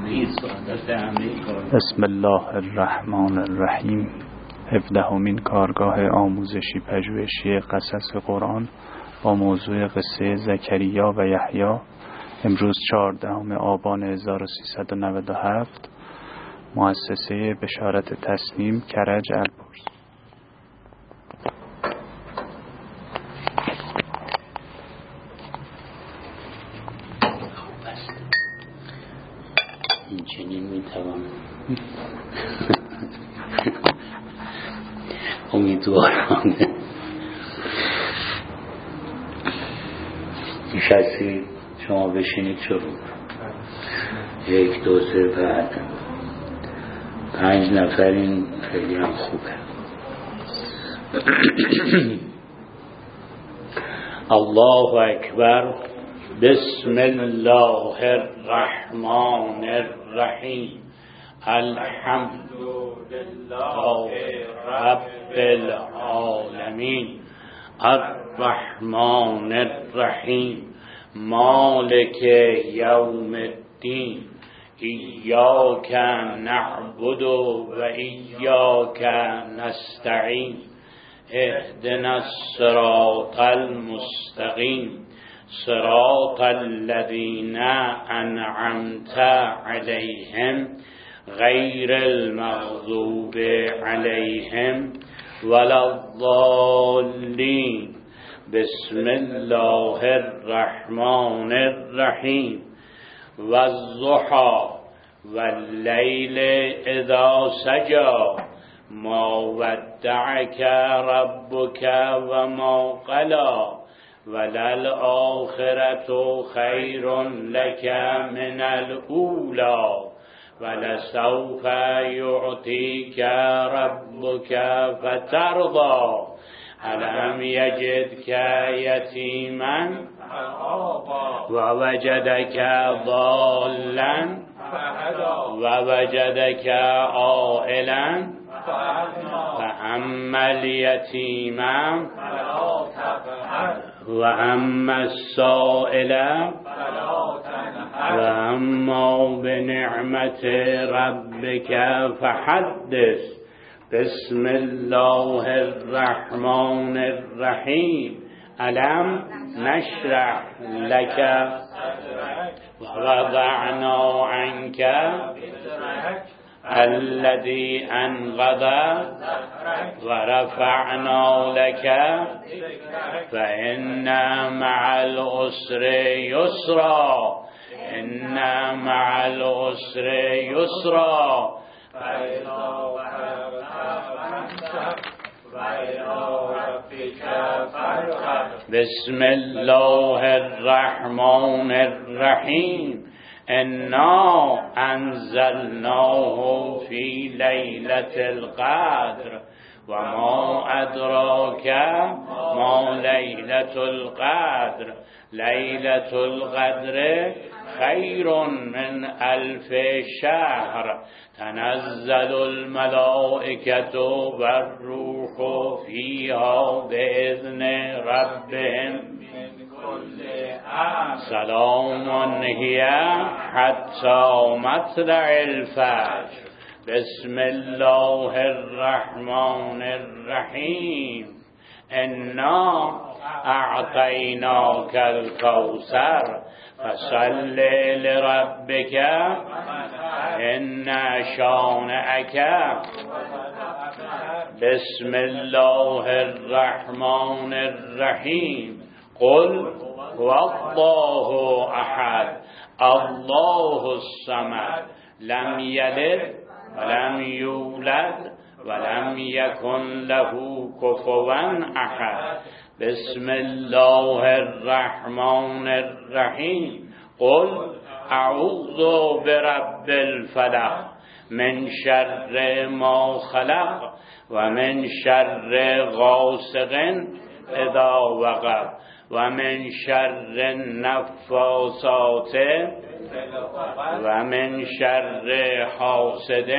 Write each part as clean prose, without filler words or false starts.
بسم الله الرحمن الرحیم. 17مین کارگاه آموزشی پژوهشی قصص قرآن با موضوع قصه زکریا و یحیی. امروز 14 آبان 1397. مؤسسه بشارت تسنیم، کرج البرز. این چنین میتوان امیدوارانه نشستید شما بشینید شروع 1 2 3 بعد 5 نفرین، خیلی هم خوبه. الله اکبر. بسم الله الرحمن الرحیم. الحمد لله رب العالمین الرحمن الرحیم مالک یوم الدین. ایاک نعبد و ایاک نستعین. اهدنا الصراط المستقیم صراط الذین انعمت علیهم غیر المغضوب علیهم ولا الضالین. بسم الله الرحمن الرحیم. والضحی واللیل اذا سجی ما ودعک ربک و ما قلی وللآخرة خیر لک من الاولی ولسوف یعطیک ربک فترضی الم یجدک یتیما ووجدک ضالا ووجدک عائلا فاما اليتیم و اما السائل و اما بنعمت ربک فحدث. بسم الله الرحمن الرحیم. الم نشرح لك ووضعنا عنك الذي انقض ورفعنا لك فإن مع العسر يسرا إن مع العسر يسرا بسم الله الرحمن الرحیم. انا انزلناه في ليلة القدر وما ادراك ما ليلة القدر ليلة القدر خير من 1000 شهر تنزل الملائكة والروح فيها بإذن ربهم سلام هي حتى مطلع الفجر. بسم الله الرحمن الرحیم. انا اعطیناک الکوثر فصل لربک ان شانئک. بسم الله الرحمن الرحیم. قل هو الله احد الله الصمد لم یلد ولم یولد ولم یکن له کفوا احد. بسم الله الرحمن الرحیم. قل اعوذ برب الفلق من شر ما خلق و من شر غاسق اذا وقب و من شر النفاثات و من شر حاسد.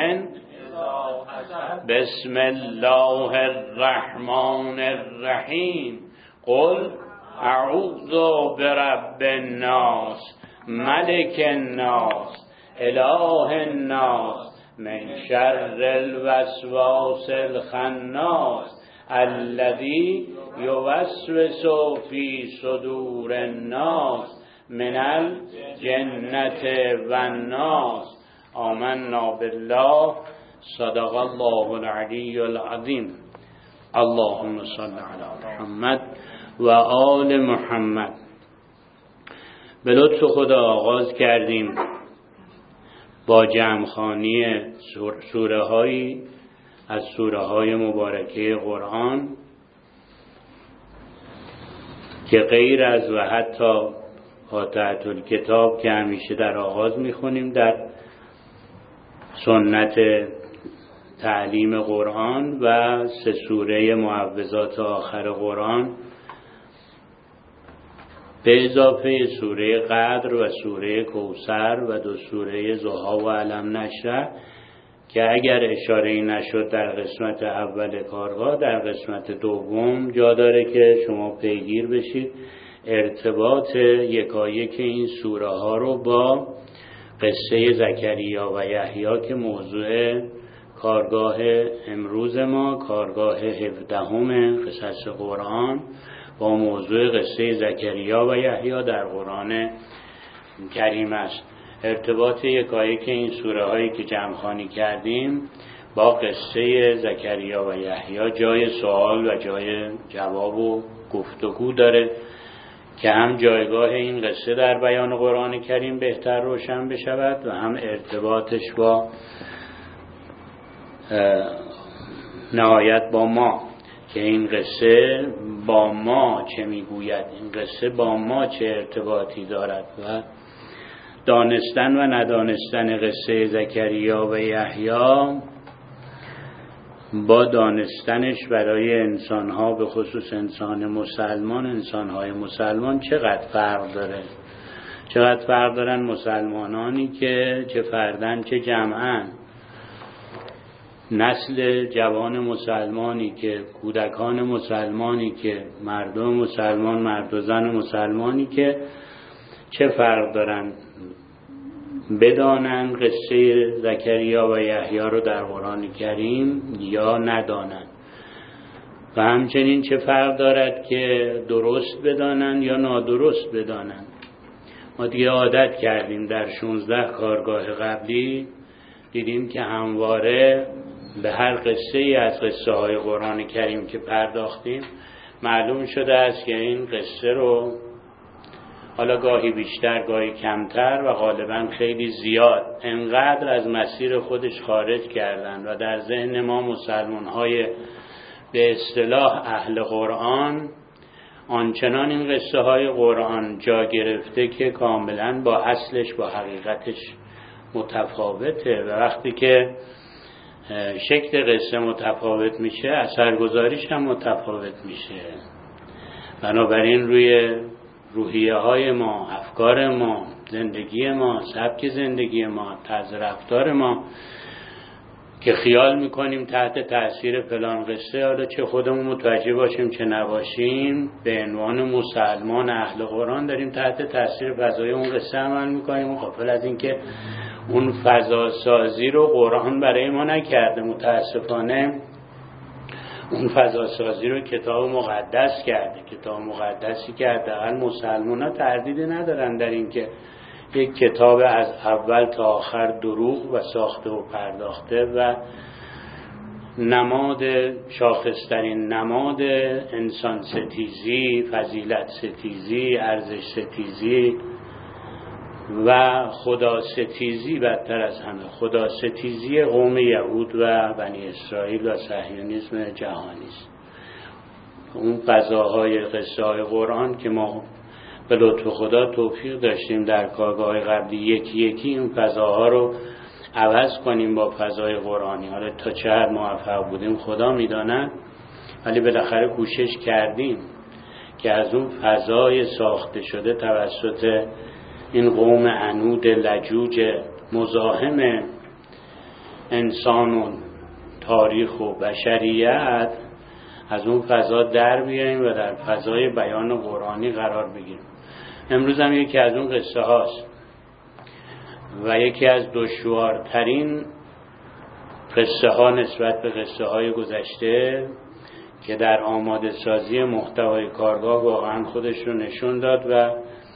بسم الله الرحمن الرحیم. قل اعوذ برب الناس ملك الناس اله الناس من شر الوسواس الخناس الذي یوسوس فی صدور الناس من الجنة والناس. آمنا بالله. صدق الله العلی العظیم. اللهم صل علی محمد و آل محمد. به لطف خدا آغاز کردیم با جمع‌خوانی سوره هایی از سوره های مبارکه قرآن که غیر از و حتی فاتحة الکتاب که همیشه در آغاز میخونیم در سنت تعلیم قرآن و 3 سوره معوذات آخر قرآن به اضافه سوره قدر و سوره کوثر و 2 سوره ضحی و علم نشرح که اگر اشاره نشد در قسمت اول کارها در قسمت دوم جا داره که شما پیگیر بشید ارتباط یکایک این سوره ها رو با قصه زکریا و یحیی که موضوع کارگاه امروز ما، کارگاه 17 قصص قرآن با موضوع قصه زکریا و یحیی در قرآن کریم است. ارتباط یکایک این سوره هایی که جمع‌خوانی کردیم با قصه زکریا و یحیی جای سوال و جای جواب و گفتگو داره که هم جایگاه این قصه در بیان قرآن کریم بهتر روشن بشود و هم ارتباطش با نهایت با ما که این قصه با ما چه میگوید، این قصه با ما چه ارتباطی دارد و دانستن و ندانستن قصه زکریا و یحیی با دانستنش برای انسانها به خصوص انسان مسلمان، انسانهای مسلمان چقدر فرق داره. چقدر فرق دارن مسلمانانی که چه فردن چه جمعن، نسل جوان مسلمانی که کودکان مسلمانی که مردم مسلمان، مرد و زن مسلمانی که چه فرق دارن بدانن قصه زکریا و یحیی رو در قرآن کریم یا ندانن و همچنین چه فرق دارد که درست بدانن یا نادرست بدانن. ما دیگه عادت کردیم در 16 کارگاه قبلی دیدیم که همواره به هر قصه ای از قصه های قرآن کریم که پرداختیم معلوم شده است که این قصه رو حالا گاهی بیشتر گاهی کمتر و غالبا خیلی زیاد انقدر از مسیر خودش خارج کردن و در ذهن ما مسلمان های به اصطلاح اهل قرآن آنچنان این قصه های قرآن جا گرفته که کاملا با اصلش با حقیقتش متفاوته و وقتی که شکل قصه متفاوت میشه اثرگذاریش هم متفاوت میشه. بنابراین روی روحیه های ما، افکار ما، زندگی ما، سبک زندگی ما، طرز رفتار ما که خیال میکنیم تحت تأثیر فلان قصه، حالا چه خودمون متوجه باشیم چه نباشیم، به عنوان مسلمان اهل قرآن داریم تحت تأثیر فضای اون قصه عمل میکنیم و غافل از این که اون فضا سازی رو قرآن برای ما نکرده. متاسفانه اون فضا سازی رو کتاب مقدس کرده، کتاب مقدسی که حداقل مسلمان ها تردید ندارن در این که یک کتاب از اول تا آخر دروغ و ساخته و پرداخته و نماد شاخصترین نماد انسان ستیزی، فضیلت ستیزی، ارزش ستیزی و خدا ستیزی، بدتر از همه خدا ستیزی قوم یهود و بنی اسرائیل و صهیونیسم جهانی است. اون فضاهای قصه های قرآن که ما به لطف خدا توفیق داشتیم در کارگاه قبلی یکی یکی این فضاها رو عوض کنیم با فضای قرآنی. حالا تا چه حد موفق بودیم خدا میداند، ولی بالاخره کوشش کردیم که از اون فضای ساخته شده توسط این قوم عنود لجوج مزاحم انسان و تاریخ و بشریت از اون فضا در بیاییم و در فضای بیان قرآنی قرار بگیریم. امروز هم یکی از اون قصه هاست. و یکی از دشوارترین قصه ها نسبت به قصه های گذشته که در آماده سازی محتوای کارگاه واقعا خودش رو نشون داد و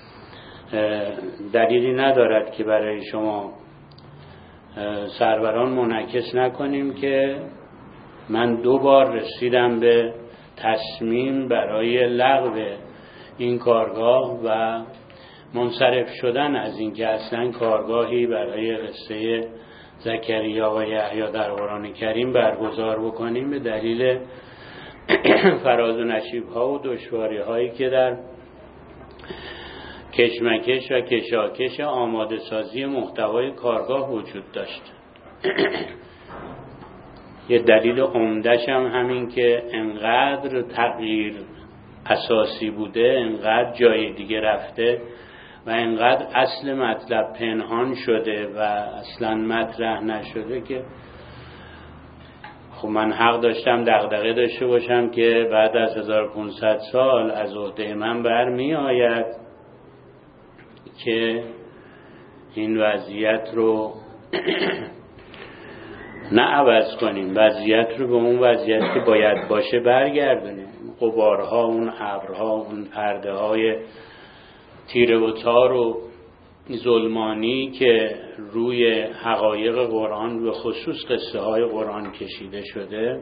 دلیلی ندارد که برای شما سروران منعکس نکنیم که من 2 بار رسیدم به تصمیم برای لغو این کارگاه و منصرف شدن از اینکه اصلا کارگاهی برای قصه زکریا و یحیی در قرآن کریم برگزار بکنیم به دلیل فراز و نشیب‌ها و دشواری‌هایی که در کشمکش و کشاکش آماده سازی محتوای کارگاه وجود داشت. یه دلیل عمده‌ش هم همین که انقدر تغییر اساسی بوده، انقدر جای دیگه رفته و انقدر اصل مطلب پنهان شده و اصلا مطرح نشده که خب من حق داشتم دغدغه داشته باشم که بعد از 1500 سال از عهده من برمی آید که این وضعیت رو نه عوض کنیم، وضعیت رو به اون وضعیت که باید باشه برگردونیم. غبارها، اون ابرها، اون پرده های تیره و تار و ظلمانی که روی حقایق قرآن و خصوص قصه های قرآن کشیده شده،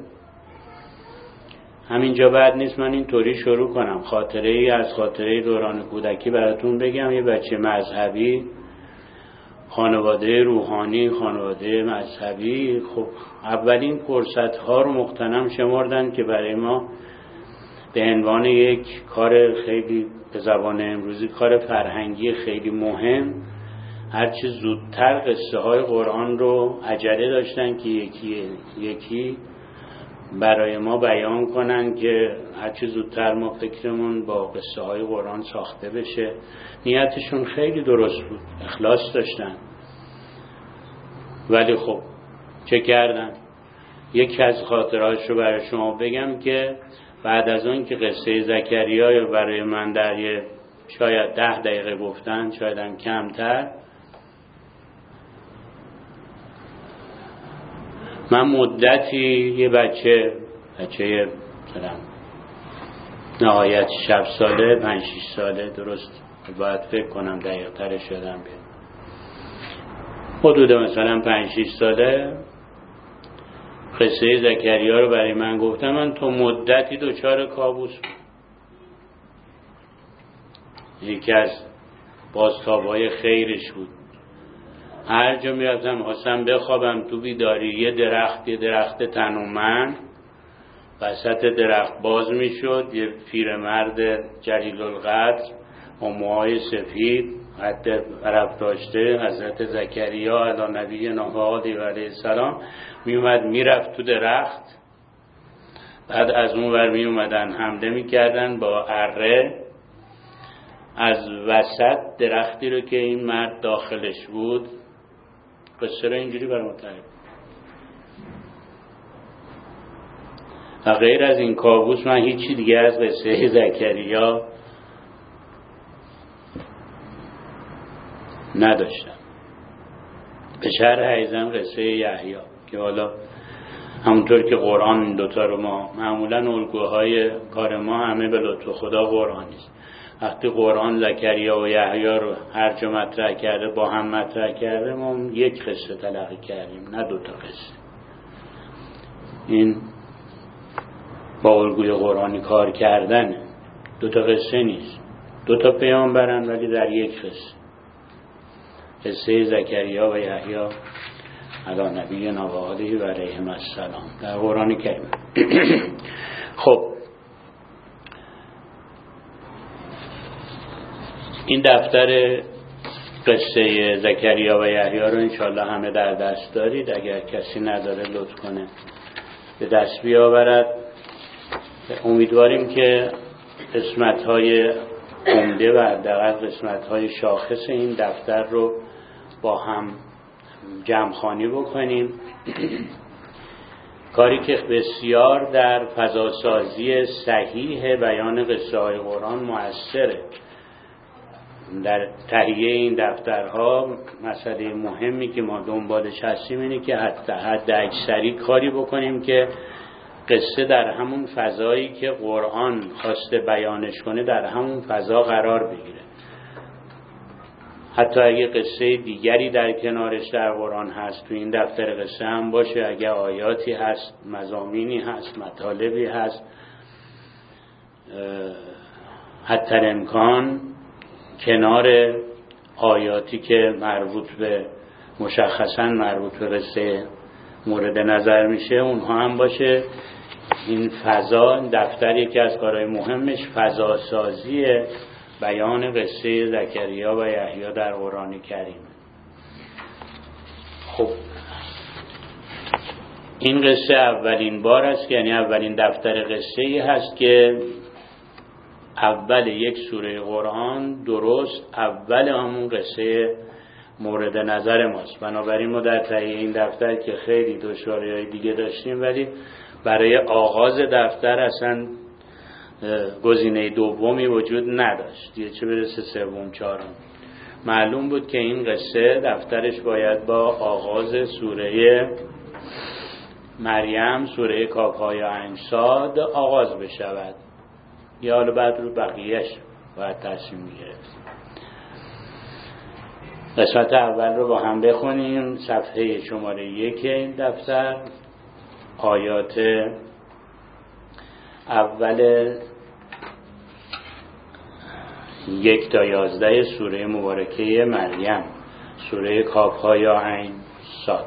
همینجا بعد نیست من اینطوری شروع کنم خاطره ای از خاطره دوران کودکی براتون بگم. یه بچه مذهبی، خانواده روحانی، خانواده مذهبی، خب اولین فرصت ها رو مغتنم شمردن که برای ما به عنوان یک کار خیلی به زبان امروزی کار فرهنگی خیلی مهم هرچی زودتر قصه های قرآن رو عجله داشتن که یکی برای ما بیان کنن که هرچی زودتر ما فکرمون با قصه های قرآن ساخته بشه. نیتشون خیلی درست بود، اخلاص داشتن، ولی خب چه کردن؟ یکی از خاطرهاش رو برای شما بگم که بعد از اون که قصه زکریا برای من در شاید 10 دقیقه گفتن، شاید هم کمتر، من مدتی یه بچه مثلا نهایت 7 ساله 5-6 ساله درست باید فکر کنم دقیق ترش شدم بیاد، حدود مثلا 5-6 ساله قصه زکریا رو برای من گفتم. من تو مدتی دچار کابوس بود. یکی از بازتاب‌های خیرش بود. هر جا میرفتم خواستم بخوابم تو بیداری یه درخت تنومند وسط درخت باز میشد، یه پیرمرد جلیل القدر با موهای سفید قد برافراشته حضرت زکریا علی نبینا و آله السلام میومد میرفت تو درخت. بعد از اون ور میومدن حمله میکردن با اره از وسط درختی رو که این مرد داخلش بود. قصه رو اینجوری برام تعریف و غیر از این کابوس من هیچی دیگه از قصه زکریا نداشتم. به شرح ایزن قصه یحیی که حالا همونطور که قرآن این دوتا رو ما معمولا الگوهای کار ما همه به لطف خدا قرآنی است. وقتی قرآن زکریا و یحیی رو هر جا مطرح کرده با هم مطرح کرده ما یک قصه تلقی کردیم نه 2 تا قصه. این با الگوی قرآنی کار کردن 2 تا قصه نیست، 2 تا پیامبرن ولی در یک قصه زکریا و یحیی علی نبینا و آله و علیهم السلام در قرآن کریم. خب این دفتر قصه زکریا و یحیی رو انشاءالله همه در دست دارید. اگر کسی نداره لطف کنه به دست بیاورد. امیدواریم که قسمت‌های عمده و حداقل قسمت‌های شاخص این دفتر رو با هم جمع‌خوانی بکنیم. کاری که بسیار در فضاسازی صحیح بیان قصه های قرآن مؤثره در تهیه این دفترها مسئله مهمی که ما دنبالش هستیم اینه که حد اکثری کاری بکنیم که قصه در همون فضایی که قرآن خواسته بیانش کنه در همون فضا قرار بگیره. حتی اگه قصه دیگری در کنارش در قرآن هست تو این دفتر قصه هم باشه، اگه آیاتی هست، مضامینی هست، مطالبی هست، حتی امکان کنار آیاتی که مشخصا مربوط به قصه مورد نظر میشه اونها هم باشه. این فضا دفتر یکی از کارهای مهمش فضا سازی بیان قصه زکریا و یحیی در قرآن کریم. خب این قصه اولین بار است، یعنی اولین دفتر قصه‌ای هست که اول یک سوره قرآن درست اول همون قصه مورد نظر ماست. بنابراین ما در تهیه این دفتر که خیلی دشواری‌های دیگه داشتیم، ولی برای آغاز دفتر اصلا گزینه دومی وجود نداشت، دیگه چه برسه سوم چهارم. معلوم بود که این قصه دفترش باید با آغاز سوره مریم، سوره کاف‌ها یا عین صاد آغاز بشود، یا حالا بعد رو بقیهش باید تصمیم می‌گرفت. قسمت اول رو با هم بخونیم. صفحه شماره 1 این دفتر، آیات اول 1 تا 11 سوره مبارکه مریم، سوره کاف‌ها یا عین صاد.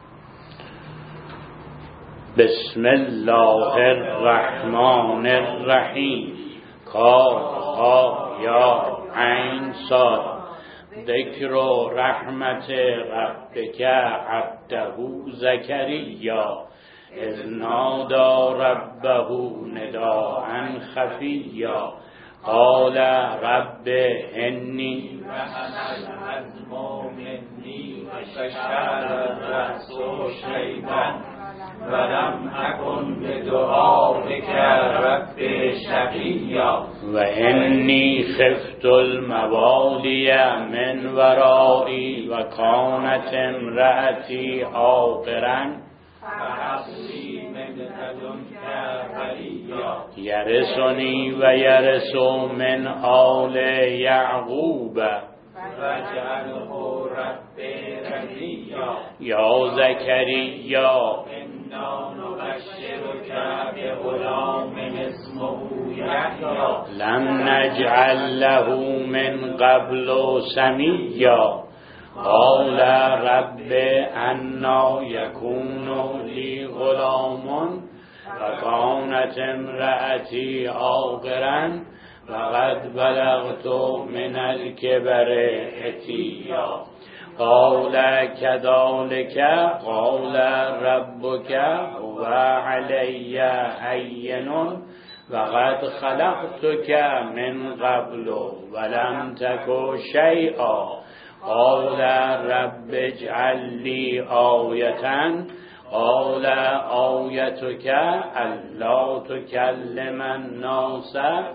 بسم الله الرحمن الرحیم. کاف‌ها یا عین صاد. ذکر رحمت ربک عبده زکریا اذ نادى ربه نداء خفیا قال رب انی وهن العظم منی واشتعل الرأس شیبا ولم اکن بدعائک رب شقیا و انی خفت الموالی من ورایی و کانت امرأتی عاقرا فحسبی من لدنک ولیا یرثنی و یرث من آل یعقوب واجعله رب رضیا یا زکریا انا نبشرک بغلام اسمه یحیی لم نجعل له من قبل سمیا قال رب انا یکون لی غلام و کانت امرأتی عاقرا وقد بلغت من الكبر عتیا قال كذلك قال ربك هو علي هين وقد خلقتك من قبل ولم تك شيئا قال رب اجعل لي آية قال آيتك ألا تكلم الناس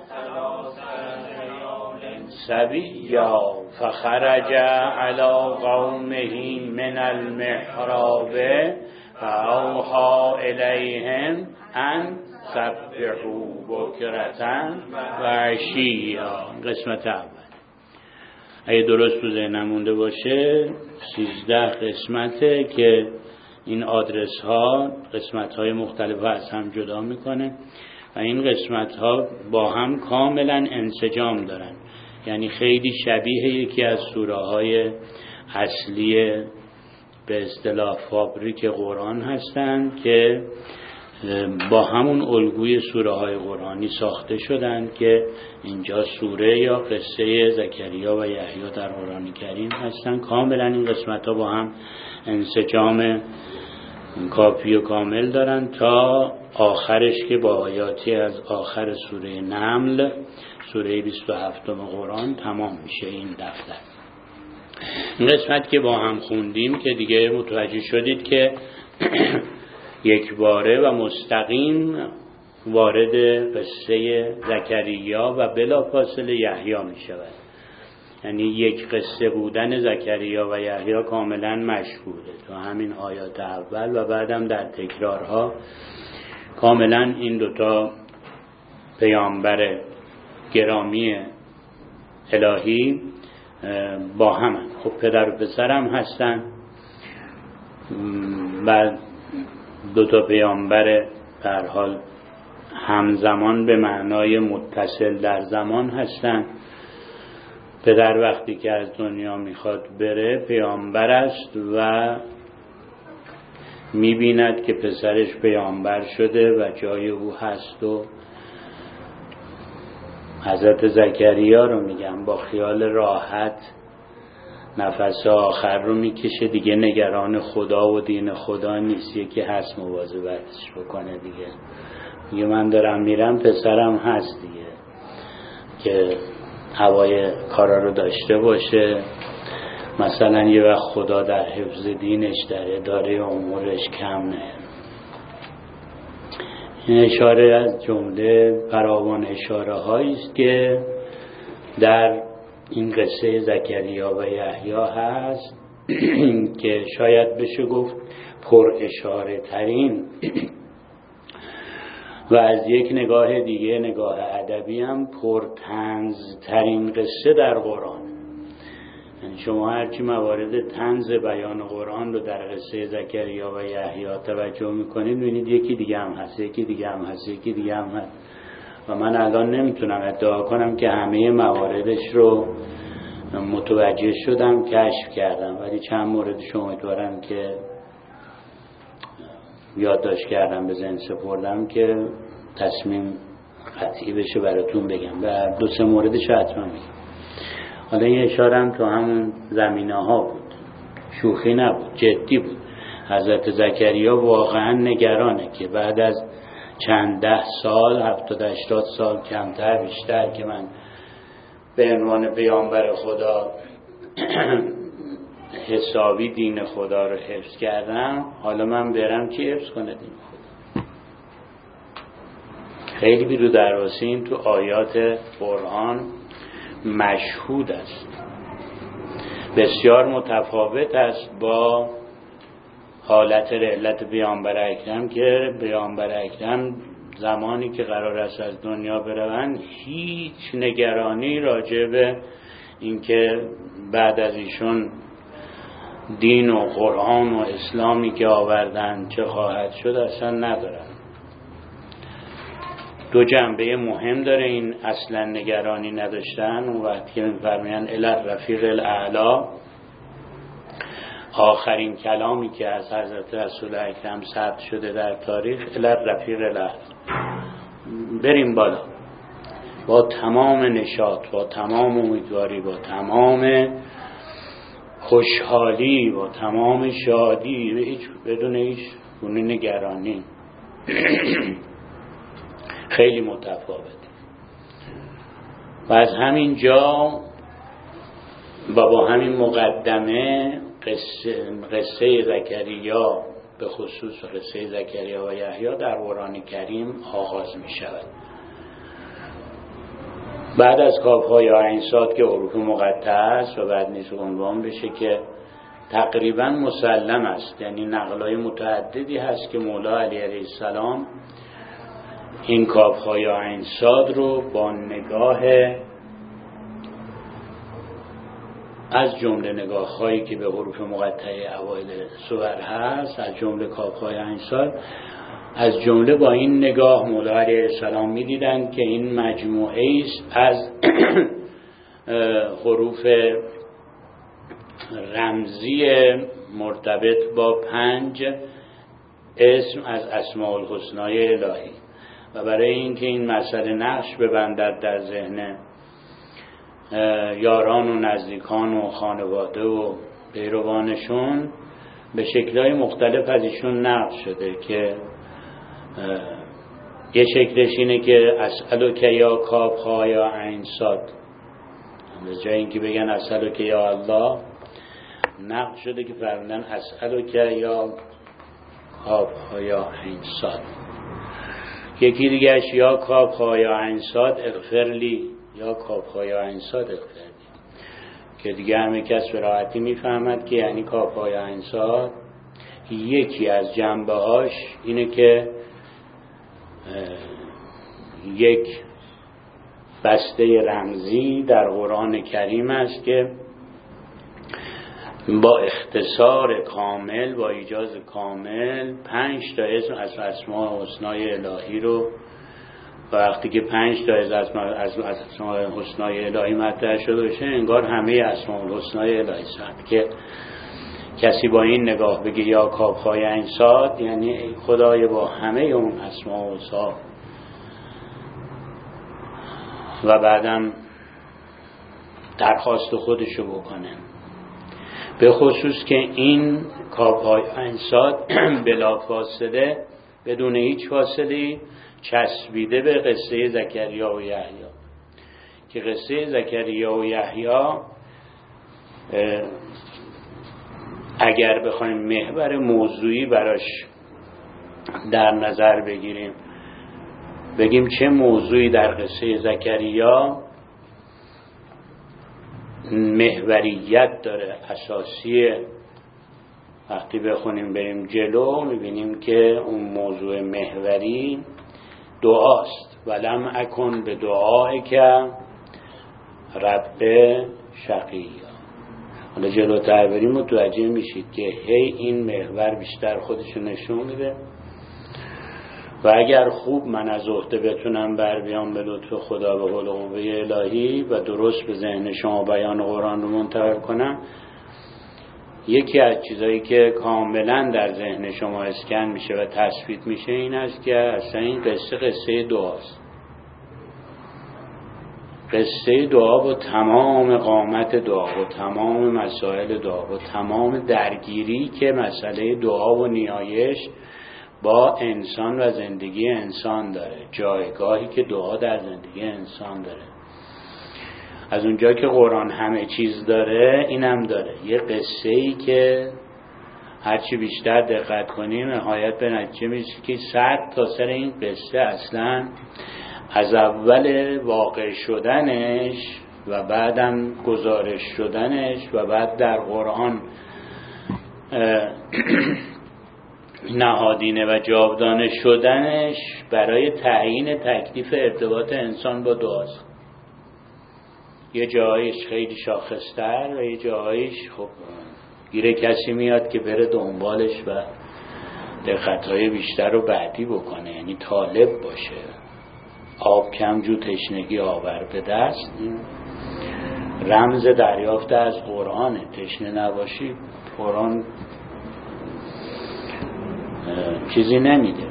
سبيا فخرج على قومه من المحراب فأوحى إليهم أن سبحوا بكرة وعشيا. قسمت اول اگه درست تو ذهنم مونده باشه 13 قسمته که این آدرس ها قسمت های مختلف از هم جدا میکنه و این قسمت ها با هم کاملا انسجام دارن، یعنی خیلی شبیه یکی از سوره های اصلی به اصطلاح فابریک قرآن هستن که با همون الگوی سوره های قرآنی ساخته شدن که اینجا سوره یا قصه زکریا و یحیی در قرآن کریم هستن. کاملا این قسمت ها با هم انسجام کافی و کامل دارن تا آخرش که با آیاتی از آخر سوره نمل، سوره 27 قرآن تمام میشه این دفتر. این قسمت که با هم خوندیم که دیگه متوجه شدید که یک باره و مستقیم وارد قصه زکریا و بلافاصله یحیی می شود. یعنی یک قصه بودن زکریا و یحیی کاملا مشهوده تو همین آیات اول و بعدم در تکرارها کاملا این دوتا پیامبر گرامی الهی با هم خب پدر و پسر هم هستن و دوتا پیامبر در حال همزمان به معنای متصل در زمان هستن. پدر وقتی که از دنیا میخواد بره پیامبر است و میبیند که پسرش پیامبر شده و جای او هست و حضرت زکریا رو میگم با خیال راحت نفس آخر رو میکشه دیگه، نگران خدا و دین خدا نیست، یکی هست مواظبتش بکنه دیگه من دارم میرم پسرم هست دیگه که هوای کارا رو داشته باشه. مثلا یه وقت خدا در حفظ دینش در اداره امورش کم نه. این اشاره از جمله فراوان اشاره هایی است که در این قصه زکریا و یحیی هست که شاید بشه گفت پر اشاره ترین و از یک نگاه دیگه نگاه ادبی هم پر طنز ترین قصه در قرآن. یعنی شما هرچی موارد طنز بیان قرآن رو در قصه زکریا و یحیی توجه میکنید میبینید یکی دیگه هم هست، یکی دیگه هم هست، یکی دیگه هم هست و من الان نمیتونم ادعا کنم که همه مواردش رو متوجه شدم کشف کردم، ولی چند موردش امیدوارم که یادداشت کردم به ذهن سپردم که تصمیم قطعی بشه براتون بگم و 2-3 موردش حتما میگم. حالا این اشاره هم تو همون زمینه ها بود، شوخی نبود، جدی بود. حضرت زکریا واقعا نگرانه که بعد از چند 10 سال 70-80 سال کمتر بیشتر که من به عنوان پیامبر خدا حسابی دین خدا رو حفظ کردم، حالا من برم کی حفظ کنه دین خدا؟ خیلی بیرو درواسی این تو آیات قرآن مشهود است، بسیار متفاوت است با حالت رحلت پیامبر اکرم که پیامبر اکرم زمانی که قرار است از دنیا بروند هیچ نگرانی راجع به اینکه بعد از ایشون دین و قرآن و اسلامی که آوردن چه خواهد شد اصلا ندارن. 2 جنبه مهم داره این اصلا نگرانی نداشتن. اون وقتی که می‌فرمایند الی الرفیق الاعلی، آخرین کلامی که از حضرت رسول اکرم ثبت شده در تاریخ الی الرفیق الاعلی، بریم بالا با تمام نشاط، با تمام امیدواری، با تمام خوشحالی، با تمام شادی، بدون هیچ گونه نگرانی. خیلی متفاوته. و از همین جا و با همین مقدمه قصه زکریا به خصوص قصه زکریا و یحیی در قرآن کریم آغاز می شود. بعد از کاف‌ها یا عین صاد که حروف مقطعه است و بعد نیست عنوان بشه که تقریبا مسلم است، یعنی نقلای متعددی هست که مولا علی علیه السلام این کاف‌ها یا عین صاد رو با نگاه از جمله نگاه‌هایی که به حروف مقطعه اوایل سور هست، از جمله کاف‌ها یا عین صاد، از جمله با این نگاه مولا علیه السلام می‌دیدند که این مجموعه است از حروف رمزی مرتبط با 5 اسم از اسماء الحسنای الهی و برای اینکه این مسئله نقش ببندد در ذهن یاران و نزدیکان و خانواده و پیروانشون به شکل‌های مختلف از ایشون نقل شده که یه شکلش اینه که اسألک یا کاف‌ها یا عین صاد، به جای اینکه بگن اسألک یا الله نقل شده که فرمودن اسألک یا کاف‌ها یا عین صاد. یکی دیگهش یا کاف‌ها یا عین صاد اغفر لی، یا کاف‌ها یا عین صاد اغفر لی. که دیگه همه کس به راحتی میفهمد که یعنی کافه‌های انصاد. یکی از جنبه‌هاش اینه که یک بسته رمزی در قرآن کریم است که با اختصار کامل، با ایجاز کامل 5 تا اسم از اسماء الحسنای الهی رو، وقتی که 5 تا از اسماء الحسنای الهی مطرح شده باشه انگار همه اسماء الحسنای الهی است، که کسی با این نگاه بگه یا کافه‌های انصاد یعنی خدای با همه اون اسماء و اوصاف، و بعدم درخواست خودشو بکنه. به خصوص که این کافه‌های انصاد بلا فاصله، بدون هیچ فاصله چسبیده به قصه زکریا و یحیی، که قصه زکریا و یحیی اگر بخوایم محور موضوعی براش در نظر بگیریم، بگیم چه موضوعی در قصه زکریا محوریت داره، اساسیه، وقتی بخونیم بریم جلو میبینیم که اون موضوع محوری دعاست. ولم اکن به دعائک رب شقیا. حالا جلوتر بریم متوجه میشید که هی این محور بیشتر خودشو نشون میده، و اگر خوب من از عهده بتونم بر بیام به لطف خدا به قول قوه الهی و درست به ذهن شما بیان قرآن رو منتقل کنم، یکی از چیزایی که کاملا در ذهن شما اسکن میشه و تثبیت میشه این است که اصلا این قصه دعاست. قصه دعا با تمام قامت دعا و تمام مسائل دعا و تمام درگیری که مسئله دعا و نیایش با انسان و زندگی انسان داره، جایگاهی که دعا در زندگی انسان داره. از اونجا که قرآن همه چیز داره اینم داره، یه قصه‌ای که هرچی بیشتر دقت کنیم نهایت به نتیجه میشه که سر تا سر این قصه اصلا از اول واقع شدنش و بعدم گزارش شدنش و بعد در قرآن نهادینه و جاودانه شدنش برای تعیین تکلیف ارتباط انسان با دعاست. یه جایش خیلی شاخص‌تر و یه جایش خب گیره کسی میاد که بره دنبالش و دقت‌های بیشتر رو بعدی بکنه، یعنی طالب باشه. آب کم جو تشنگی آور به دست، این رمز دریافت از قرآنه. تشنه نباشی قرآن چیزی نمیده.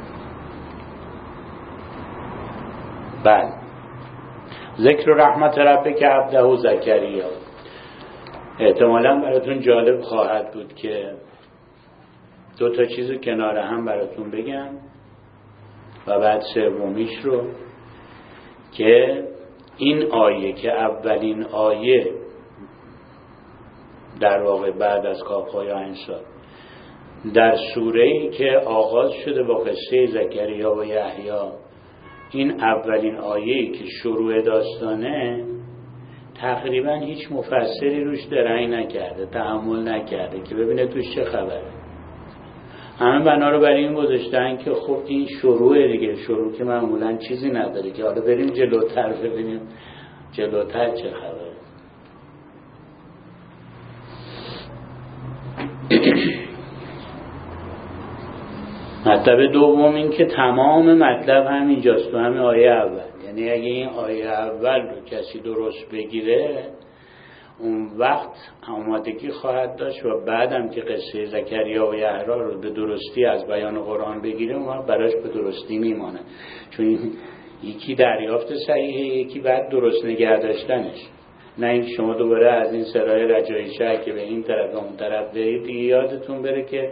بله، ذکر رحمت ربک عبده زکریا. احتمالاً براتون جالب خواهد بود که 2 تا چیزو کنار هم براتون بگم و بعد سومیش رو، که این آیه که اولین آیه در واقع بعد از کافه‌های انصاد در سوره‌ای که آغاز شده با قصه زکریا و یحیی، این اولین آیه‌ای که شروع داستانه تقریبا هیچ مفسری روش درنگ نکرده، تأمل نکرده که ببینه توش چه خبره. همه بنا رو برای این گذاشتن که خب این شروع دیگه، شروع که معمولا چیزی نداره که حالا بریم جلوتر ببینیم جلوتر چه خبره. مطلب دوم این که تمام مطلب همینجاست تو همین آیه اول. یعنی اگه این آیه اول رو کسی درست بگیره اون وقت آمادگی خواهد داشت و بعدم که قصه زکریا و یحیی رو به درستی از بیان قرآن بگیره اون براش به درستی میمانه، چون یکی دریافت صحیحه، یکی بعد درست نگه داشتنش. نه این شما دوباره از این سرای رجایی شهر که به این طرف و اون طرف برید دیگه یادتون بره که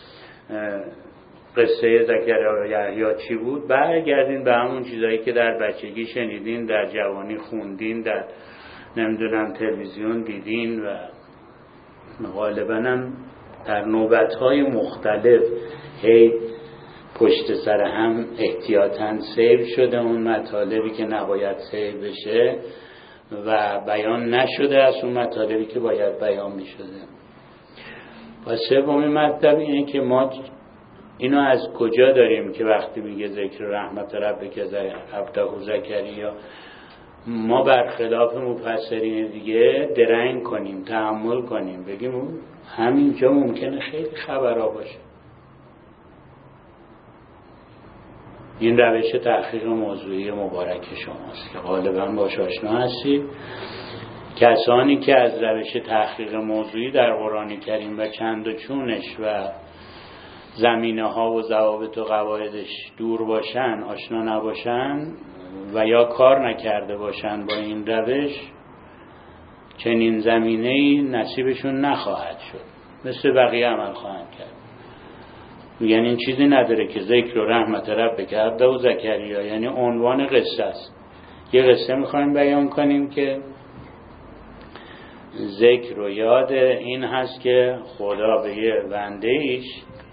قصه زکریا و یحیی چی بود، برگردین به همون چیزایی که در بچگی شنیدین، در جوانی خوندین، در نمیدونم تلویزیون دیدین و غالبا هم در نوبت‌های مختلف هی پشت سر هم احتیاطاً سیو شده اون مطالبی که نباید سیو بشه و بیان نشده از اون مطالبی که باید بیان می شده. و سومین مطلب اینه که ما اینو از کجا داریم که وقتی میگه ذکر رحمت ربک عبده زکریا، ما برخلاف مفسرین دیگه درنگ کنیم، تأمل کنیم، بگیم همینجا ممکنه خیلی خبرها باشه. این روش تحقیق موضوعی مبارک شماست که غالبا باش آشنا هستید. کسانی که از روش تحقیق موضوعی در قرآن کریم و چند و چونش و زمینه ها و ضوابط و قواعدش دور باشن، آشنا نباشن و یا کار نکرده باشن با این روش، چنین زمینه‌ای نصیبشون نخواهد شد، مثل بقیه عمل خواهند کرد. یعنی این چیزی نداره که ذکر و رحمت ربک عبده و زکریا، یعنی عنوان قصه است. یه قصه میخوایم بیان کنیم که ذکر و یاد این هست که خدا به یه بنده ایش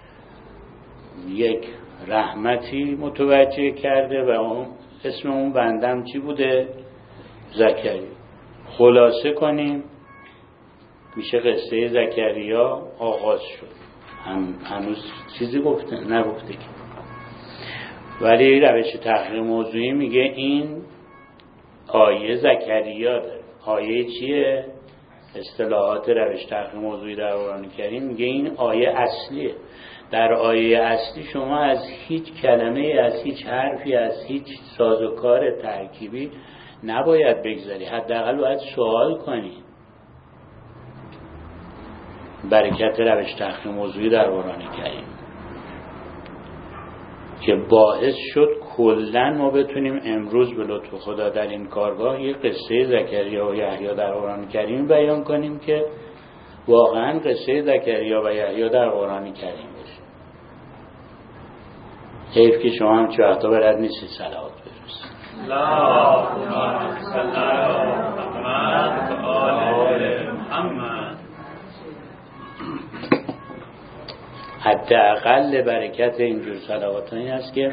یک رحمتی متوجه کرده و اون اسم اون بندم چی بوده؟ زکریا. خلاصه کنیم میشه قصه زکریا آغاز شد. هنوز چیزی نگفته که، ولی روش تحقیق موضوعی میگه این آیه زکریا داره. آیه چیه؟ اصطلاحات روش تحقیق موضوعی در قرآن کریم میگه این آیه اصلیه. در آیه اصلی شما از هیچ کلمه، از هیچ حرفی، از هیچ سازوکار ترکیبی نباید بگذاری، حداقل باید سوال کنی. برکت روش تحقیق موضوعی در قرآن کریم که باعث شد کلن ما بتونیم امروز به لطف خدا در این کارگاه یک قصه زکریا و یحیی در قرآن کریم بیان کنیم که واقعا قصه زکریا و یحیی در قرآن کریم باشه. حیف که شما هم چه وقتا بلد نیستی صلوات برسید. اللهم صل علی محمد و آل محمد. حداقل برکت اینجور صلوات این است که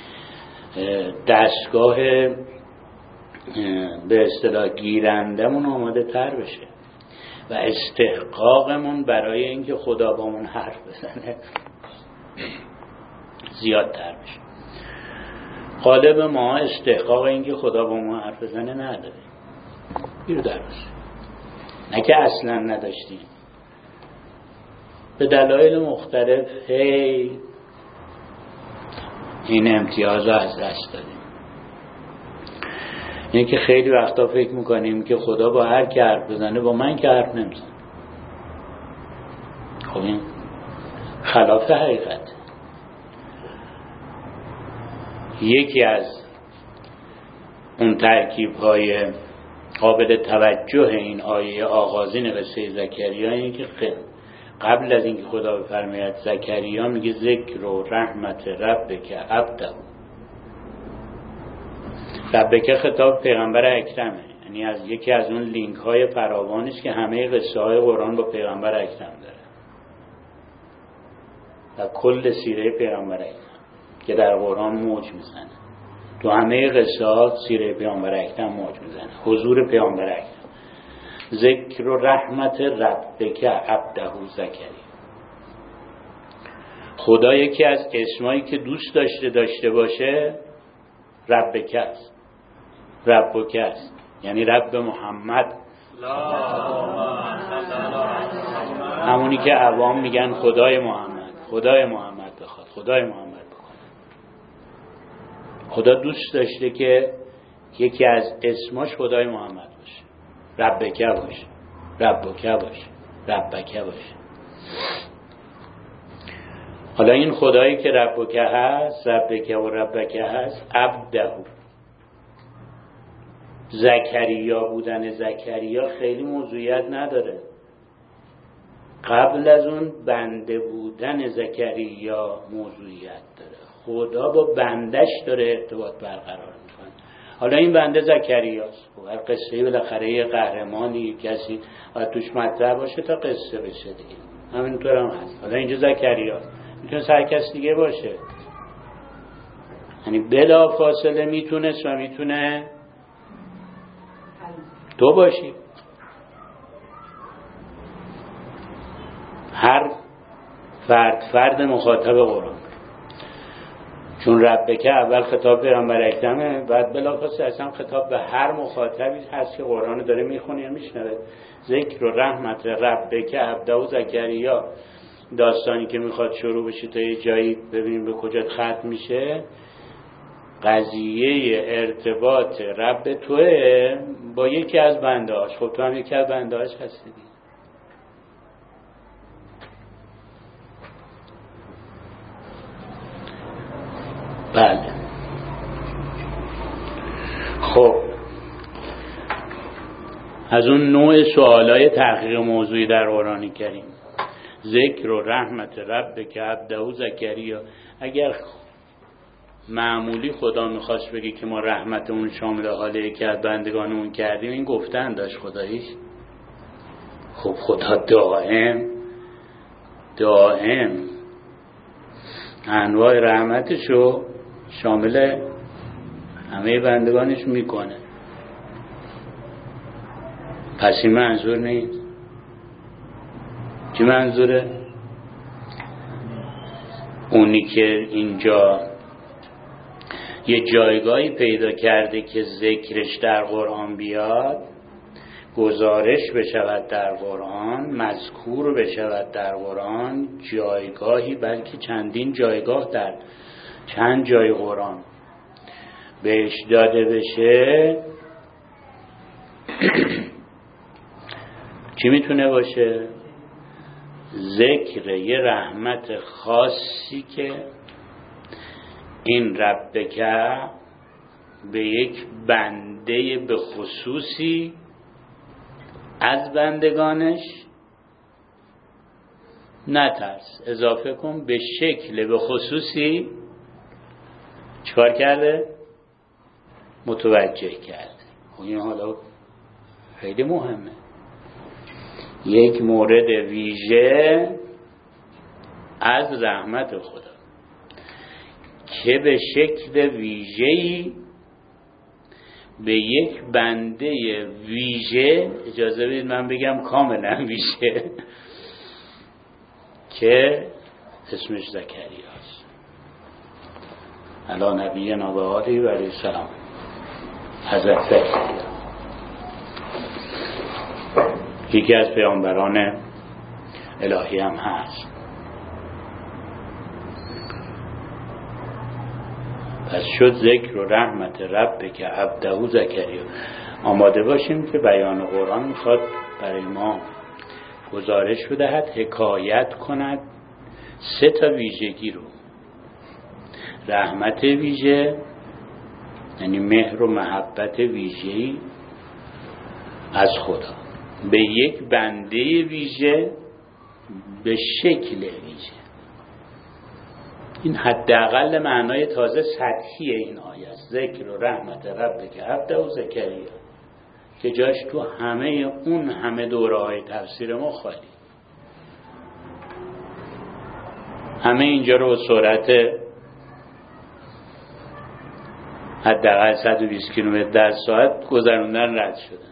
دستگاه به اصطلاح گیرندمون آماده تر بشه و استحقاقمون برای اینکه خدا با من حرف بزنه زیادتر بشه. غالب ما استحقاق اینکه خدا با ما حرف بزنه نداره، گیر در بشه، نه که اصلا نداشتیم، به دلایل مختلف این امتیاز رو از دست دادیم. اینه که خیلی وقتا فکر میکنیم که خدا با هر که حرف بزنه با من که حرف نمیزنه. خب این خلاف حقیقت. یکی از اون ترکیب‌های قابل توجه این آیه آغازین قصه زکریا اینه که قبل از اینکه خدا بفرماید زکریا میگه ذکر و رحمت ربک عبده. ربک خطاب پیغمبر اکرمه، یعنی از یکی از اون لینک های فراوانی است که همه قصه های قرآن با پیغمبر اکرم داره و کل سیره پیغمبر اکرم که در قرآن موج میزنه. تو همه قصه ها سیره پیغمبر اکرم موج میزنه، حضور پیغمبر اکرم. ذکر و رحمت ربک عبده زکریا. خدا یکی از اسمایی که دوست داشته باشه ربک است، ربک است، یعنی رب محمد، همونی که عوام میگن خدای محمد، خدای محمد بخواد، خدای محمد بکنه. خدا دوست داشته که یکی از اسماش خدای محمد باشه، ربک باشه، ربک باشه، ربک باشه. حالا این خدایی که ربک هست، ربک و ربک هست، عبده. زکریا بودن زکریا خیلی موضوعیت نداره. قبل از اون بنده بودن زکریا موضوعیت داره. خدا با بندش داره ارتباط برقرار میکنه. حالا این بنده زکریاست. هر قصه بالاخره یه قهرمانی کسی باید توش مطرح باشه تا قصه بشه دیگه. همینطور هم هست. حالا اینجا زکریاست، میتونه هر کس دیگه باشه. یعنی بلا فاصله میتونست و میتونه تو باشی. هر فرد مخاطب قرآن، چون ربک اول خطاب پیامبر اکرمه، بعد بلافاصله اصلا خطاب به هر مخاطبی هست که قرآن داره میخونه یا میشنوه. ذکر و رحمت ربک عبده و زکریا، داستانی که میخواد شروع بشه تا یه جایی ببینیم به کجا ختم میشه. قضیه ارتباط رب توه با یکی از بندهاش. خب تو هم یکی از بندهاش هستی دیگه. بله. خب از اون نوع سوالای تحقیق موضوعی در قرآن کریم، ذکر و رحمت ربک عبده و زکریا، اگر معمولی خدا میخواست بگی که ما رحمت اون شامل حاله که از بندگانمون کردیم، این گفتن داشت خداییش. خب خدا دائم انواع رحمتشو شامل همه بندگانش میکنه. پس این منظور نیست. چی منظوره؟ اونی که اینجا یه جایگاهی پیدا کرده که ذکرش در قرآن بیاد، گزارش بشود در قرآن، مذکور بشود در قرآن، جایگاهی بلکه چندین جایگاه در چند جای قرآن بهش داده بشه، چی میتونه باشه؟ ذکر یه رحمت خاصی که این ربک به یک بنده به خصوصی از بندگانش، نترس، اضافه کن به شکل به خصوصی چکار کرده؟ متوجه کرده. این حالا خیلی مهمه. یک مورد ویژه از رحمت خدا که به شکل ویژه‌ای به یک بنده ویژه، اجازه بدید من بگم کاملا ویژه، که اسمش زکریاست علی نبینا و آله و علیه السلام، حضرت زکریا، یکی از پیامبران الهی هم هست. پس شد ذکر و رحمت ربک عبده و زکریا. آماده باشیم که بیان قرآن میخواد برای ما گزارش بدهد، حکایت کند 3 ویژگی رو. رحمت ویژه یعنی مهر و محبت ویژه‌ای از خدا به یک بنده ویژه به شکل ویژه. این حداقل معنای تازه سطحی این آیه است، ذکر و رحمت ربک عبده و زکریا، که جاش تو همه دوره‌های تفسیر ما خالی. همه اینجا رو سرعت حداقل 120 کیلومتر در ساعت گذروندن رد شدن.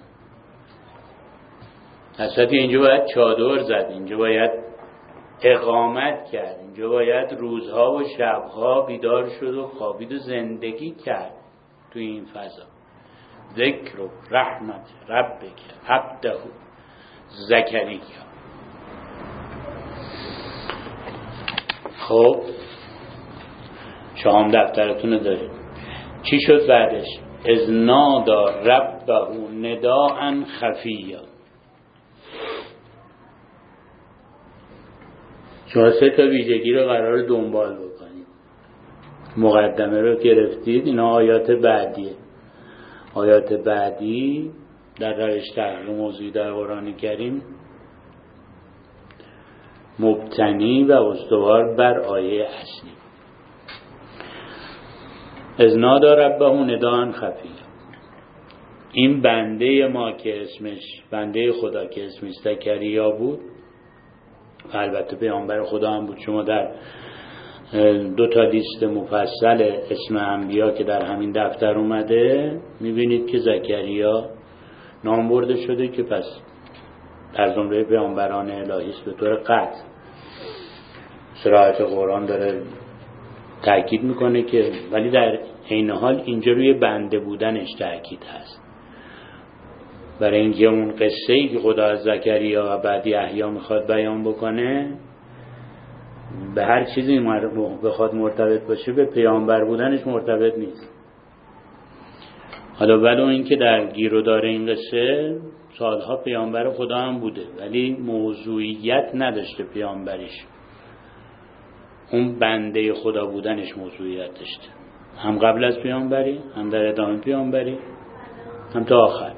اصلا اینجا باید چادر زد، اینجا باید اقامت کرد، اینجا باید روزها و شبها بیدار شد و خوابید و زندگی کرد تو این فضا. ذکر و رحمت ربک عبده زکریا. خب شما دفترتون دارید. چی شد بعدش؟ اذ نادا ربه نداء خفیا. شما 3 ویژگی رو قرار دنبال بکنید. مقدمه رو گرفتید، اینا آیات بعدیه. آیات بعدی در روش تحقیق موضوعی در قرآن کریم مبتنی و استوار بر آیه اصلی. اذ نادا ربه نداء خفیا. این بنده ما که اسمش، بنده خدا که اسمش زکریا بود، البته پیامبر خدا هم بود. شما در 2 لیست مفصل اسم انبیا که در همین دفتر اومده میبینید که زکریا نام برده شده که پس در زمره پیامبران الهی است به طور قطع. صراحت قرآن داره تأکید میکنه که، ولی در عین حال اینجا روی بنده بودنش تأکید هست، برای اینکه اون قصه‌ای که خدا از زکریا و بعد یحیی میخواد بیان بکنه به هر چیزی بخواد مرتبط باشه به پیامبر بودنش مرتبط نیست. حالا ولو این که در گیرودار این قصه سالها پیامبر خدا هم بوده ولی موضوعیت نداشته پیامبریش، اون بنده خدا بودنش موضوعیت داشته، هم قبل از پیامبری، هم در ادامه پیامبری، هم تا آخر.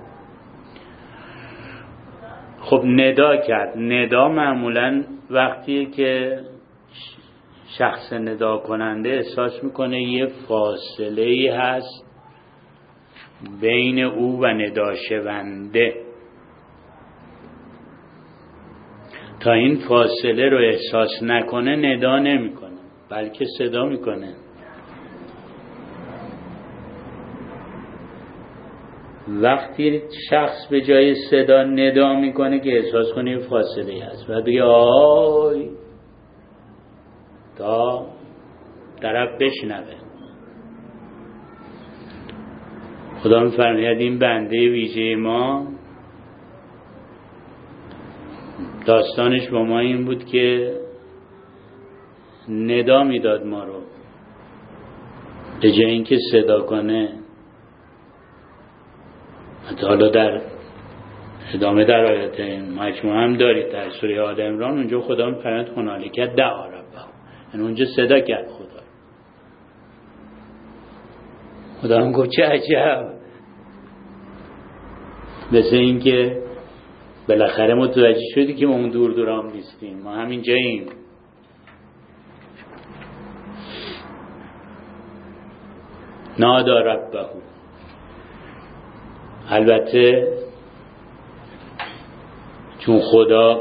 خب ندا کرد. ندا معمولا وقتی که شخص ندا کننده احساس میکنه یه فاصله هست بین او و ندا شونده، تا این فاصله رو احساس نکنه ندا نمیکنه بلکه صدا میکنه. وقتی شخص به جای صدا ندا میکنه که احساس کنه یه فاصله هست و بگه آی تا طرف بشنوه. خدا می‌فرماید این بنده ویژه ما داستانش با ما این بود که ندا میداد ما رو، به جای اینکه صدا کنه. حالا در ادامه در آیات این مجموعه هم دارید در سوره آل عمران، اونجا خدا می‌فرماید هنالک دعا ربه، یعنی اونجا صدا کرد خدا هم گفت چه عجب، مثل این که بالاخره متوجه شدی که ما اون دور دورام نیستیم، ما همین جاییم. نادا ربه. البته چون خدا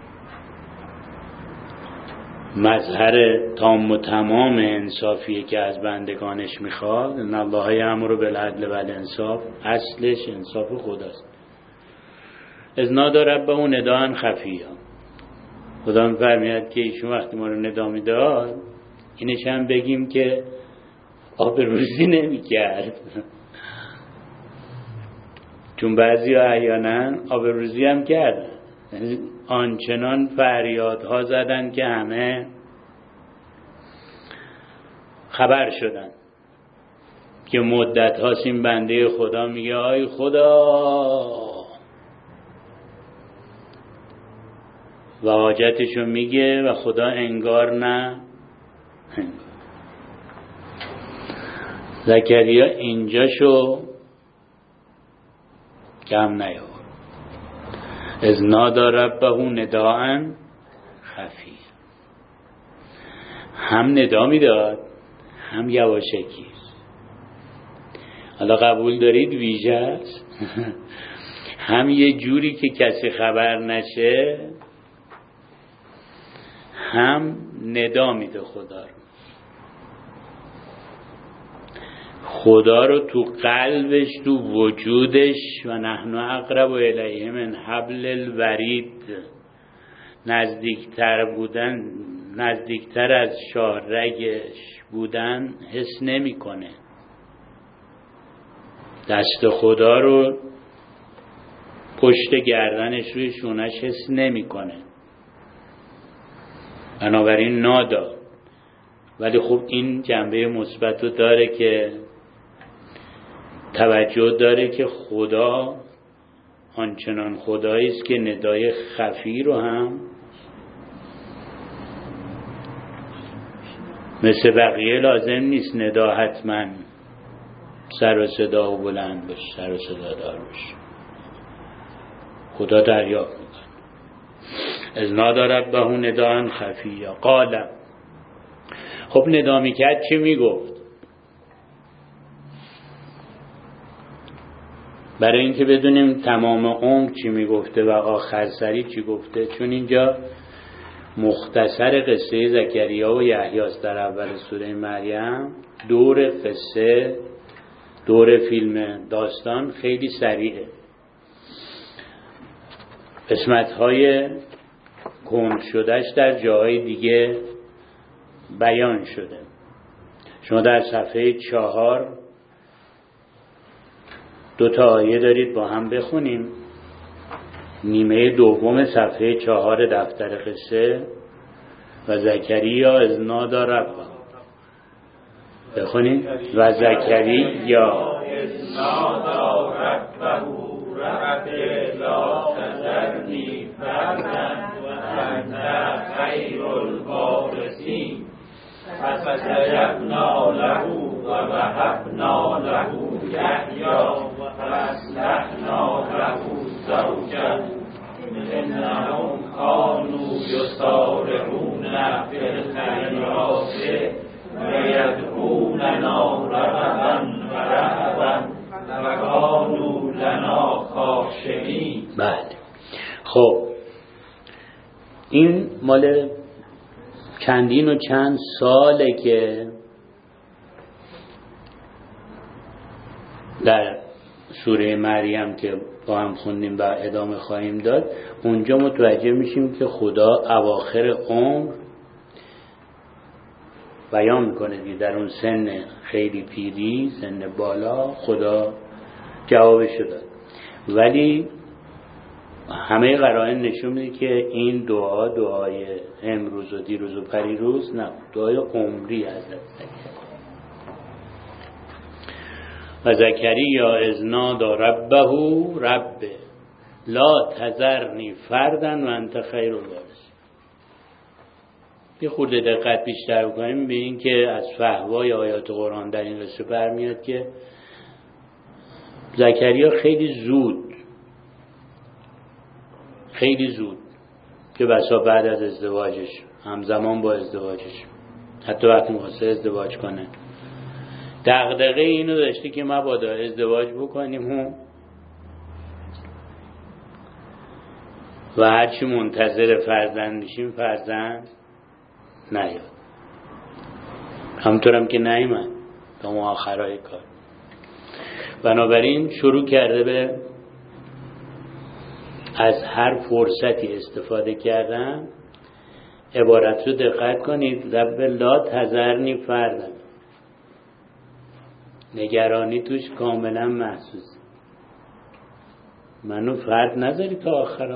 مظهر تام و تمام انصافیه که از بندگانش میخواد، ان الله یأمر بالعدل والانصاف، اصلش انصاف خداست. از نادا ربه و نداء خفیا. خدا میفرماید که ایشون وقتی ما رو ندا میداد اینش هم بگیم که آبروریزی نمیکرد، چون بعضی ها احیانا آبروریزی هم کردن، آنچنان فریادها زدن که همه خبر شدن که مدت هاست این بنده خدا میگه آی خدا و حاجتشو میگه و خدا انگار نه. زکریا اینجاشو کم نیاورد. از نادا ربه نداء خفی، هم ندا میداد هم یواشکی. حالا قبول دارید ویژه است هم یه جوری که کسی خبر نشه، هم ندا میده خدا رو تو قلبش، تو وجودش. و نحن اقرب الیه من حبل الورید، نزدیکتر از شاهرگش بودن حس نمی کنه. دست خدا رو پشت گردنش روی شونش حس نمی کنه، بنابراین نادا. ولی خب این جنبه مثبت رو داره که توجه داره که خدا آنچنان خدایی است که ندای خفی رو هم مثل بقیه لازم نیست ندا حتما سر و صدا و بلند باشه، سر و صدا دار باشه. خدا دریافت میکنه. از نادا ربه نداء خفیا قال. خب ندا میکرد چی میگفت؟ برای اینکه بدونیم تمام عمر چی میگفته و آخر سری چی گفته، چون اینجا مختصر قصه زکریا و یحیی است در اول سوره مریم. دور قصه، دور فیلم داستان خیلی سریعه. قسمت‌های کند شدهش در جاهای دیگه بیان شده. شما در صفحه 4 2 تا آیه دارید، با هم بخونیم. نیمه دوم صفحه 4 دفتر قصه. و زکریا اذ نادی ربه، بخونید. و زکریا اذ نادی ربه رب لا تذرنی فردا وانت خیر الوارثین فاستجبنا له ووهبنا له یحیی واصلحنا له زوجه انهم كانوا یسارعون فی الخیرات ویدعوننا رغبا ورهبا وكانوا لنا خاشعین. بله. خب این مال چندین و چند ساله که در سوره مریم که با هم خوندیم و ادامه خواهیم داد، اونجا متوجه میشیم که خدا اواخر عمر بیان میکنه دیگه، در اون سن خیلی پیری، سن بالا، خدا جوابشو داد. ولی همه قرائن نشون میده که این دعای امروز و دیروز و پریروز نه، دعای عمری حضرت زکریا. و زکریا اذ نادی ربه رب لا تذرنی فردا و انت خیر الوارثین. یه خورده دقت بیشتر بکنیم به این که از فحوای آیات قرآن در این قصه برمیاد که زکریا خیلی زود که بسا بعد از ازدواجش، همزمان با ازدواجش، حتی وقتی می‌خواسته ازدواج کنه، دغدغه اینو داشته که مبادا ازدواج بکنیم و هرچی منتظر فرزند میشیم فرزند نیاد. همطورم که نیامد تا مؤخرای کار. بنابراین شروع کرده به از هر فرصتی استفاده کردن. عبارت رو دقت کنید، رب لا تذرنی فردا، نگرانی توش کاملا محسوس. منو فرد نذاری تا آخرا،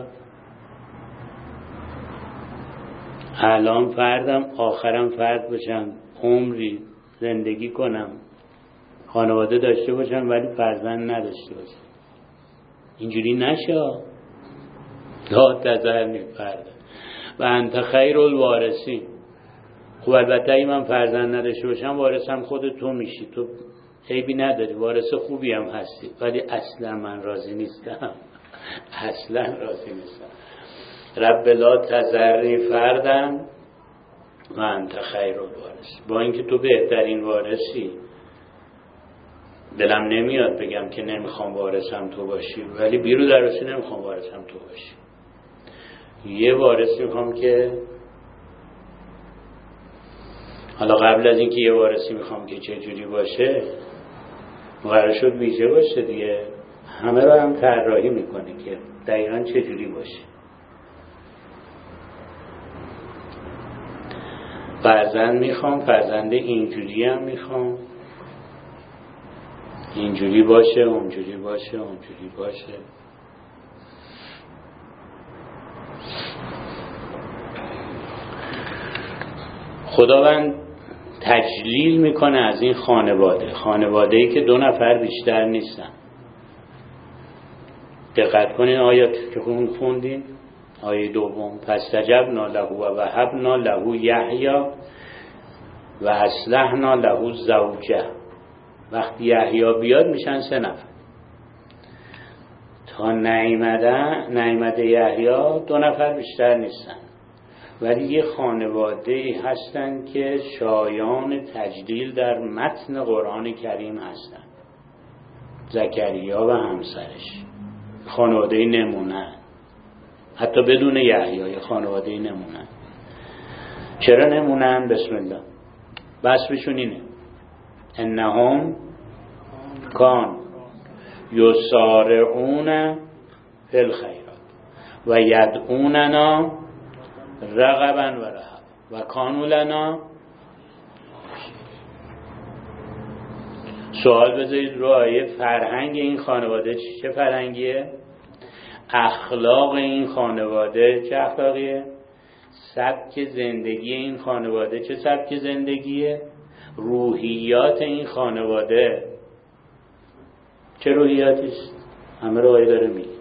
الان فردم آخرم فرد باشم، عمری زندگی کنم، خانواده داشته باشم ولی فرزند نداشته باشم. اینجوری نشه. لا تذرنی فردا و انت خیر الوارثین. خب البته ای من فرزند نداشته باشم وارثم خود تو میشی، تو عیبی نداری، وارث خوبی هم هستی، ولی اصلا من راضی نیستم. اصلا راضی نیستم. رب لا تذرنی فردا و انت خیر الوارثین. با اینکه تو بهترین وارثی، دلم نمیاد بگم که نمیخوام وارثم تو باشی، ولی بیرو درستی نمیخوام وارثم تو باشی. یه وارث میخوام که حالا قبل از اینکه یه وارثی میخوام که چه جوری باشه، قرار شد ویژه باشه دیگه، همه رو هم طراحی میکنه که دقیقاً چه جوری باشه. فرزند میخوام، فرزند اینجوری هم میخوام، اینجوری باشه، اونجوری باشه، اونجوری باشه. خداوند تجلیل میکنه از این خانواده‌ای که 2 نفر بیشتر نیستن. دقت کنین آیات که خوندین، آیه دوم، فاستجبنا له و وهبنا له یحیی و اصلحنا له زوجه. وقتی یحیی بیاد میشن 3 نفر. تا نیامده یحیی 2 نفر بیشتر نیستن، ولی یه خانواده هستن که شایان تجلیل در متن قرآن کریم هستن. زکریا و همسرش خانواده نمونه، حتی بدون یحیی خانواده نمونه. چرا نمونن؟ بسم الله، وصفشون اینه: انهم کان یسارعون فی الخیرات و یدعوننا رغبا و رهبا و کانوا لنا. سوال بذارید رو آیه فرهنگ این خانواده چه فرهنگیه؟ اخلاق این خانواده چه اخلاقیه؟ سبک زندگی این خانواده چه سبک زندگیه؟ روحیات این خانواده چه روحیاتیست؟ همه رو آیه داره میگه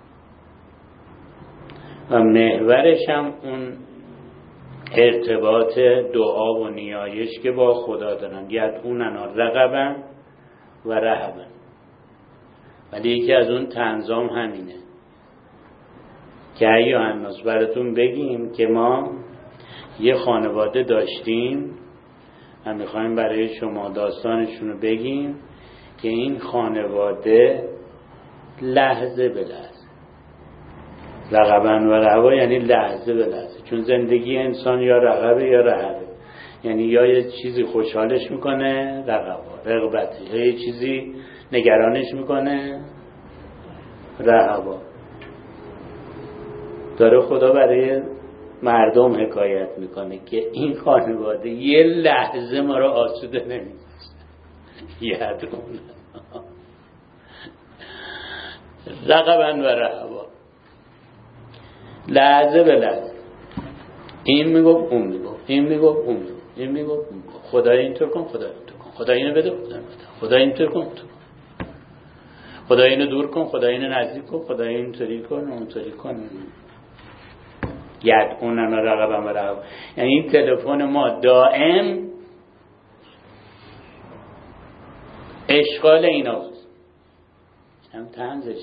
و محورش هم اون ارتباط دعا و نیایش که با خدا دارن. یدعوننا رغبا و رهبا. ولی یکی از اون تنظام همینه که ایها الناس براتون بگیم که ما یه خانواده داشتیم و میخوایم برای شما داستانشون رو بگیم که این خانواده لحظه به لحظه، رغبا و رهبا یعنی لحظه به لحظه، چون زندگی انسان یا رغبه یا رهبه، یعنی یا یه چیزی خوشحالش میکنه رغبت، یا یه چیزی نگرانش میکنه رهبا. داره خدا برای مردم حکایت میکنه که این خانواده یه لحظه ما رو آسوده نمیذاشتن. یدعون رغبا و رهبا، لحظه به لحظه، این میگفت اون میگفت، این میگفت اون میگفت، این میگفت اون میگفت، خدا اینطور کن، خدا اینطور کن، خدا اینو بده، خدا اینطور کن، خدا اینو دور کن، خدا اینو نزدیک کن، خدا اینطوری کن، اونطوری کن. یدعوننا رغبا و رهبا یعنی این تلفن ما دائم اشغال ایناست. هم طنزش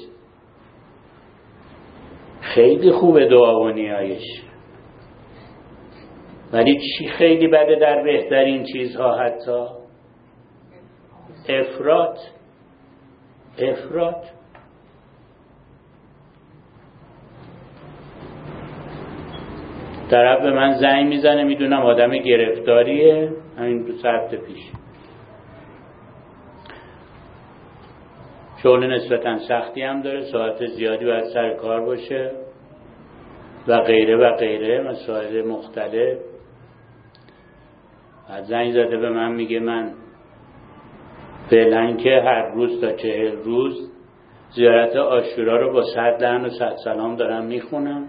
خیلی خوبه دعا و نیایش، ولی چی خیلی بده در بهترین چیزها؟ حتی افراط. طرف به من زنگ میزنه، میدونم آدم گرفتاریه، همین 2 ساعت پیش شغل نسبتا سختی هم داره، ساعت زیادی باید سر کار باشه و غیره و غیره، مسائل مختلف. بعد زنگ زده به من میگه من فعلا که هر روز تا 40 روز زیارت عاشورا رو با 100 لعن و 100 سلام دارم میخونم،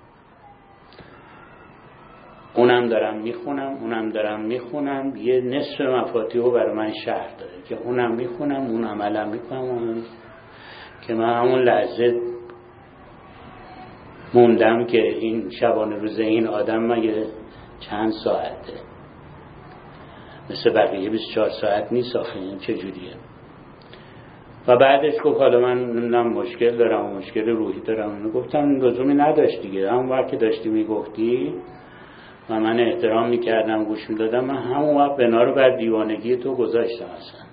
اونم دارم میخونم، یه نصف مفاتیح رو برای من شرح داره که اونم میخونم، اون عملم میکنم، که من همون لحظه موندم که این شبانه روز این آدم مگه چند ساعته؟ مثل بقیه 24 ساعت نیست آخه، این چجوریه؟ و بعدش گفت حالا من نمیدونم مشکل دارم و مشکل روحی دارم. گفتم لزومی نداشت دیگه، همون وقت که داشتی میگفتی و من احترام میکردم گوش میدادم، من همون وقت بنا رو بر دیوانگی تو گذاشتم. اصلا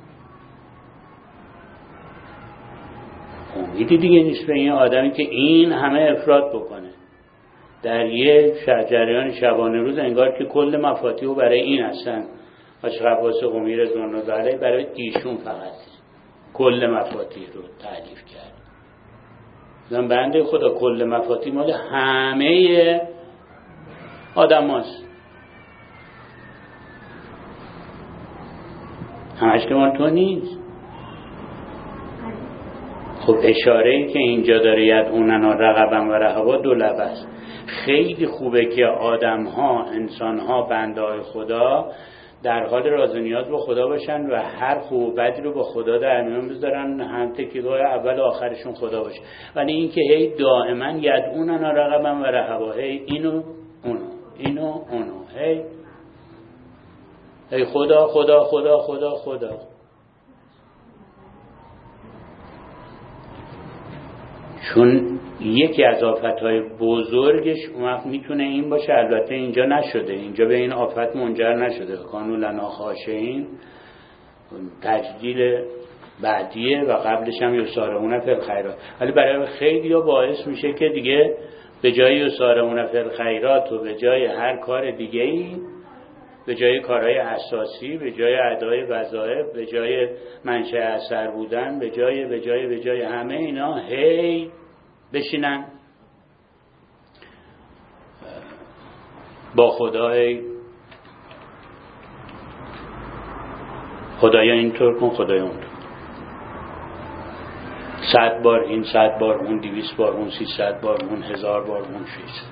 امیدی دیگه نیست به این آدمی که این همه افراط بکنه در یه جریان شبانه روز، انگار که کل مفاتیح رو برای این هستن. حاج عباس قمی رضوان الله علیه برای ایشون فقط کل مفاتیح رو تعریف کرد. مثلا بنده خدا کل مفاتیح مال همه آدم هاست، همش که مال تو نیست. خب اشاره‌ای که اینجا داره یدعوننا رغبا و رهبا 2 لب است. خیلی خوبه که آدم ها، انسان ها، بنده های خدا در حال راز و نیاز با خدا باشن و هر خوب و بدی رو با خدا در میان بذارن، هم تکیه‌گاه اول و آخرشون خدا باشه. ولی این که هی دائما یدعوننا رغبا و رهبا، هی اینو اونو، هی خدا خدا خدا خدا خدا. چون یکی از آفتهای بزرگش اون میتونه این باشه، البته اینجا نشده، اینجا به این آفت منجر نشده، کانوا لنا خاشعین تجدید بعدیه و قبلش هم یسارعون فی الخیرات. ولی برای خیلی ها باعث میشه که دیگه به جای یسارعون فی الخیرات و به جای هر کار دیگه‌ای، به جای کارهای اساسی، به جای ادای وظایف، به جای منشأ اثر بودن، به جای همه اینا هی بشینن با خدایا اینطور کن، خدایا اونطور، 100 بار این، 100 بار اون، 200 بار اون، 300 بار اون، 1000 بار اون چیز.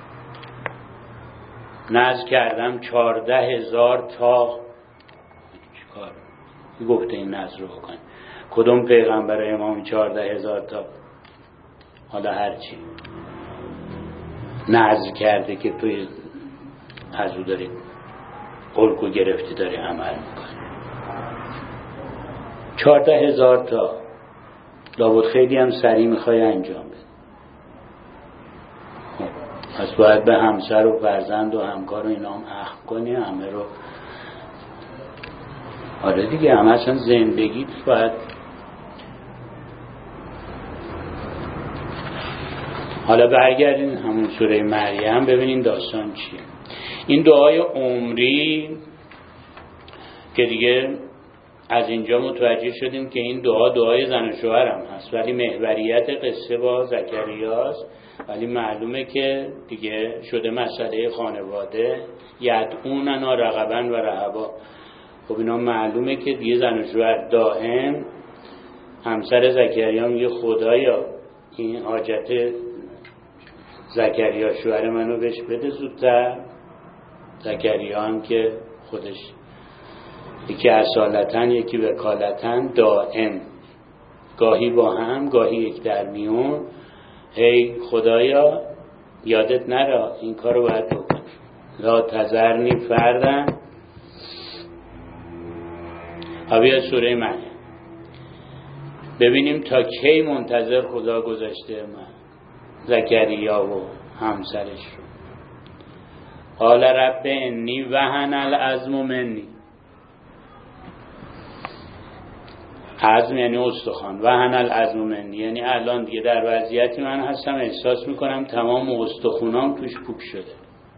نذر کردم 14,000 تا. چیکار گفته این نذر رو بکن؟ کدوم پیغمبر امام 14,000 تا حالا هرچی نذر کرده که توی از او داری قلقو گرفتی داری عمل میکنی؟ 14,000 تا لابد خیلی هم سریع میخوای انجام بده. پس باید به همسر و فرزند و همکار و اینا هم اخم کنی، همه رو. آره دیگه، همه اصلا زندگیت باید. حالا برگردین همون سوره مریم ببینین داستان چیه. این دعای عمری که دیگه از اینجا متوجه شدیم که این دعای زن و شوهر هم هست، ولی محوریت قصه با زکریاست. ولی معلومه که دیگه شده مسئله خانواده، یدعوننا رغبا و رهبا. خب اینا معلومه که دیگه زن و شوهر دائم. همسر زکریا میگه خدایا این حاجت زکریا شوهر منو بهش بده زودتر. زکریا هم که خودش یکی اصالتاً یکی وکالتاً دائم، گاهی با هم گاهی یک در میون، هی خدایا یادت نره این کار رو باید بکن، لا تذرنی فردن. بیا سوره مریم ببینیم تا کی منتظر خدا گذاشته زکریا و همسرش رو. قال رب انی وهن العظم منی. عظم یعنی استخوان، وهن العظم منی یعنی الان دیگه در وضعیتی من هستم احساس میکنم تمام استخونام توش پوک شده.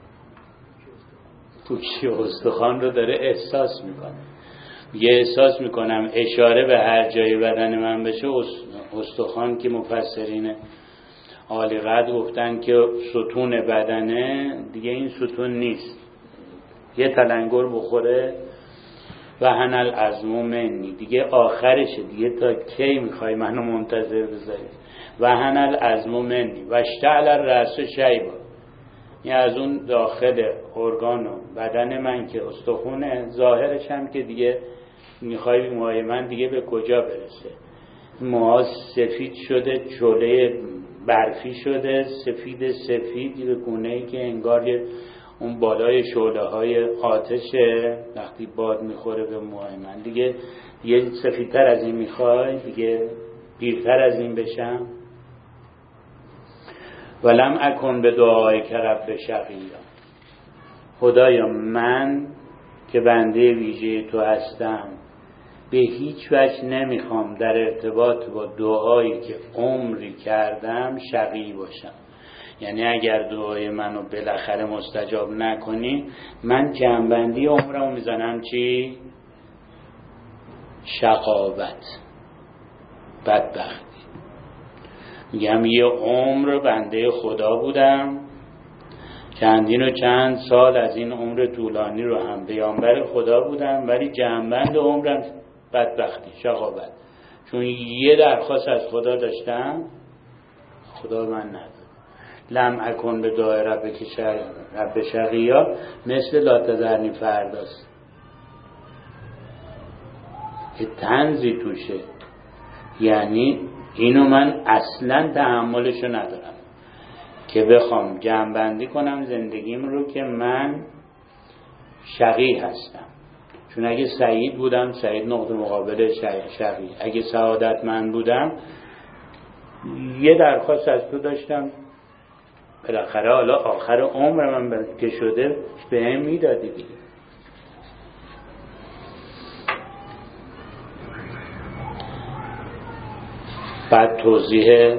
پوکی استخوان رو داره احساس میکنه. یه احساس میکنم اشاره به هر جای بدن من بشه استخوان که مفسرین عالی قدر گفتن که ستون بدنه دیگه این ستون نیست، یه تلنگر بخوره وهن العظم منی دیگه آخرشه، دیگه تا کی میخوای منو منتظر بذاری؟ وهن العظم منی و اشتعل الرأس شیبا، این از اون داخل ارگان و بدن من که استخونه، ظاهرش هم که دیگه میخوای موهای من دیگه به کجا برسه؟ موها سفید شده، چوله برفی شده، سفید به گونه‌ای که انگار اون بالای شعله های آتشه وقتی باد میخوره به موهای من. دیگه یه سفیدتر از این میخوای؟ دیگه پیرتر از این بشم؟ ولم اکن به دعای که رب شقیا. خدایا من که بنده ویژه تو هستم به هیچ وجه نمیخوام در ارتباط با دعایی که عمری کردم شقی باشم. یعنی اگر دعای منو بالاخره مستجاب نکنی من جنبندی عمرمو میزنم چی؟ شقاوت، بدبختی. میگم یه عمر بنده خدا بودم، چندین و چند سال از این عمر طولانی رو هم پیامبر خدا بودم، ولی جنبند عمرم بدبختی، شقاوت. چون یه درخواست از خدا داشتم خدا من نداد. لم اکن به دعای رب شقیا مثل لا تذرنی فرداست که طنزی توشه. یعنی اینو من اصلا تحملشو ندارم که بخوام جمع‌بندی کنم زندگیم رو که من شقی هستم. چون اگه سعید بودم سعید نقطه مقابل شقی، اگه سعادتمند بودم یه درخواست از تو داشتم بالاخره حالا آخر عمر من که شده به هم میدادی دیگه. بعد توضیح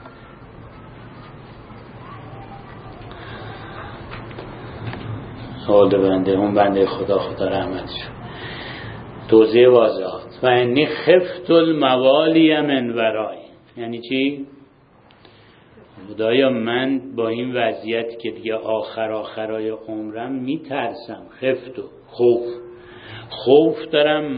سوال بنده اون بنده خدا رحمتش، توضیح واضحات. و انی خفت الموالی من ورای. یعنی چی؟ خدایا من با این وضعیتی که دیگه آخرای عمرم میترسم، خفت و خوف دارم.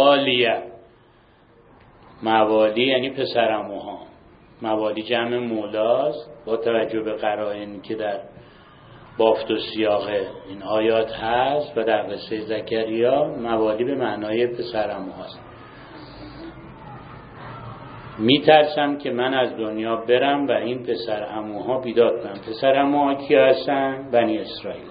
موالی یعنی پسرعموها، موالی جمع مولاست با توجه به قرائنی که در بافت و سیاق این آیات هست و در قصه زکریا موالی به معنای پسرعموهاست. میترسم که من از دنیا برم و این پسرعموها بیداد کنم. پسرعموها کی هستن؟ بنی اسرائیل.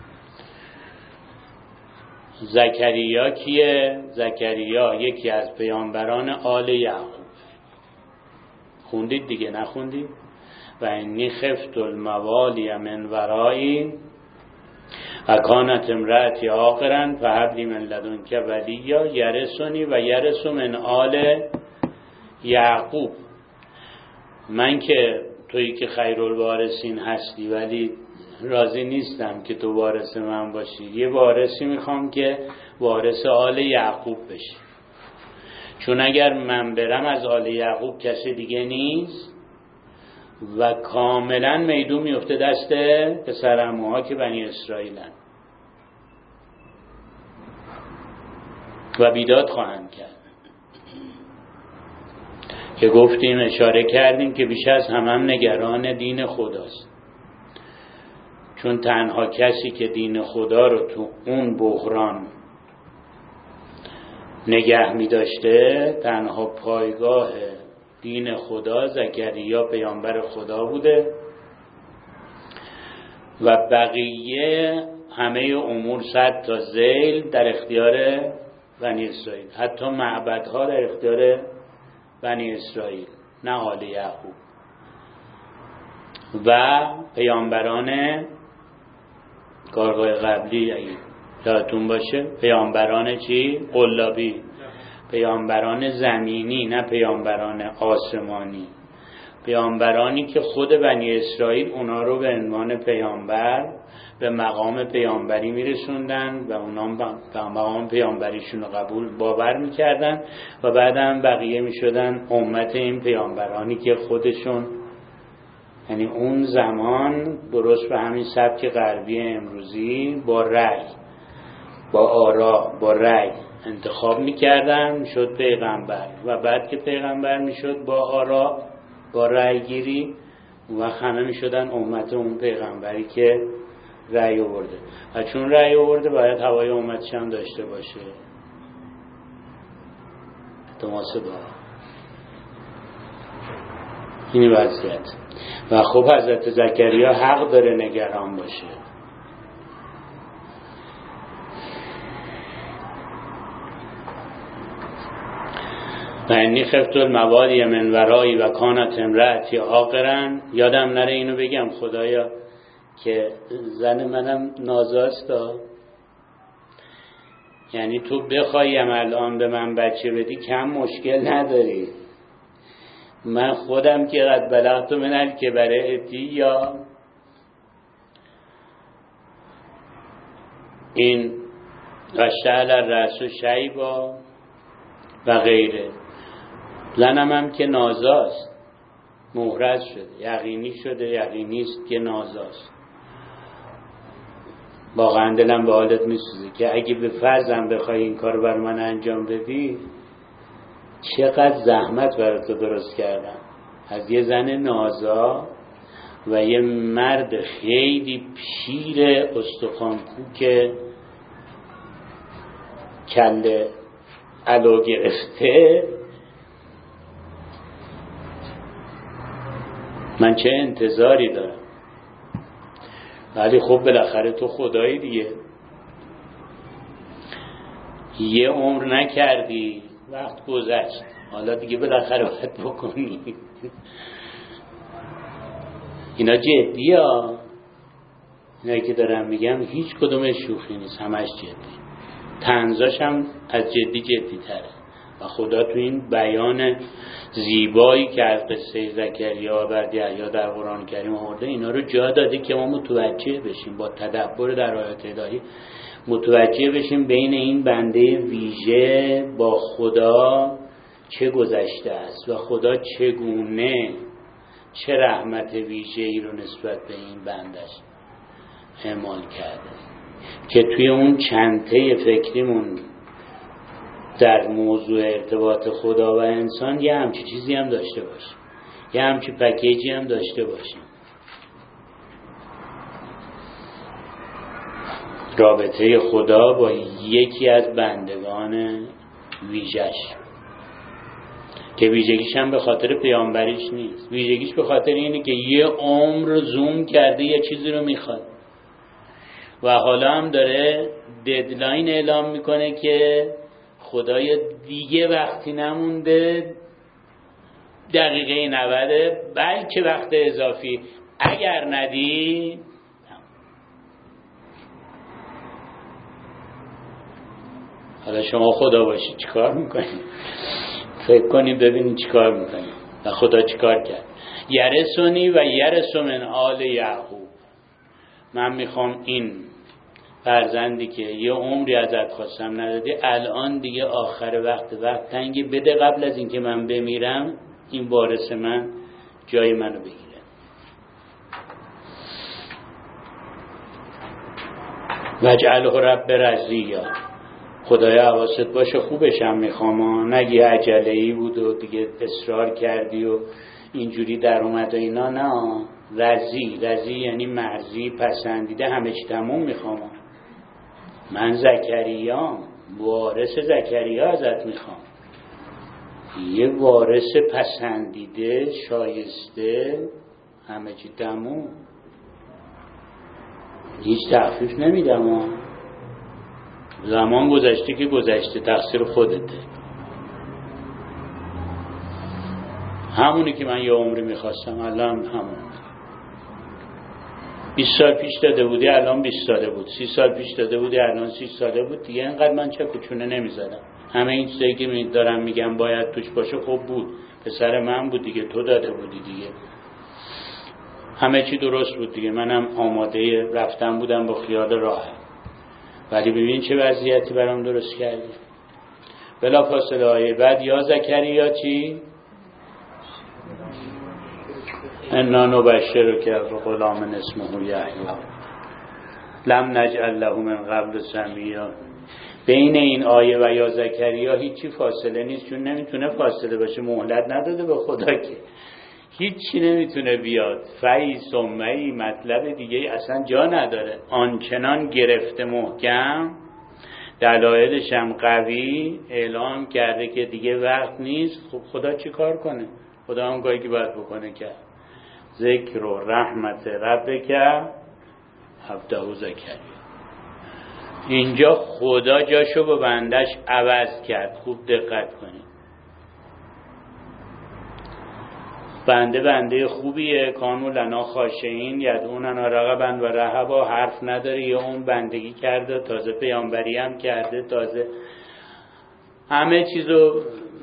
زکریا کیه؟ زکریا یکی از پیامبران آل یعقوب. خوندید دیگه، نخوندید؟ و انی خفت الموالی من ورایی و کانت امرأتی عاقرا فهب لی من لدنک ولیا یرثنی و یرث من آل یعقوب. من که تویی که خیرالوارثین هستی ولی راضی نیستم که تو وارث من باشی، یه وارثی میخوام که وارث آل یعقوب بشی، چون اگر من برم از آل یعقوب کسی دیگه نیست و کاملا میدون میفته دست پسرعموها که بنی اسرائیلن و بیداد خواهند کرد. که گفتیم، اشاره کردیم که بیش از همه نگران دین خداست، چون تنها کسی که دین خدا رو تو اون بحران نگه می داشته، تنها پایگاه دین خدا زکریا پیامبر خدا بوده و بقیه همه امور صد تا ذیل در اختیار بنی اسرائیل، حتی معبدها در اختیار بنی اسرائیل، نه آل یعقوب. و پیامبران کارگاه قبلی اگه یادتون باشه، پیامبران چی؟ قلابی، پیامبران زمینی، نه پیامبران آسمانی. پیامبرانی که خود بنی اسرائیل اونا رو به عنوان پیامبر به مقام پیامبری میرسوندن و اونا به مقام پیامبریشون رو باور میکردن و بعد هم بقیه میشدن امت این پیامبرانی که خودشون، یعنی اون زمان درست به همین سبک غربی امروزی با رأی، با آرا، با رأی انتخاب میکردن، میشد پیغمبر و بعد که پیغمبر میشد با آرا، با رأی گیری، و همه میشدن امت اون پیغمبری که رأی آورده. و چون رأی آورده باید هوای امتش هم داشته باشه. تماسه با این وضعیت. و خب حضرت زکریا حق داره نگران باشه. و انی خفت الموالی من ورایی و کانت امرأتی عاقرا. یادم نره اینو بگم خدایا که زن منم نازاستا، یعنی تو بخوایم الان به من بچه بدی کم مشکل نداری، من خودم که قد بلغت من الکبر عتیا، این اشتعل الرأس شیبا و غیره. زنم هم که نازاست، محرز شده، یقینی شده، یقینیست که نازاست. واقعا دلم به حالت میسوزه که اگه به فرضم بخوای این کار بر من انجام بدی، چقدر زحمت برای تو درست کردم. از یه زن نازا و یه مرد خیلی پیر استخوانکو که کله علو گرفته، من چه انتظاری دارم؟ ولی خب بالاخره تو خدایی دیگه، یه عمر نکردی، وقت گذشت، حالا دیگه بالاخره باید بکنی. اینا جدی ها، اینا که دارم میگم هیچ کدوم شوخی نیست، همش جدی. طنزاش هم از جدی تره. و خدا تو این بیان زیبایی که از قصه زکریا و بعد یحیی در قرآن کریم آورده، اینا رو جا داده که ما متوجه بشیم، با تدبر در آیات الهی متوجه بشیم بین این بنده ویژه با خدا چه گذشته است و خدا چگونه چه رحمت ویژه‌ای رو نسبت به این بندش اعمال کرده که توی اون چنته فکریمون در موضوع ارتباط خدا و انسان یه همچی چیزی هم داشته باشیم، یه همچی پکیجی هم داشته باشیم. رابطه خدا با یکی از بندگان ویژش که ویژگیش هم به خاطر پیامبریش نیست، ویژگیش به خاطر اینه که یه عمر زوم کرده یه چیزی رو میخواد و حالا هم داره ددلاین اعلام میکنه که خدای دیگه وقتی نمونده، دقیقه 90 بلکه وقت اضافی، اگر ندی حالا شما خدا باشید چیکار میکنید؟ فکر کنید ببینید چیکار میکنید و خدا چیکار کرد. یرثنی و یرث من آل یعقوب، من میخوام این فرزندی که یه عمری ازت خواستم ندادی، الان دیگه آخر وقت تنگی، بده قبل از اینکه من بمیرم این وارث من جای منو بگیره. وجعله رب رضیا، خدایا حواست باشه خوبش هم میخوام، نگی عجله‌ای بود و دیگه اصرار کردی و اینجوری در اومد و اینا. نه، رضی یعنی مرضی، پسندیده، همه چی تموم میخوام. من زکریا، وارث زکریا ازت میخوام، یه وارث پسندیده، شایسته، همه چی تموم، هیچ تخفیف نمیدم. زمان گذشته که گذشته، تقصیر خودته. همونی که من یه عمری میخواستم الان همون. 20 سال پیش داده بودی الان 20 ساله بود، 30 سال پیش داده بودی الان 30 ساله بود دیگه. اینقدر من چه کوچونه نمیزدم. همه این چیزایی که دارم میگم باید توش باشه، خب بود، پسر من بود دیگه، تو داده بودی دیگه، همه چی درست بود دیگه، منم آماده رفتن بودم با خیال راحت. ولی ببین چه وضعیتی برام درست کردی. بلا فاصله آیه بعد یا زکریا چی؟ انا نبشرک بغلام اسمه یحیی لم نجعل له من قبل سمیا. بین این آیه و یا زکریا هیچی فاصله نیست، چون نمیتونه فاصله باشه، مهلت نداده به خدا که هیچی نمیتونه بیاد. فی ثمه‌ای، مطلب دیگه اصلا جا نداره، آنچنان گرفته محکم، دلایلش هم قوی، اعلام کرده که دیگه وقت نیست. خب خدا چی کار کنه؟ خدا هم کاری که باید بکنه که ذکر و رحمت ربک عبده زکریا. اینجا خدا جاشو با بندش عوض کرد. خوب دقت کنید، بنده خوبیه، کانوا لنا خاشعین یدعوننا رغبا و رهبا، حرف نداره، یه اون بندگی کرده، تازه پیامبری هم کرده، تازه همه چیزو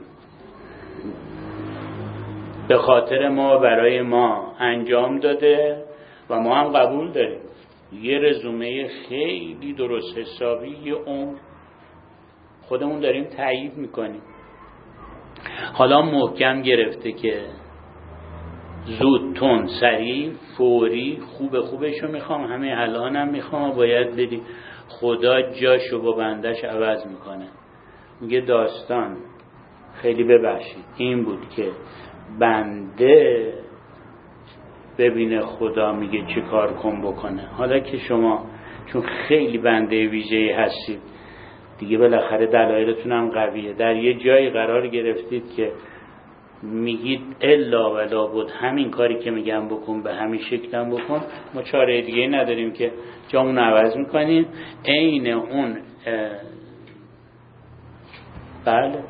به خاطر ما برای ما انجام داده و ما هم قبول داریم. یه رزومه خیلی درست حسابی، یه عمر خودمون داریم تایید میکنیم. حالا محکم گرفته که زود، تون، سریع، فوری، خوبشو میخوام، همه الانم میخوام، باید بدی. خدا جاشو با بندش عوض میکنه. میگه داستان خیلی ببخشید این بود که بنده ببینه خدا میگه چی کار کن بکنه. حالا که شما چون خیلی بنده ویژه‌ای هستید دیگه، بالاخره دلایلتون هم قویه، در یه جایی قرار گرفتید که میگید الا ولا بود همین کاری که میگم بکن به همین شکلم بکن، ما چاره دیگه نداریم که جامون عوض میکنیم. عین اون بله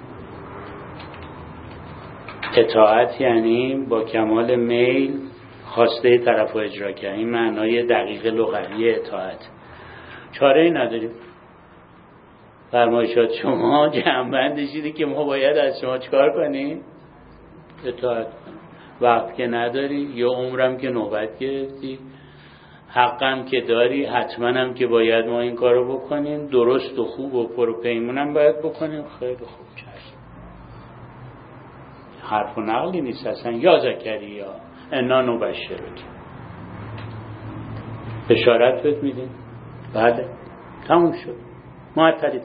اطاعت، یعنی با کمال میل خواسته طرف رو اجرا کرد. این معنای دقیق لغوی اطاعت. چاره نداریم. فرمایشات شما جمع‌بندش اینه که ما باید از شما چیکار کنیم؟ اطاعت کنیم. وقت که نداری، یا عمرم که نوبت گرفتی، حقم که داری، حتما هم که باید ما این کارو بکنیم، درست و خوب و پروپیمونم باید بکنیم. خیلی خوب، چشم، حرف و نقلی نیست اصلا. یا زکریا انا نبشرک، بشارت بهت میدیم. بله تموم شد، معطلی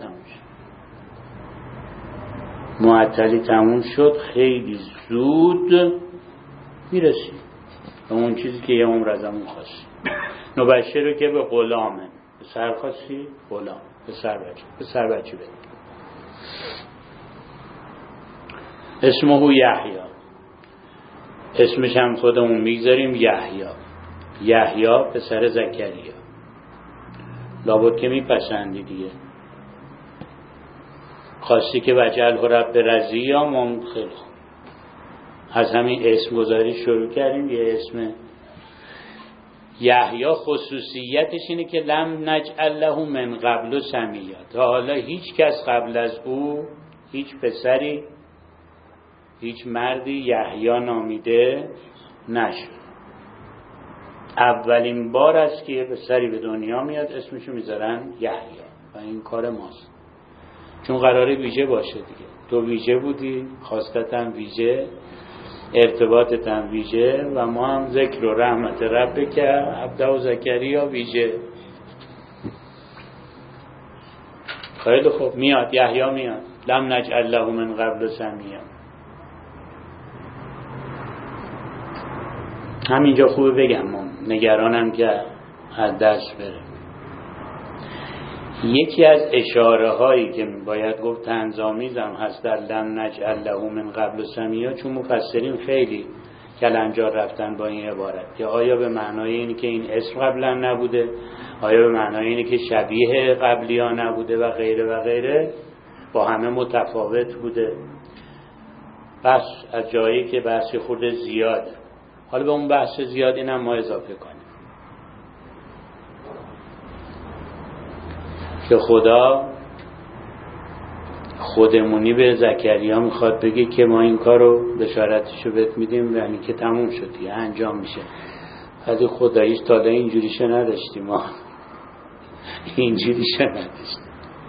تموم شد. خیلی زود میرسیم به اون چیزی که یه عمر ازمون خواستی. نبشرک که به غلامه، به سر خواستی غلام، به سر بچه بده. اسمه یحیی، اسمش هم خودمون میگذاریم یحیی پسر زکریا. لابد که میپسندی دیگه، خواستی که وجعله رب رضیا. ما خیلی خوب از همین اسم گذاری شروع کردیم. یه اسم یحیی خصوصیتش اینه که لم نجعل له من قبل سمیا، تا حالا هیچ کس قبل از او، هیچ پسری، هیچ مردی یحیی نامیده نشد. اولین بار است که یه پسری به دنیا میاد اسمشو میذارن یحیی و این کار ماست، چون قراره ویژه باشه دیگه. تو ویژه بودی، خواستت هم ویژه، ارتباطت هم ویژه و ما هم ذکر و رحمت ربک عبده و زکریا ویژه. خیلی خوب، میاد یحیی میاد. لم نجعل له من قبل سمیا. همینجا خوبه بگم، نگرانم که از دست بره. یکی از اشاره هایی که باید گفت طنزآمیزم هست در لم نجعل له من قبل سمیا، چون مفسرین خیلی کلنجار رفتن با این عبارت که آیا به معنای اینه که این اسم قبلا نبوده، آیا به معنای اینه که شبیه قبلی ها نبوده و غیره و غیره، با همه متفاوت بوده. بس از جایی که بحث خود زیاده. حالا به اون بحث زیاد اینم ما اضافه کنیم که خدا خودمونی به زکریا میخواد بگه که ما این کار رو بشارتشو بهت میدیم، یعنی که تموم شدی، انجام میشه. ولی خداییش تالا اینجوریشه نداشتیم، ما اینجوریشه نداشتیم.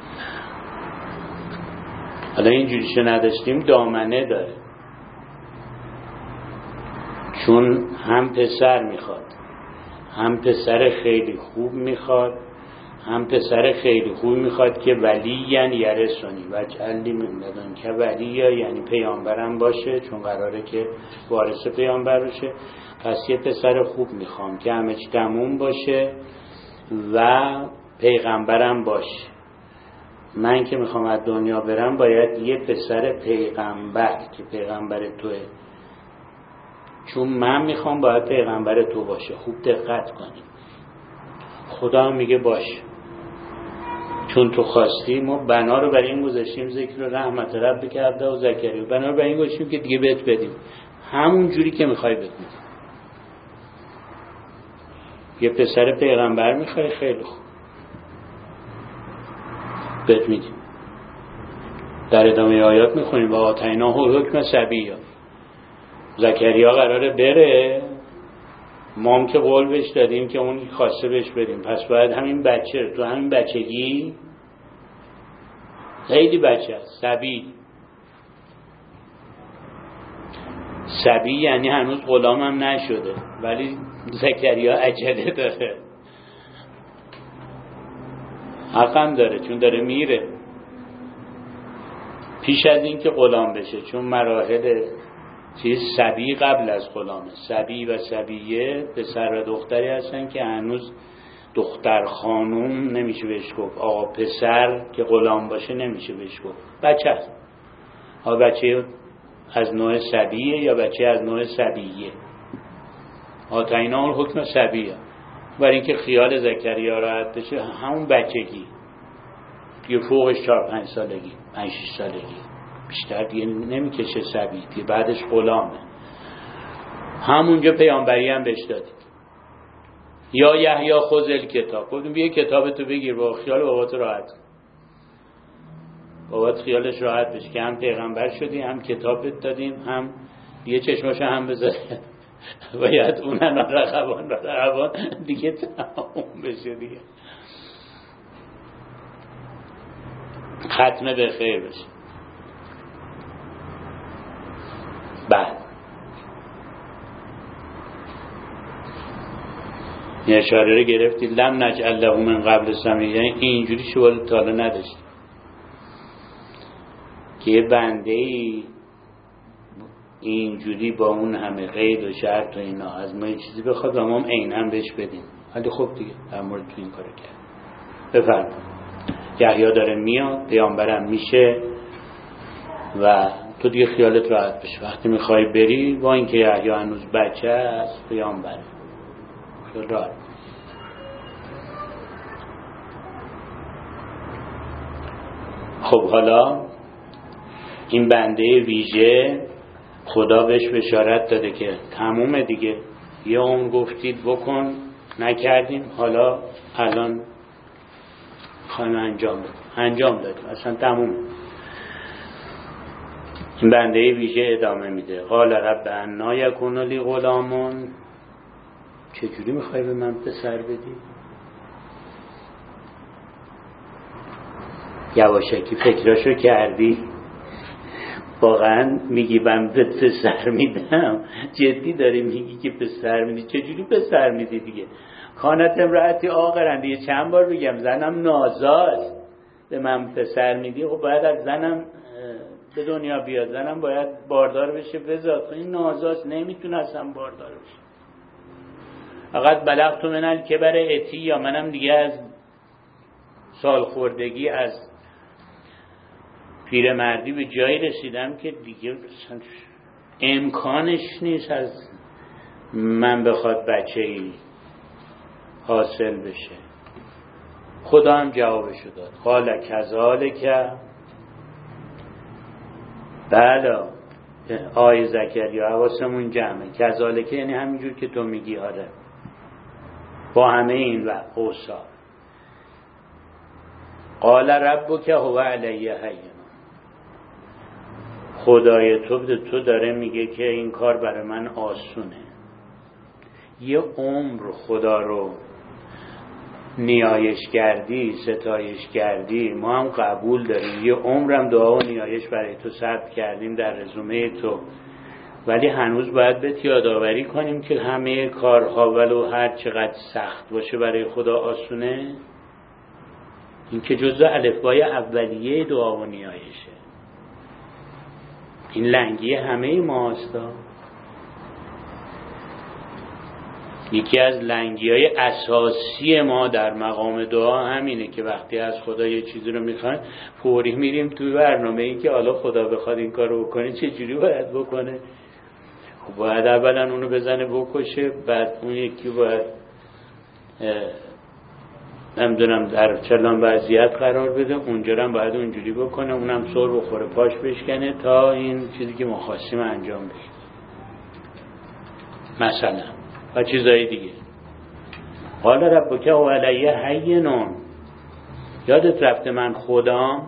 حالا اینجوریشه نداشتیم دامنه داره، چون هم پسر میخواد، هم پسر خیلی خوب میخواد، هم پسر خیلی خوب میخواد که ولی یعنی یرثنی وجعلنی من لدنک ولیا، یعنی پیامبرم باشه، چون قراره که وارث پیامبر باشه. پس یه پسر خوب میخوام که همه چی تموم باشه و پیغمبرم باشه. من که میخوام از دنیا برم باید یه پسر پیغمبر که پیغمبر توه، چون من میخوام باید پیغمبر تو باشه. خوب دقت کنیم، خدا میگه باشه، چون تو خواستی. ما بنا رو برای این گذاشتیم ذکر و رحمت ربک عبده و زکریا، بنا رو برای این گذاشتیم که دیگه بهت بدیم همون جوری که میخوای بهت میدیم. یه پسر پیغمبر میخوای، خیلی خوب بهت میدیم. در ادامه آیات میخونیم و آتیناه حکم صبیا. زکریا قراره بره، ما هم که قول بهش دادیم که اون خواسته بهش بدیم، پس باید همین بچه رو تو همین بچگی، خیلی بچه هست، صبی یعنی هنوز غلام هم نشده، ولی زکریا عجله داره، حقم داره، چون داره میره پیش از این که غلام بشه، چون مراحل صبی قبل از غلامه. صبی و صبیه پسر و دختری هستن که هنوز دختر خانوم نمیشه بهش گفت، آقا پسر که غلام باشه نمیشه بهش گفت، بچه هست. ها بچه از نوع صبیه یا بچه از نوع صبیه. آتیناه الحکم صبیه، برای اینکه خیال زکریا راحت بشه همون بچگی، یه فوقش 4-5 سالگی 5-6 سالگی، بیشتر دیگه نمیکشه صبی، دیگه بعدش غلامه. همونجا پیامبری هم بهش دادیم. یا یحیی خذ الکتاب، گفتیم بیا کتابتو بگیر، با خیال بابات راحت، بابات خیالش راحت بشه که هم پیغمبر شدی، هم کتابت دادیم، هم یه چشماشو هم بذاره باید اونن رقبان دیگه تمام بشه دیگه، ختمه به خیر بشه. بعد این اشاره رو گرفتی لم نجعل له من قبل سمیع، یعنی اینجوری شوال تالا نداشت که یه بنده ای اینجوری با اون همه قید و شرط و اینا از ما یه چیزی بخواد و ما هم عیناً بهش بدیم. ولی خب دیگه در مورد تو این کارو کرد. بفرمایید. یحیی داره میاد، پیامبرم میشه و تو دیگه خیالت راحت بشه وقتی میخوای بری، با اینکه یحیی هنوز بچه است پیامبره، خیال راحت. خب حالا این بنده ویژه خدا بهش بشارت داده که تمومه دیگه، یه عمر گفتید بکن نکردیم، حالا الان خواهیم انجام دادیم، اصلا تموم. این بنده ویژه ادامه میده قال رب انا یکون لی غلام، چجوری میخوای به من پسر بدی؟ یواشکی فکراشو کردی؟ واقعا میگی من به پسر میدم؟ جدی داری میگی که پسر میدی؟ چجوری پسر میدی دیگه؟ کانت امرأتی عاقرا، دیگه چند بار بگم زنم نازاست، به من پسر میدی؟ خب باید از زنم به دنیا بیاد، زنم باید باردار بشه بذات، این نازاست نمیتونه اصلا باردار بشه. فقط بلغت من الکبر اتی، یا منم دیگه از سال خوردگی از پیرمردی به جایی رسیدم که دیگه امکانش نیست از من بخواد بچه‌ای حاصل بشه. خدا هم جوابشو داد قال کذالک، بله آی زکریا حواسمون جمعه، کذالک یعنی همینجور که تو میگی، آره با همه این و اوصاف. قال ربک هو علی هین، خدای تو داره میگه که این کار برای من آسونه. یه عمر خدا رو نیایش کردی، ستایش کردی، ما هم قبول داریم، یه عمرم دعا و نیایش برای تو ثبت کردیم در رزومه تو، ولی هنوز باید بهت یادآوری کنیم که همه کارها ولو هر چقدر سخت باشه برای خدا آسونه. این که جزء الفبای اولیه دعا و نیایشه، این لنگی همه ما هستا. یکی از لنگی‌های اساسی ما در مقام دعا همینه که وقتی از خدا یه چیزی رو میخوایم فوری میریم توی برنامه‌ای که حالا خدا بخواد این کار رو بکنه چه جوری باید بکنه. خب باید اولا اونو بزنه بکشه، بعد اون یکی باید نمیدونم در چلان وضعیت قرار بده، اونجا هم باید اونجوری بکنه، اونم سر بخوره پاش بشکنه تا این چیزی که ما خواستیم انجام بشه مثلا و چیزای دیگه. قال ربک هو علی هین، یادت رفته من خدا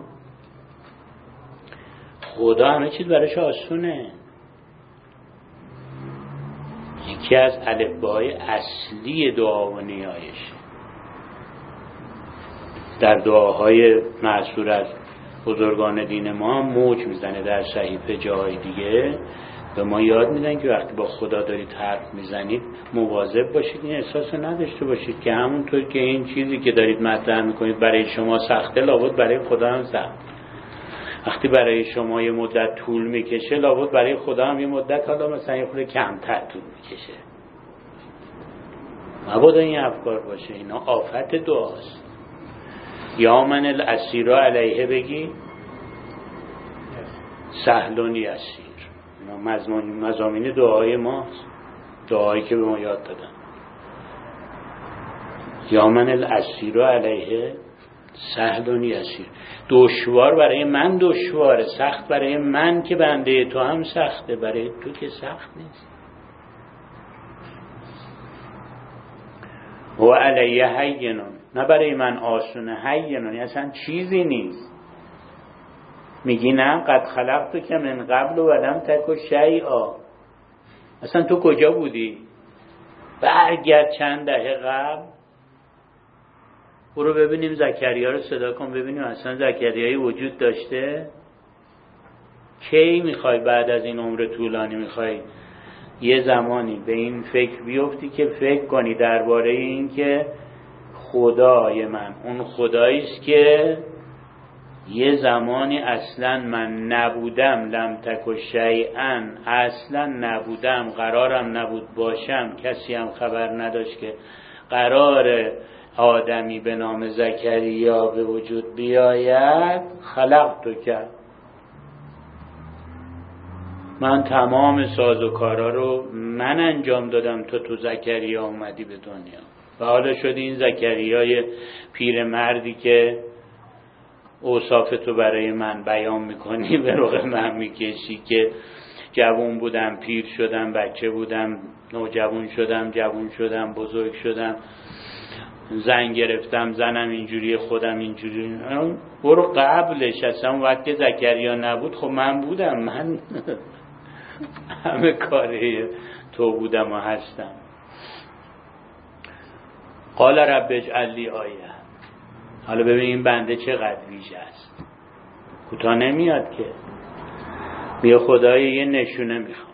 همه چیز براش آسونه. یکی از الفبای اصلی دعا و نیایش در دعاهای معصور از بزرگان دین ما موج میزنه در صحیفه جای دیگه، به ما یاد میدن که وقتی با خدا دارید حرف میزنید مواظب باشید این احساس نداشته باشید که همونطور که این چیزی که دارید مطرح میکنید برای شما سخته، لابد برای خدا هم سخت. وقتی برای شما یه مدت طول میکشه، لابد برای خدا هم یه مدت حالا مثلا یه خورده کمتر طول میکشه. مبادا این افکار باشه، اینا آفت دعاست. یا من الاسیر علیه بگی سهل یسیر، مضامین دعای ماست، دعایی که به ما یاد دادن. یا من الاسیر علیه سهل یسیر، دشوار برای من دشواره، سخت برای من که بنده تو هم سخته، برای تو که سخت نیست. و علیه هینون، نه برای من آسونه، هینون اصلا چیزی نیست. میگی نه قد خلقتو که من قبل و لم تک شیئا، اصلا تو کجا بودی؟ برگرد چند دهه قبل، برو ببینیم زکریا رو صدا کن ببینیم اصلا زکریایی وجود داشته؟ کی میخوای بعد از این عمر طولانی میخوای یه زمانی به این فکر بیفتی که فکر کنی درباره این که خدای من اون خدایی است که یه زمانی اصلا من نبودم، لم تک شیئا، اصلا نبودم، قرارم نبود باشم، کسی هم خبر نداشت که قرار آدمی به نام زکریا به وجود بیاید. خلقتک، من تمام سازوکارا رو من انجام دادم، تو زکریا اومدی به دنیا و حالا شدی این زکریای پیرمردی که اوصاف تو برای من بیان میکنی، به رغم من میکشی که جوان بودم، پیر شدم، بچه بودم، نوجوان شدم، جوان شدم، بزرگ شدم، زن گرفتم، زنم اینجوری، خودم اینجوری. برو قبلش، اصلا وقتی زکریا نبود خب من بودم، من همه کاره تو بودم و هستم. قال رب اجعل لی آیه. حالا ببین این بنده چقدر ویژه است، کوتاه نمیاد که بیا خدای یه نشونه میخوام.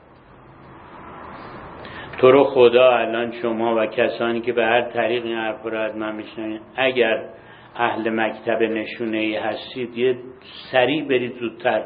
تو رو خدا الان شما و کسانی که به هر طریق این حرف رو از من میشنوید، اگر اهل مکتب نشونه‌ای هستید یه سریع برید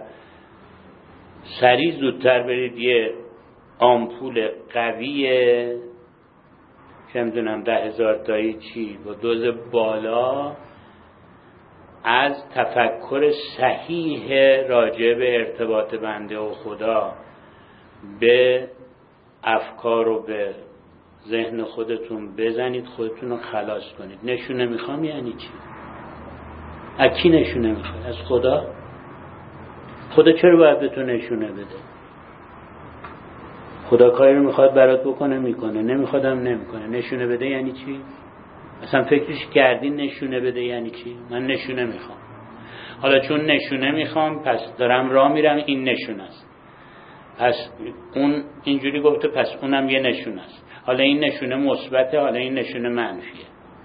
زودتر برید یه آمپول قویه که میدونم 10,000 تایی چی با دوز بالا از تفکر صحیح راجع به ارتباط بنده و خدا به افکار و به ذهن خودتون بزنید، خودتون رو خلاص کنید. نشونه میخوام یعنی چی؟ از کی نشونه میخواد؟ از خدا؟ خدا چرا باید به تو نشونه بده؟ خدا کاری رو میخواد برات بکنه میکنه، نمیخوادم نمیکنه. نشونه بده یعنی چی؟ اصلا فکرش کردین نشونه بده یعنی چی؟ من نشونه میخوام. حالا چون نشونه میخوام پس دارم راه میرم، این نشونه است. پس اون اینجوری گفته، پس اونم یه نشونه است. حالا این نشونه مثبته، حالا این نشونه منفیه.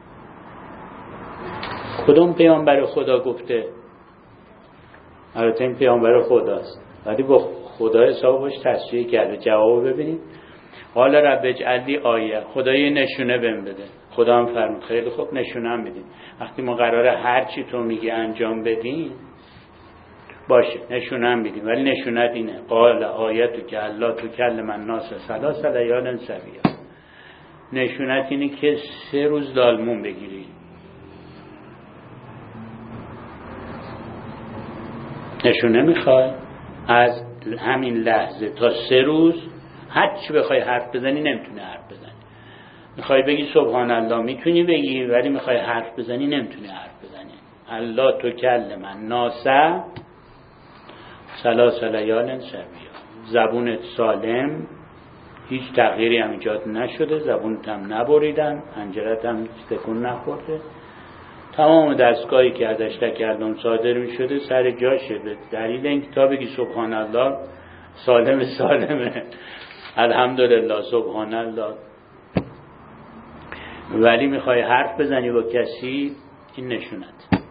کدوم پیامبر خدا گفته؟ البته این پیامبر خداست، ولی با خدا حساب باش تصریح کرده. جواب ببینید. قال رب اجعل لی آیه، خدا یه نشونه بهم بده. خدا هم فرمود خیلی خوب، نشونه هم بدین. وقتی ما قراره هر چی تو میگی انجام بدین باشه، نشونه هم بدین، ولی نشونت اینه. قال آیتو که الله تو کلم الناس 3 لیال سویا. نشونت اینه که 3 روز لالمون بگیری. نشونه میخوای از همین لحظه تا 3 روز هر چی بخوای حرف بزنی نمیتونی حرف بزنی. میخوای بگی سبحان الله میتونی بگی، ولی میخوای حرف بزنی نمیتونی حرف بزنی. الله تو کلم الناس 3 لیال سویا. زبونت سالم، هیچ تغییری هم ایجاد نشده، زبونت هم نبریدن، حنجرت هم تکون نخورده، تمام دستگاهی که ازش تکلم صادر می شده سر جاشه. به دلیل این تا بگی سبحان الله سالمه الحمدلله سبحان الله، ولی میخوای حرف بزنی با کسی، این نشونت.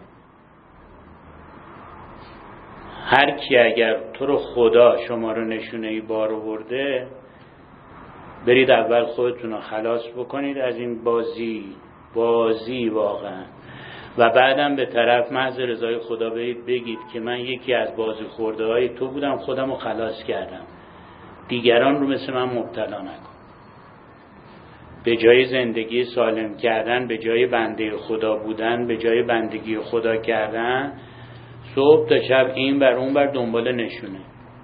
هر کی اگر تو رو خدا شما رو نشونه‌ای بار آورده، برید اول خودتون رو خلاص بکنید از این بازی واقعا، و بعدم به طرف محض رضای خدا برید بگید که من یکی از بازی خورده های تو بودم، خودم رو خلاص کردم، دیگران رو مثل من مبتلا نکن. به جای زندگی سالم کردن، به جای بنده خدا بودن، به جای بندگی خدا کردن، صبح تا شب این بر اون بر دنبال نشونه.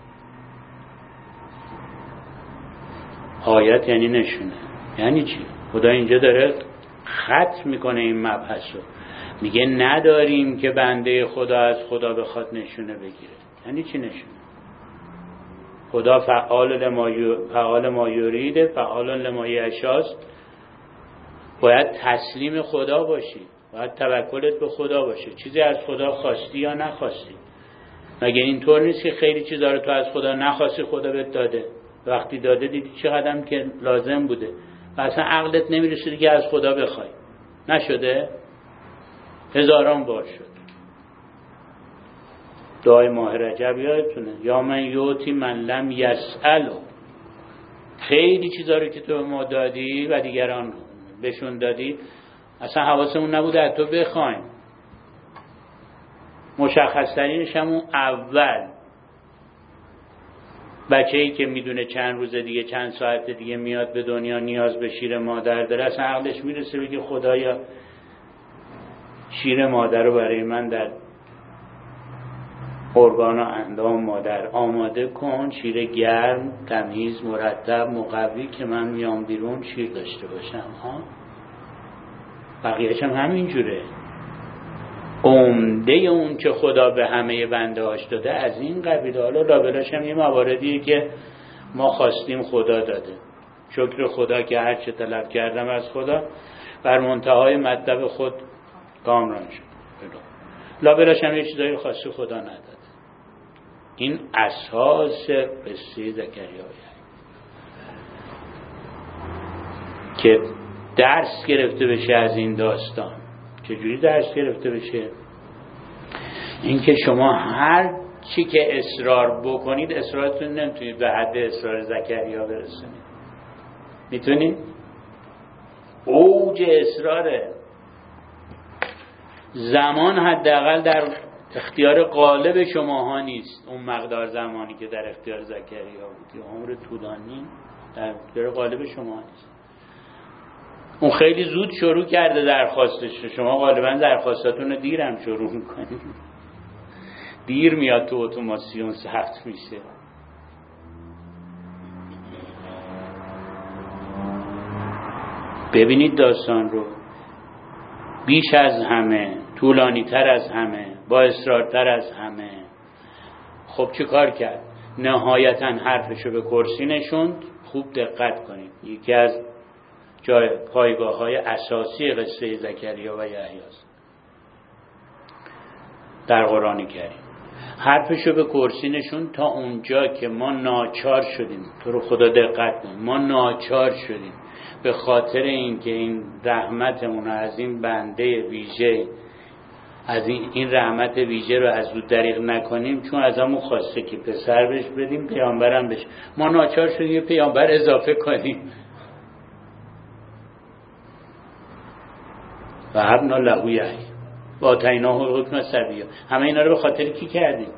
آیت یعنی نشونه. یعنی چی؟ خدا اینجا داره ختم میکنه این مبحث رو، میگه نداریم که بنده خدا از خدا بخواد نشونه بگیره. یعنی چی نشونه؟ خدا فعال ما یرید، فعال لما یشاست. باید تسلیم خدا باشی، باید توکلت به خدا باشه. چیزی از خدا خواستی یا نخواستی؟ مگه اینطور نیست که خیلی چیزا رو تو از خدا نخواستی خدا بهت داده؟ وقتی داده دیدی چقدر که لازم بوده و اصلا عقلت نمیرسید که از خدا بخوای. نشده؟ هزاران بار شد. دعای ماه رجب یادتونه، یا من یوتی من لم یسألو. خیلی چیزا رو که تو ما دادی و دیگران بهشون دادی اصلا حواسمون نبوده از تو بخوایم. مشخص ترینش همون اول بچه‌ای که میدونه چند روز دیگه چند ساعت دیگه میاد به دنیا، نیاز به شیر مادر داره، اصلا عقلش میرسه بگه خدایا شیر مادر رو برای من در ارگان و اندام مادر آماده کن، شیر گرم، تمیز، مرتب، مقوی که من میام بیرون شیر داشته باشم. بقیه‌اش هم همینجوره. عمده اون که خدا به همه بنده هاش داده از این قبیله. حالا لابلاش هم یه مواردیه که ما خواستیم خدا داده. شکر خدا که هر چه طلب کردم از خدا بر منتهای مطلب خود کامران شد. لابلاش هم یه چیزایی خاصی خدا نداده. این اساس قصه زکریا که درس گرفته بشه از این داستان. چجوری درس گرفته بشه؟ این که شما هر چی که اصرار بکنید اصرارتون نمیتونید به حد اصرار زکریا برسونید. میتونید؟ اوج اصراره. زمان حداقل در اختیار غالب شماها نیست. اون مقدار زمانی که در اختیار زکریا بود، عمر طولانی در اختیار غالب شما نیست. اون خیلی زود شروع کرده درخواستش. شما غالبا درخواستاتون رو دیر هم شروع میکنید. دیر میاد تو اتوماسیون ثبت میشه. ببینید داستان رو. بیش از همه، طولانی تر از همه، با اصرارتر از همه. خب چه کار کرد؟ نهایتا حرفشو به کرسی نشوند. خوب دقت کنید. یکی از جای پایگاه‌های اساسی قصه زکریا و یحیی در قرآن کریم. حرفشو به کرسی نشون تا اونجا که ما ناچار شدیم. تو رو خدا دقت کن. ما ناچار شدیم به خاطر اینکه این رحمتمون از این بنده ویژه، از این رحمت ویژه رو از او دریغ نکنیم، چون از همون خواسته که پسر بهش بدیم، پیامبرم بشه. ما ناچار شدیم یه پیامبر اضافه کنیم. و هبنا له یحیی و آتیناه الحکم صبیا. همه اینا رو به خاطر کی کردیم؟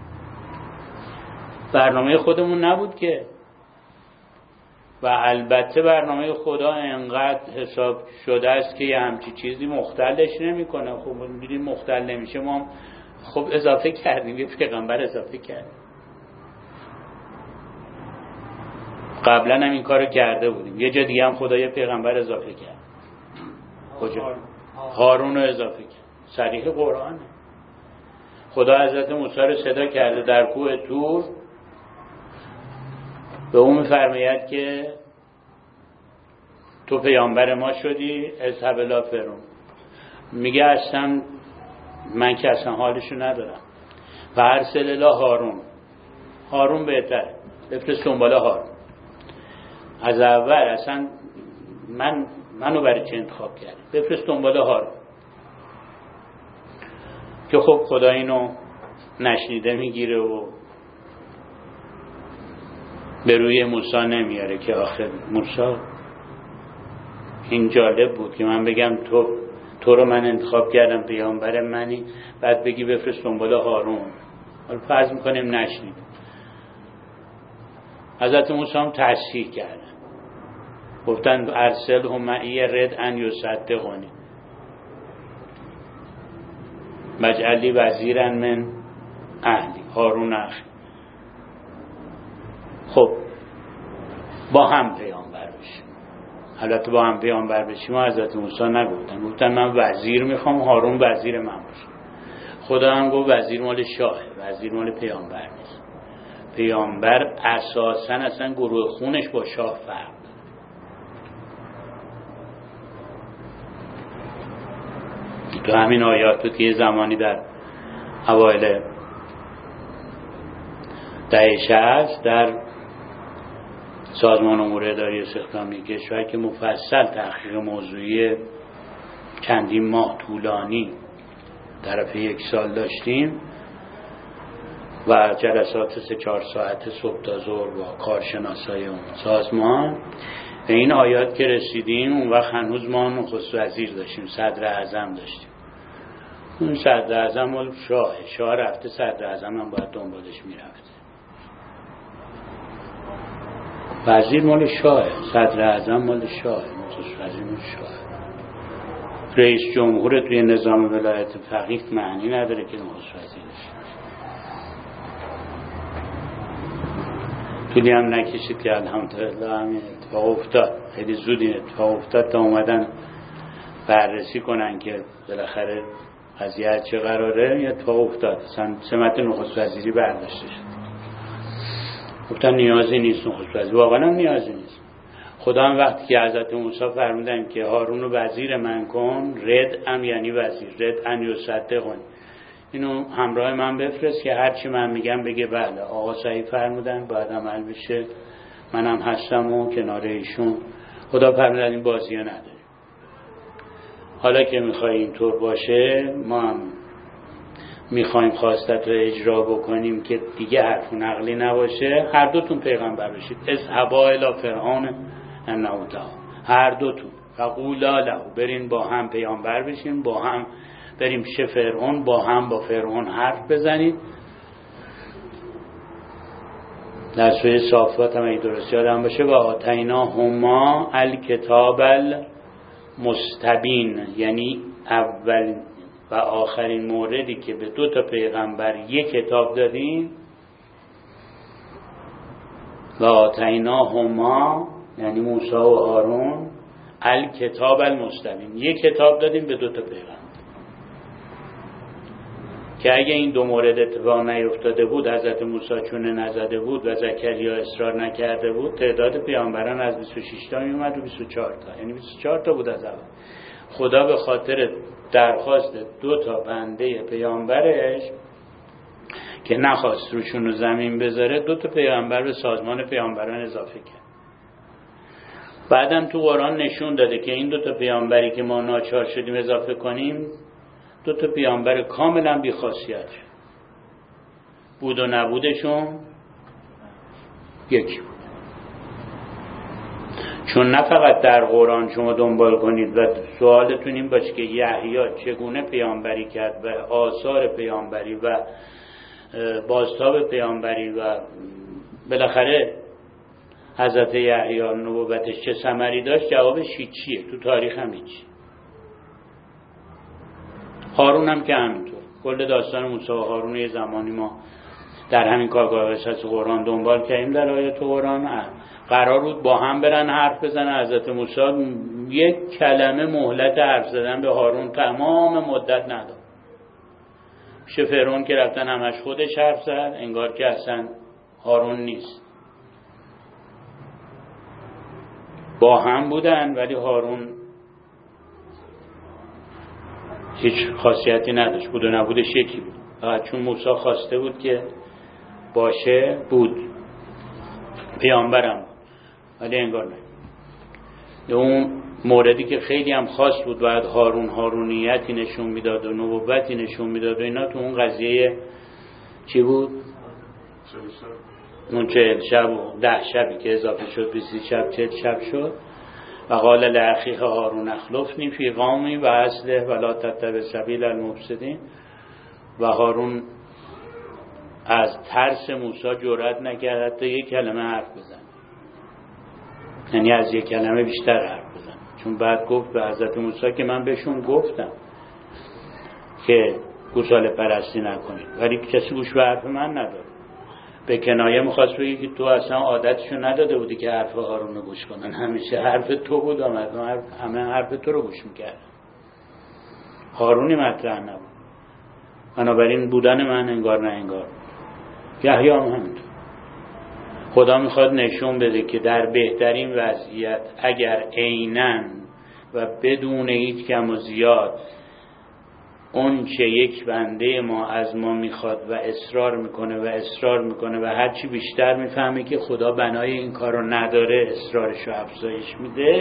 برنامه خودمون نبود که. و البته برنامه خدا انقدر حساب شده است که یه همچی چیزی مختلش نمیکنه. خب می‌بینیم مختل نمیشه، ما خب اضافه کردیم، یه پیغمبر اضافه کردیم. قبلا هم این کارو کرده بودیم. یه جا دیگه هم خدا یه پیغمبر اضافه کرد. کجا؟ هارون رو اضافه کرد. صریح قرآنه. خدا حضرت موسی رو صدا کرده در کوه طور، به اون می‌فرماید که تو پیامبر ما شدی، اذهب الی فرعون. میگه اصلا من که اصلا حالشو ندارم. و ارسل الی هارون. هارون بهتره، بفرست دنبال هارون. از اول اصلا منو برای چه انتخاب کردی؟ بفرست دنبال هارون. که خب خدا اینو نشنیده میگیره و به روی موسی نمیاره که آخر موسی این جالب بود که من بگم تو رو من انتخاب کردم پیامبر منی، بعد بگی بفرست دنبال هارون. حالا فرض میکنیم نشنید. حضرت موسی هم تصحیح کردن، گفتن ارسله معی رد ان یصدقنی مجعلی وزیرا من اهلی هارون اخی. خب با هم پیامبر بشیم. البته با هم پیامبر بشیم و حضرت موسی نگفتن، گفتن من وزیر میخوام، هارون وزیر من باشه. خدا هم گفت وزیر مال شاهه، وزیر مال پیامبر نیست. پیامبر اساساً اصلا گروه خونش با شاه فرق داره. تو همین آیات بود که یه زمانی در اوایل دهه 60 در سازمان امور اداری استخدامی کشور که مفصل تحقیق موضوعی چندین ماه طولانی طرف یک سال داشتیم، و جلسات 3-4 ساعت صبح تا ظهر با کارشناسای اون سازمان. به این آیات که رسیدیم اون وقت هنوز ما نخست وزیر داشتیم، صدر اعظم داشتیم. اون صدر اعظم مال شاه رفته، صدر اعظم هم باید دنبالش میرفته. وزیر مال شاه، صدر اعظم مال شاه، نخست وزیر مال شاه. رئیس جمهور توی نظام ولایت فقیه معنی نداره که نخست وزیر داشته. طولی هم نکشید که الحمدلله همین اتفاق افتاد. خیلی زود این اتفاق افتاد تا اومدن بررسی کنن که بالاخره قضیه چه قراره. این اتفاق افتاد، سمت نخست وزیری برداشته شد. گفتن نیازی نیست نخست وزیر، واقعا هم نیازی نیست. خدا هم وقتی که حضرت موسی فرمودن که هارون رو وزیر من کن، رد یعنی وزیر، رد ان یصدقون، اینو همراه من بفرست که هرچی من میگم بگه بله آقا صحیح فرمودن، باید عمل بشه، منم هستم و کنار ایشون. خدا فرمودن این بازیه نداره. حالا که میخوای اینطور باشه، ما هم میخوایم خواستت رو اجرا بکنیم که دیگه حرف و نقلی نباشه. هر دوتون پیغمبر بشید. اذهبا الی فرعون انه طغی، هر دوتون فقولا له، برین با هم پیامبر بشین، با هم بریم پیش فرعون، با هم با فرعون حرف بزنید. در سوره صافات هم اگه درست یادم باشه، و آتیناهما الکتاب المستبین، یعنی اول و آخرین موردی که به 2 پیغمبر یک کتاب دادیم. و آتیناهما یعنی موسی و هارون الکتاب المستبین، یک کتاب دادیم به 2 پیغمبر. که اگه این 2 مورد اتفاق نیفتاده بود، حضرت موسی چونه نزده بود و زکریا اصرار نکرده بود، تعداد پیامبران از 26 تا میومد و 24 تا، یعنی 24 تا بود از اول. خدا به خاطر درخواست 2 بنده پیامبرش که نخواست روشون رو زمین بذاره، 2 پیامبر به سازمان پیامبران اضافه کرد. بعدم تو قرآن نشون داده که این 2 پیامبری که ما ناچار شدیم اضافه کنیم، 2 پیامبر کاملا بی خاصیت بود و نبودشون یکی بود. چون نه فقط در قرآن شما دنبال کنید و سوالتون این باشه که یحیی چگونه پیامبری کرد و آثار پیامبری و بازتاب پیامبری و بالاخره حضرت یحیی نبوتش چه ثمری داشت، جوابش هیچیه. تو تاریخ هم هیچی. هارون هم که همینطور. کل داستان موسی و هارون یه زمانی ما در همین کارگاه قصص قرآن دنبال کردیم در آیات قرآن. قرار بود با هم برن حرف بزنن. حضرت موسی یک کلمه مهلت حرف زدن به هارون تمام مدت نداد. پیش فرعون که رفتن همش خودش حرف زد، انگار که اصلا هارون نیست. با هم بودن ولی هارون هیچ خاصیتی نداشت، بود و نبودش یکی بود. چون موسی خواسته بود که باشه بود، پیامبرم بود، ولی انگار نه. اون موردی که خیلی هم خاص بود، بعد هارونیتی نشون میداد و نبوتی نشون میداد و اینا، تو اون قضیه چی بود؟ اون 40 شب و 10 شبی که اضافه شد، 20 شب 40 شب شد. و قال لاخیه هارون اخلفنی فی قومی و اصلح ولا تتبع سبیل المفسدین. و هارون از ترس موسی جرئت نکرد حتی یک کلمه حرف بزنه، یعنی از یک کلمه بیشتر حرف بزنه. چون بعد گفت به حضرت موسی که من بهشون گفتم که گوساله پرستی نکنید، ولی کسی گوش به حرف من نداد. به کنایه میخواست بگی که تو اصلا عادتشو نداده بودی که حرف هارون رو گوش کنن، همیشه حرف تو بود، همه حرف تو رو گوش میکرد، هارونی مطرح نبود. بنابراین بودن من انگار نه انگار. یحیی هم همینطور. خدا میخواد نشون بده که در بهترین وضعیت اگر عیناً و بدون هیچ کم و زیاد اون چه یک بنده ما از ما میخواد و اصرار میکنه و هرچی بیشتر میفهمه که خدا بنای این کار رو نداره، اصرارش رو افزایش میده.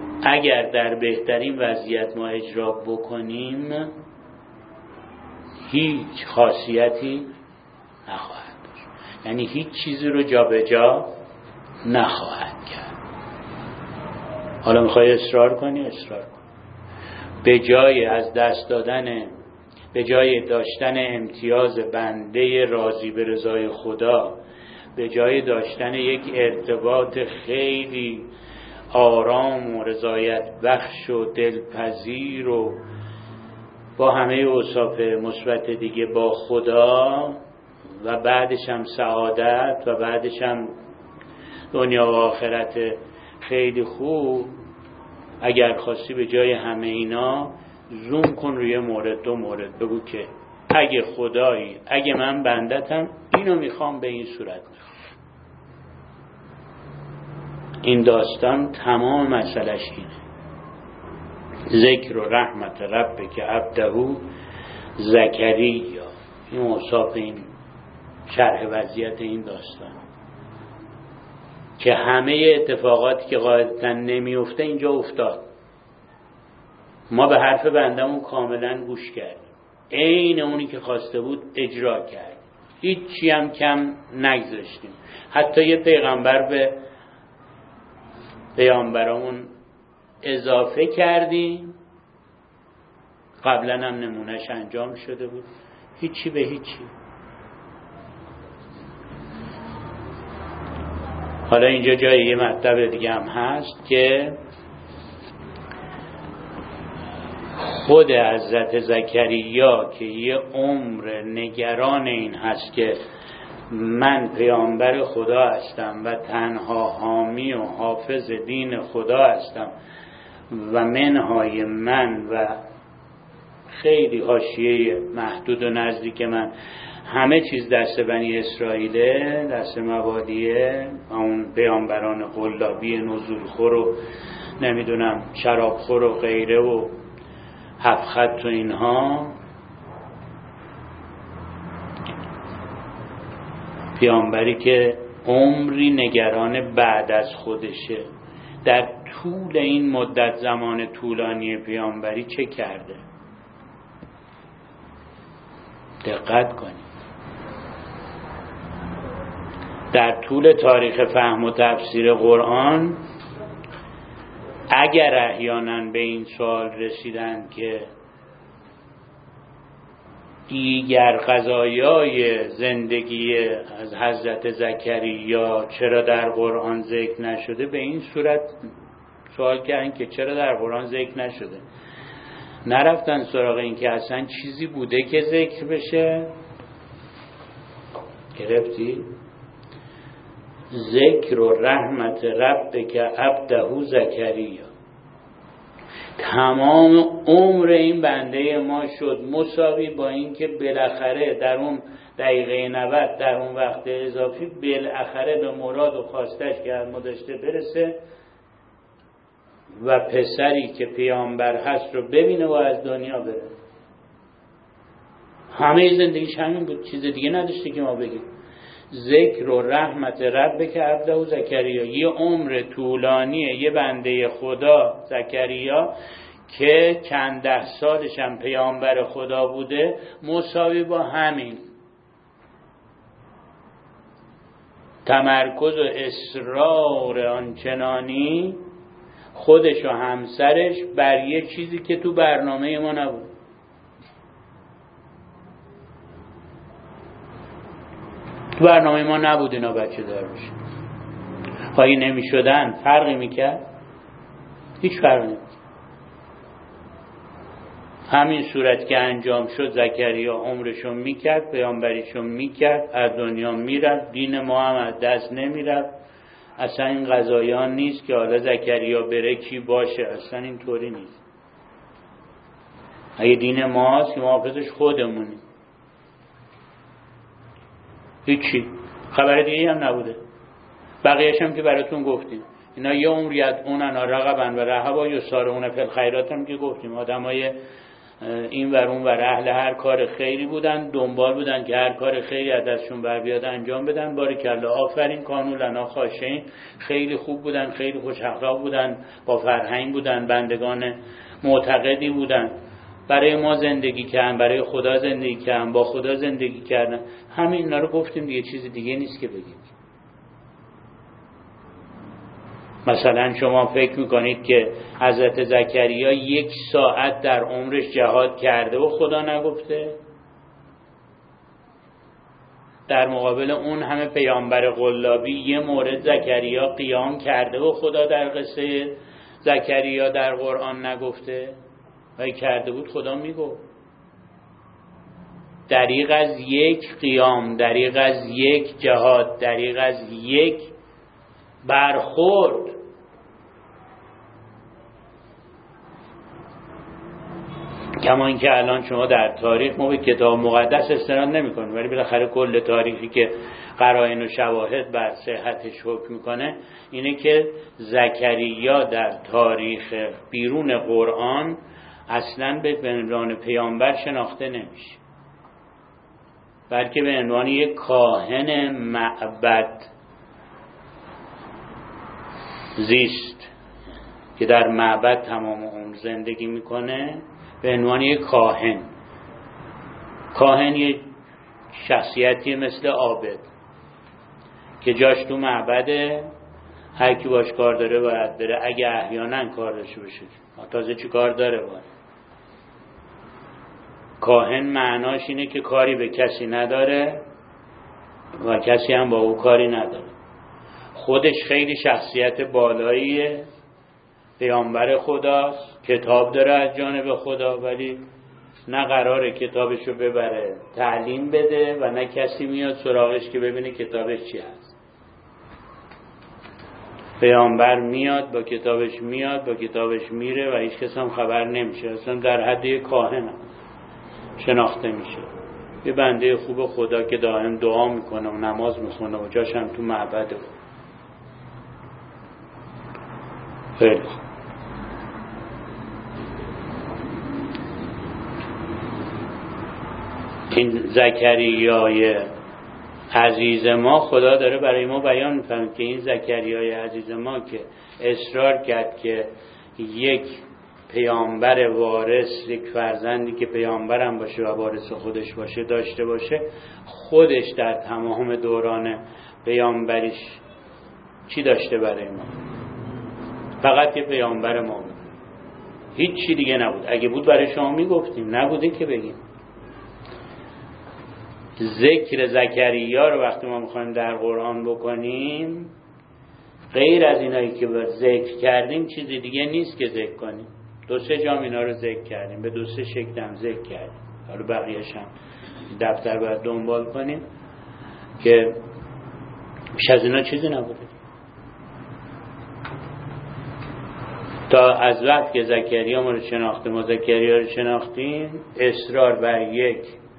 اگر در بهترین وضعیت ما اجرا بکنیم هیچ خاصیتی نخواهد داشت، یعنی هیچ چیزی رو جابجا نخواهد کرد. حالا میخوای اصرار کنی اصرار کن. به جای از دست دادن، به جای داشتن امتیاز بنده راضی به رضای خدا، به جای داشتن یک ارتباط خیلی آرام و رضایت بخش و دلپذیر و با همه اوصاف مثبت دیگه با خدا و بعدش هم سعادت و بعدش هم دنیا و آخرت خیلی خوب، اگر خواستی به جای همه اینا زوم کن روی مورد، دو مورد بگو که اگه خدایی، اگه من بندتم اینو میخوام، به این صورت میخوام. این داستان تمام مسئلش اینه. ذکر و رحمت ربک عبده زکریا، این اوصاف، این شرح وضعیت این داستان که همه اتفاقاتی که قاعدتا نمیفته اینجا افتاد. ما به حرف بندمون کاملا گوش کردیم، عین اونی که خواسته بود اجرا کردیم، هیچی هم کم نگذاشتیم. حتی یه پیغمبر به پیامبرامون اضافه کردیم، قبلا هم نمونهش انجام شده بود. هیچی به هیچی. حالا اینجا جای یه مطلب دیگه هم هست که خود حضرت زکریا که یه عمر نگران این هست که من پیامبر خدا هستم و تنها حامی و حافظ دین خدا هستم و منهای من و خیلی حاشیه محدود و نزدیک من همه چیز دست بنی اسرائیله، دست مبادیه، اون پیامبران قلابی نزولخور و نمیدونم شرابخور و غیره و هفت خط و اینها. پیامبری که عمری نگران بعد از خودشه، در طول این مدت زمان طولانی پیامبری چه کرده؟ دقت کنید. در طول تاریخ فهم و تفسیر قرآن اگر احیانا به این سوال رسیدن که دیگر قضایای زندگی از حضرت زکریا چرا در قرآن ذکر نشده، به این صورت سوال کردن که چرا در قرآن ذکر نشده. نرفتن سراغ این که اصلا چیزی بوده که ذکر بشه. گرفتی؟ ذکر و رحمت ربک عبده زکریا، تمام عمر این بنده ما شد مساوی با این که بالاخره در اون دقیقه 90 در اون وقت اضافی بالاخره به مراد و خواستش که از ما داشته برسه و پسری که پیامبر هست رو ببینه و از دنیا بره. همه زندگیش همین بود، چیز دیگه نداشته که ما بگیم. ذکر و رحمت ربک عبده زکریا، یه عمر طولانیه یه بنده خدا زکریا که چند ده سالش هم پیامبر خدا بوده مساوی با همین تمرکز و اصرار آنچنانی خودش و همسرش بر یه چیزی که تو برنامه ما نبود. تو برنامه ما نبود اینا بچه دار بشه. خواهی نمی شدن فرقی میکرد؟ هیچ فرقی نمی. همین صورت که انجام شد زکریا عمرشو میکرد، پیامبریشو میکرد، از دنیا میرفت، دین ما هم از دست نمیرفت. اصلا این قضایان نیست که حالا زکریا بره کی باشه، اصلا این طوری نیست. اگه دین ما هست که محافظش خودمونیم، هیچی خبر دیگه هم نبوده. بقیه‌اش هم که براتون گفتیم، اینا یه عمریت اونن رغبن و رهبا یسارعون فی الخیرات هم که گفتیم. آدمای این ور اون ور اهل هر کار خیری بودن، دنبال بودن که هر کار خیری از دستشون بر بیاد انجام بدن. بارکالله، آفرین، کانوا لنا خاشعین. خیلی خوب بودن، خیلی خوش اخلاق بودن، با فرهنگ بودن، بندگان معتقدی بودن. برای ما زندگی کردن، برای خدا زندگی کردن، با خدا زندگی کردن. همین اینا رو گفتیم دیگه، چیز دیگه نیست که بگیم. مثلا شما فکر میکنید که حضرت زکریا 1 ساعت در عمرش جهاد کرده و خدا نگفته؟ در مقابل اون همه پیامبر قلابی 1 مورد زکریا قیام کرده و خدا در قصه زکریا در قرآن نگفته؟ ولی کرده بود خدا میگفت. دریغ از 1 قیام، دریغ از 1 جهاد، دریغ از 1 برخورد. کما اینکه الان شما در تاریخ ما به کتاب مقدس استناد نمی‌کنیم، ولی بالاخره کل تاریخی که قرائن و شواهد بر صحتش حکم میکنه اینه که زکریا در تاریخ بیرون قرآن اصلاً به عنوان پیامبر شناخته نمیشه، بلکه به عنوان یک کاهن معبد زیست که در معبد تمام عمر زندگی میکنه. به عنوان یک کاهن یک شخصیتی مثل عابد که جاش تو معبده، هر کی باش کار داره باید بره، اگه احیانا کار داشته باشه. تازه چی کار داره باید؟ کاهن معناش اینه که کاری به کسی نداره و کسی هم با او کاری نداره. خودش خیلی شخصیت بالاییه، پیامبر خداست، کتاب داره از جانب خدا، ولی نه قراره کتابشو ببره تعلیم بده و نه کسی میاد سراغش که ببینه کتابش چی هست. پیامبر میاد با کتابش میاد، با کتابش میره و هیچ کس هم خبر نمیشه، اصلا در حد یک کاهن شناخته میشه. یه بنده خوب خدا که دائم دعا میکنه و نماز میخونه و جاش هم تو معبده. خیلی خوب. این زکریای عزیز ما خدا داره برای ما بیان می‌فرمه که این زکریای عزیز ما که اصرار کرد که یک پیامبر وارث، یک فرزندی که پیامبرم باشه و وارث خودش باشه داشته باشه، خودش در تمام دوران پیامبریش چی داشته برای ما؟ فقط یه پیامبر ما بود، هیچ چی دیگه نبود. اگه بود برای شما میگفتیم، نبوده که بگیم. ذکر زکریا رو وقتی ما میخوایم در قرآن بکنیم، غیر از اینایی که ذکر کردیم چیزی دیگه نیست که ذکر کنیم. 2-3 جام اینا رو ذکر کردیم، به 2-3 شکل هم ذکر کردیم. حالا بقیه‌اش هم دفتر باید دنبال کنیم که بیش از اینا چیزی نبوده. تا از وقت که زکریا ما رو شناخته، ما زکریا رو شناختیم، اصرار بر یک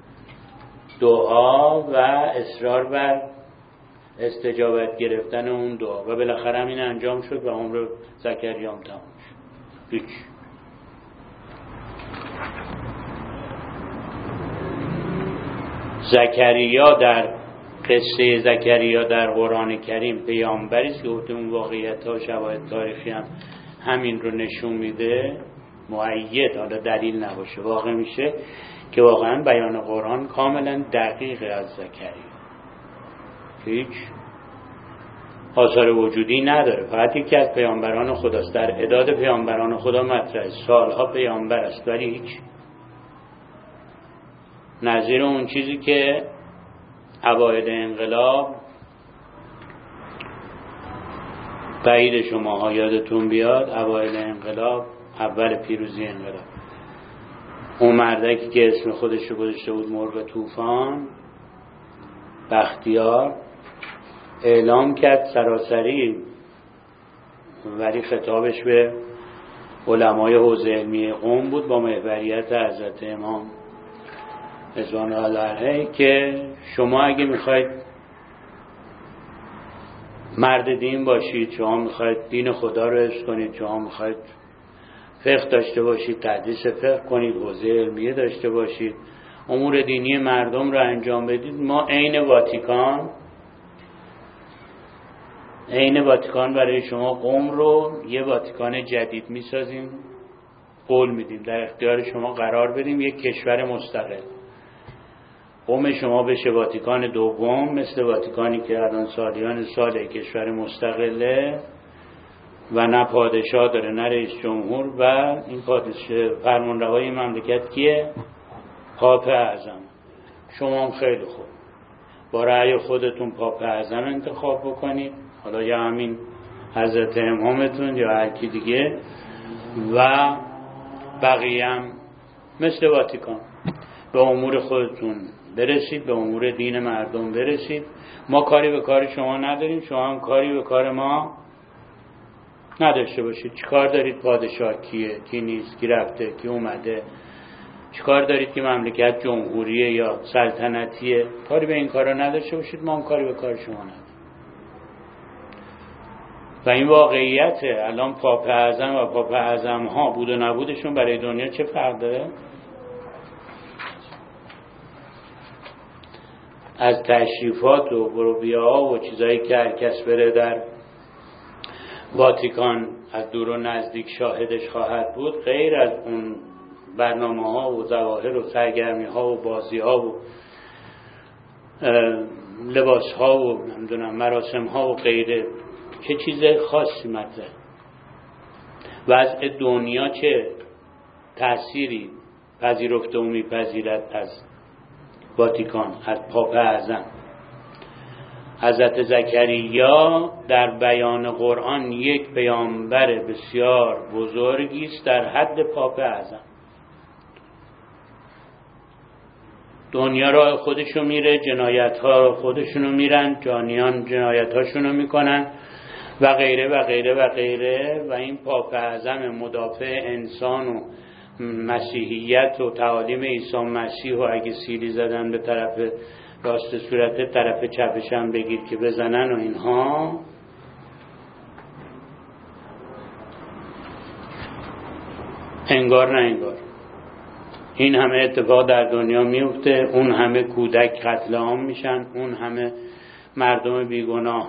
دعا و اصرار بر استجابت گرفتن اون دعا و بالاخره همین انجام شد و عمر زکریا هم تمام شد. هیچ. زکریا در قصه زکریا در قرآن کریم پیامبری است که اون واقعیت ها و شواهد تاریخی هم همین رو نشون میده. مؤید، حالا دلیل نباشه، واقع میشه که واقعا بیان قرآن کاملا دقیق از زکریا، هیچ آثار وجودی نداره، فقط یکی از پیامبران خداست، در اعداد پیامبران خدا مطرحه، سالها پیامبر است، ولی هیچ نظیر اون چیزی که اوایل انقلاب بعید شماها یادتون بیاد، اوایل انقلاب، اول پیروزی انقلاب، اون مردکی که اسم خودش رو گذاشته بود مرغ طوفان، بختیار، اعلام کرد سراسری، ولی خطابش به علمای حوزه علمی قم بود با محوریت حضرت امام رضوان الله علیه که شما اگه میخواید مرد دین باشید، شما میخواید دین خدا رو حفظ کنید، شما میخواید فقه داشته باشید، تدریس فقه کنید، حوزه علمیه داشته باشید، امور دینی مردم رو انجام بدید، ما عین واتیکان برای شما قم رو یه واتیکان جدید میسازیم قول میدیم در اختیار شما قرار بدیم یک کشور مستقل. قوم شما بشه واتیکان دوم، مثل واتیکانی که الان سالیان سال کشور مستقله و نه پادشاه داره نه رئیس جمهور و این فرمانروای مملکت کیه؟ پاپ اعظم. شما هم خیلی خوب با رأی خودتون پاپ اعظم انتخاب بکنید، حالا یا همین حضرت امامتون یا هر کی دیگه، و بقیه هم مثل واتیکان به امور خودتون برسید، به امور دین مردم برسید. ما کاری به کار شما نداریم، شما هم کاری به کار ما نداشته باشید. چی کار دارید پادشاه کیه، کی نیست، کی رفته، کی اومده، چی کار دارید که مملکت جمهوریه یا سلطنتیه، کاری به این کارا نداشته باشید. ما هم کاری به کار شما نداریم. و این واقعیته. الان پاپ اعظم و پاپ اعظم ها بود و نبودشون برای دنیا چه فرق داره؟ از تشریفات و بروبیاها و چیزایی که هر کس بره در واتیکان از دور و نزدیک شاهدش خواهد بود، غیر از اون برنامه ها و ظواهر و سرگرمی ها و بازی ها و لباس ها و نمیدونم مراسم ها و غیره چه چیز خاصی مطرح. وضع دنیا چه تأثیری پذیرفته و میپذیرد از واتیکان، از پاپ اعظم. حضرت زکریا در بیان قرآن یک پیامبر بسیار بزرگی است در حد پاپ اعظم. دنیا راه خودشو میره، جنایت ها خودشونو میرن، جانیان جنایت هاشونو میکنن و غیره و غیره و غیره. و این پاپ اعظم مدافع انسان و مسیحیت و تعالیم عیسی مسیح و اگه سیلی زدن به طرف راست صورت طرف چپش هم بگیر که بزنن و اینها، انگار نه انگار. این همه اتفاق در دنیا میفته، اون همه کودک قتل عام میشن، اون همه مردم بیگناه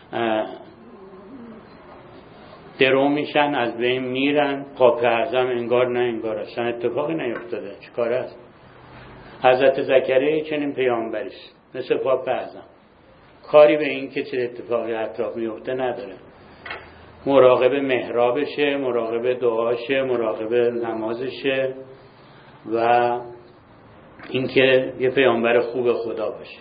درو میشن، از بین میرن. پاپ اعظم انگار نه انگار، اصلا اتفاقی نیفتاده. چه کاره است؟ حضرت زکریا چنین پیامبری است مثل پاپ اعظم، کاری به این که چه اتفاقی اطراف میفته نداره. مراقب محرابشه، مراقب دعاشه، مراقب نمازشه و اینکه یه پیامبر خوب خدا باشه.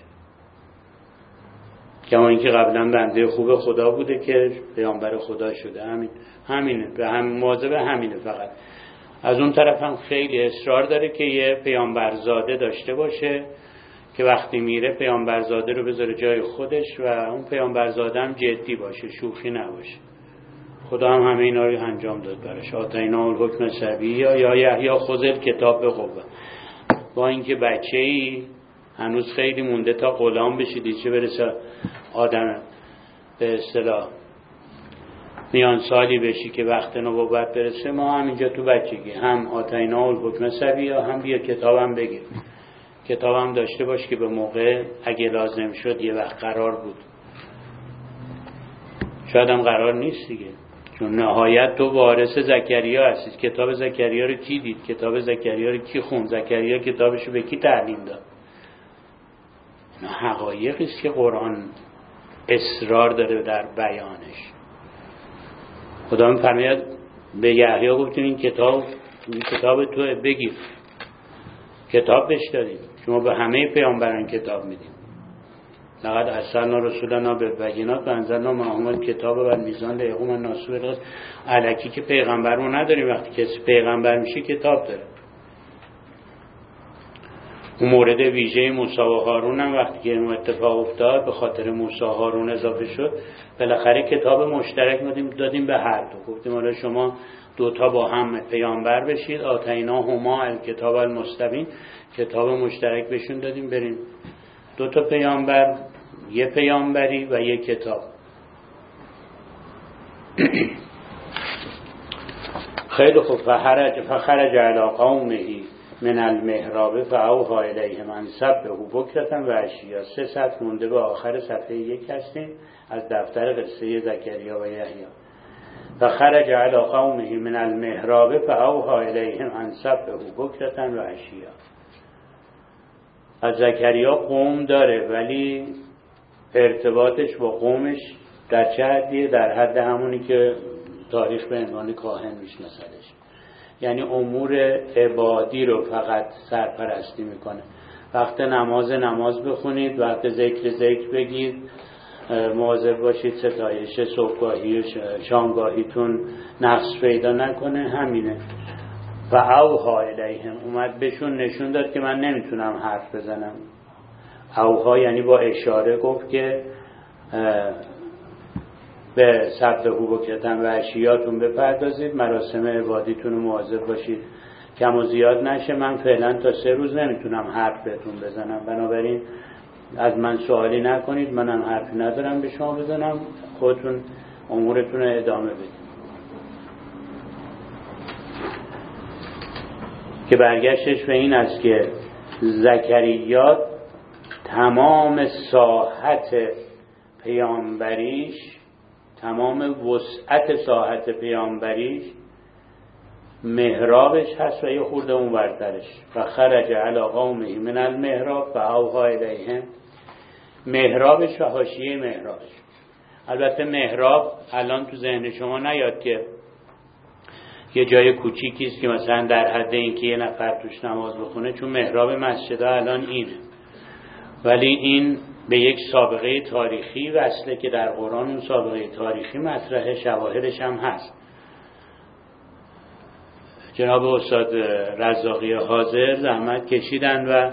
کما اینکه قبلا بنده خوب خدا بوده که پیامبر خدا شده. همینه، به هم مواظب همینه. فقط از اون طرف هم خیلی اصرار داره که یه پیامبرزاده داشته باشه که وقتی میره پیامبرزاده رو بذاره جای خودش و اون پیامبرزاده هم جدی باشه، شوخی نباشه. خدا هم همه اینا رو انجام داد براش. آتینا الحکم صبیّا یا یحیی خذ الکتاب بقوة. با اینکه بچه‌ای هنوز خیلی مونده تا غلام بشید، چه برسه آدم به اصطلاح میان سالی بشی که وقت نبوت برسه. ما هم اینجا تو بچگی هم آتینا الحکم صبیّا، هم بیا کتابم بگیر، کتابم داشته باش که به موقع اگه لازم شد یه وقت قرار بود. شاید هم قرار نیست دیگه، چون نهایت تو وارث زکریا هستید. کتاب زکریا رو کی دید؟ کتاب زکریا رو کی خوند؟ زکریا کتابش رو به کی تعلیم داد؟ اینا حقایقی است که قرآن اصرار داره در بیانش. خدا می‌فرماید به یحیی گفتیم این کتاب تو بگیر. کتاب بهش دادیم. شما به همه پیامبران کتاب میدیم. لقد ارسلنا رسولنا بالبینات و انزلنا معهم الکتاب والمیزان لیقوم الناس بالقسط. الکی که پیغمبر رو نداریم، وقتی که پیغمبر میشه کتاب داره. اون مورد ویژه موسی و هارون هم وقتی که این اتفاق افتاد به خاطر موسی و هارون اضافه شد، بالاخره کتاب مشترک دادیم به هر دو. گفتیم حالا شما دوتا با هم پیامبر بشید، آتیناهما الکتاب المستبین، کتاب مشترک بهشون دادیم. بریم دوتا پیامبر، یه پیامبری و یه کتاب. خیلی خوب. فخرج علی قومه من المحراب فاوحی الیهم ان سبحوا بکرة و عشیا. 3 سطر مونده به آخر صفحه 1 هستیم از دفتر قصه زکریا و یحیی. فخرج علی قومه من المحراب فاوحی الیهم ان سبحوا بکرة و عشیا. از زکریا قوم داره ولی ارتباطش با قومش در چه حدیه؟ در حد همونی که تاریخ به عنوان کاهن میشناسدش، یعنی امور عبادی رو فقط سرپرستی میکنه. وقت نماز بخونید، وقت ذکر بگید، مواظب باشید ستایش صبحگاهی و شامگاهیتون نقص پیدا نکنه. همینه. و اوحی الیهم، اومد بهشون نشون داد که من نمیتونم حرف بزنم. اوحی یعنی با اشاره گفت که به سبحوا بکرة و عشیاتون بپردازید، مراسم عبادیتون رو مواظب باشید کم و زیاد نشه. من فعلا تا 3 روز نمیتونم حرف بهتون بزنم، بنابراین از من سوالی نکنید، منم حرفی ندارم به شما بزنم، خودتون امورتون رو ادامه بدید. که برگشتش به این است که زکریا تمام ساحت پیامبریش، تمام وسعت ساحت پیامبریش محرابش هست و یه خورده اون ورترش. و خرج علی قومه من المحراب و اوحی الیهم. محرابش و حاشیه محرابش. البته محراب الان تو ذهن شما نیاد که یه جای کوچیکی است که مثلا در حد اینکه یه نفر توش نماز بخونه، چون محراب مسجد الان اینه، ولی این به یک سابقه تاریخی وصله که در قرآن اون سابقه تاریخی مطرحه، شواهدش هم هست. جناب استاد رزاقی حاضر زحمت کشیدن و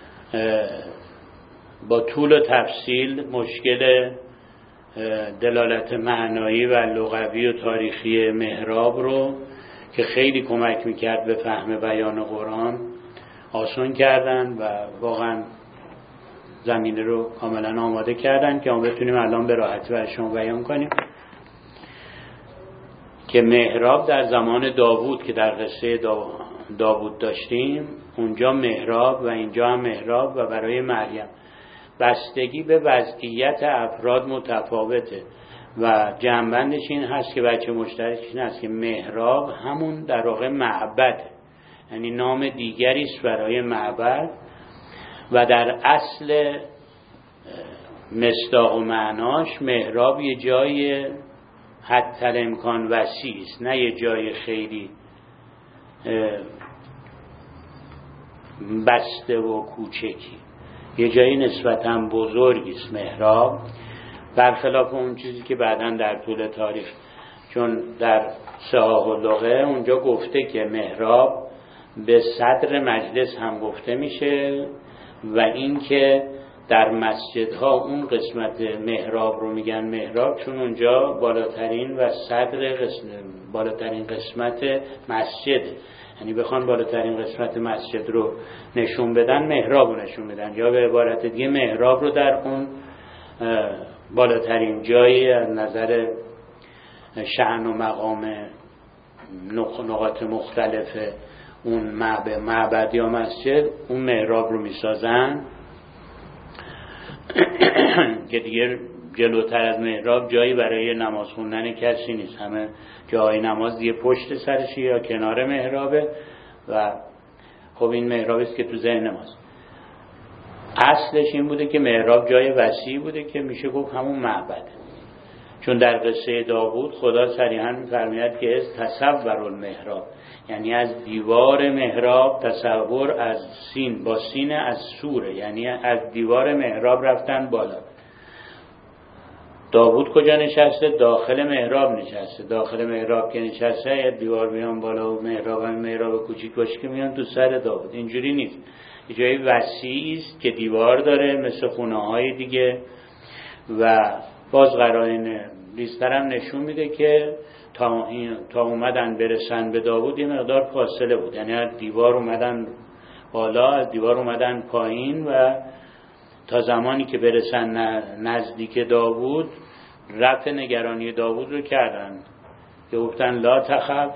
با طول و تفصیل مشکل دلالت معنایی و لغوی و تاریخی محراب رو که خیلی کمک میکرد به فهم بیان قرآن آسان کردن و واقعا زمینه رو کاملا آماده کردن که ما بتونیم الان به راحتی برای شما بیان کنیم. که محراب در زمان داوود که در قصه داوود داشتیم، اونجا محراب و اینجا هم محراب، و برای مریم بستگی به وضعیت افراد متفاوته و جنبندش این هست که بچه مشترکش این هست که محراب همون در واقع معبد، یعنی نام دیگری است برای معبد و در اصل مصداق و معناش محراب یه جای حتی امکان وسیع است، نه یه جای خیلی بسته و کوچکی، یه جایی نسبتاً بزرگی است محراب، برخلاف اون چیزی که بعداً در طول تاریخ، چون در صحاح اللغه اونجا گفته که محراب به صدر مجلس هم گفته میشه و این که در مسجدها اون قسمت محراب رو میگن محراب چون اونجا بالاترین و صدر بالاترین قسمت مسجد، یعنی بخوان بالاترین قسمت مسجد رو نشون بدن محراب رو نشون بدن، یا به عبارت دیگه محراب رو در اون بالاترین جایی از نظر شأن و مقام نقاط مختلف اون معبد یا مسجد اون محراب رو میسازن که دیگه جلوتر از محراب جایی برای نماز خوندن کسی نیست، همه جای نماز دیگه پشت سرشه یا کنار محرابه و خب این محرابی است که تو ذهن ماست. اصلش این بوده که محراب جای وسیع بوده که میشه گفت همون معبده، چون در قصه داوود خدا صریحا می‌فرماید که تصور المحراب، یعنی از دیوار محراب، تصور از سین با سین از سوره، یعنی از دیوار محراب رفتن بالا. داوود کجا نشسته؟ داخل محراب نشسته. داخل محراب که نشسته یا دیوار میان بالا و محراب کوچیک باشه که میان تو سر داوود. اینجوری نیست، یه جای وسیعی است که دیوار داره مثل خونه‌های دیگه و باز قرائن ریزتر هم نشون میده که تا اومدن برسن به داوود یه مقدار فاصله بود، یعنی از دیوار اومدن بالا، از دیوار اومدن پایین و تا زمانی که برسن نزدیک داوود رفع نگرانی داوود رو کردن که گفتن لا تخف،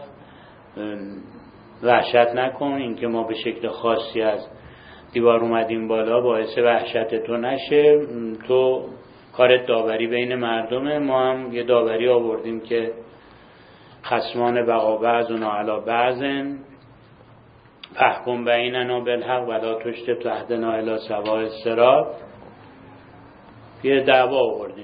وحشت نکن، این که ما به شکل خاصی از دیوار اومدیم بالا باعث وحشت تو نشه، تو کارت داوری بین مردمه، ما هم یه داوری آوردیم که خصمان بقا بعضنا علی بعضن فحکم بیننا بالحق ولا تشتت وحدنا الی سواء الصراط. یه دعوا آوردیم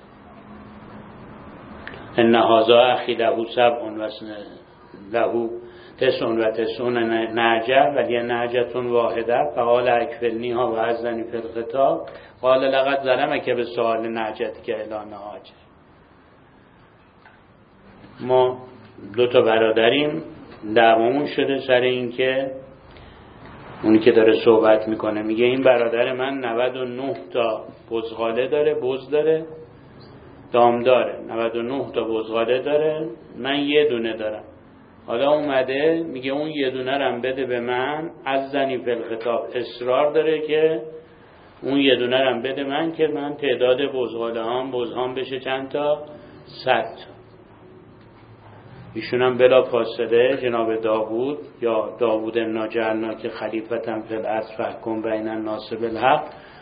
ان هذا اخی له 7 و له 99 نعجه ولی نعجه واحده فقال اکفلنیها و عزنی فی الخطاب قال لقد ظلمک به سؤال نعجتک الی نعاجه. ما 2 برادریم دعوامون شده سر این که اونی که داره صحبت میکنه میگه این برادر من 99 تا بزغاله داره، بز داره، دام داره، 99 تا بزغاله داره، من 1 دونه دارم. حالا اومده میگه اون 1 دونه رم بده به من، از زنی فی الخطاب اصرار داره که اون 1 دونه رم بده من که من تعداد بزغاله هام بزهام بشه چند تا؟ 100 تا. ایشون هم بلا فاصله جناب داوود یا داوود انا جعلناک خلیفة فی الارض فاحکم بین الناس بالحق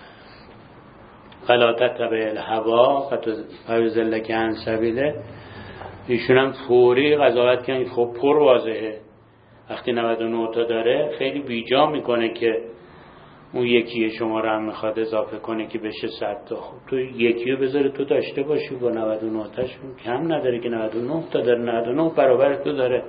ولا تتبع الهوا فیضلک عن سبیله. ایشون هم فوری قضاوت کردن. خب پر واضحه وقتی 99 تا داره خیلی بیجا میکنه که اون یکی شما رو هم میخواد اضافه کنه که بشه 100 تا. خب تو یکی رو بذاره تو داشته باشی با 99 تاش کم نداره که 99 تا داره، 99 برابر تو داره.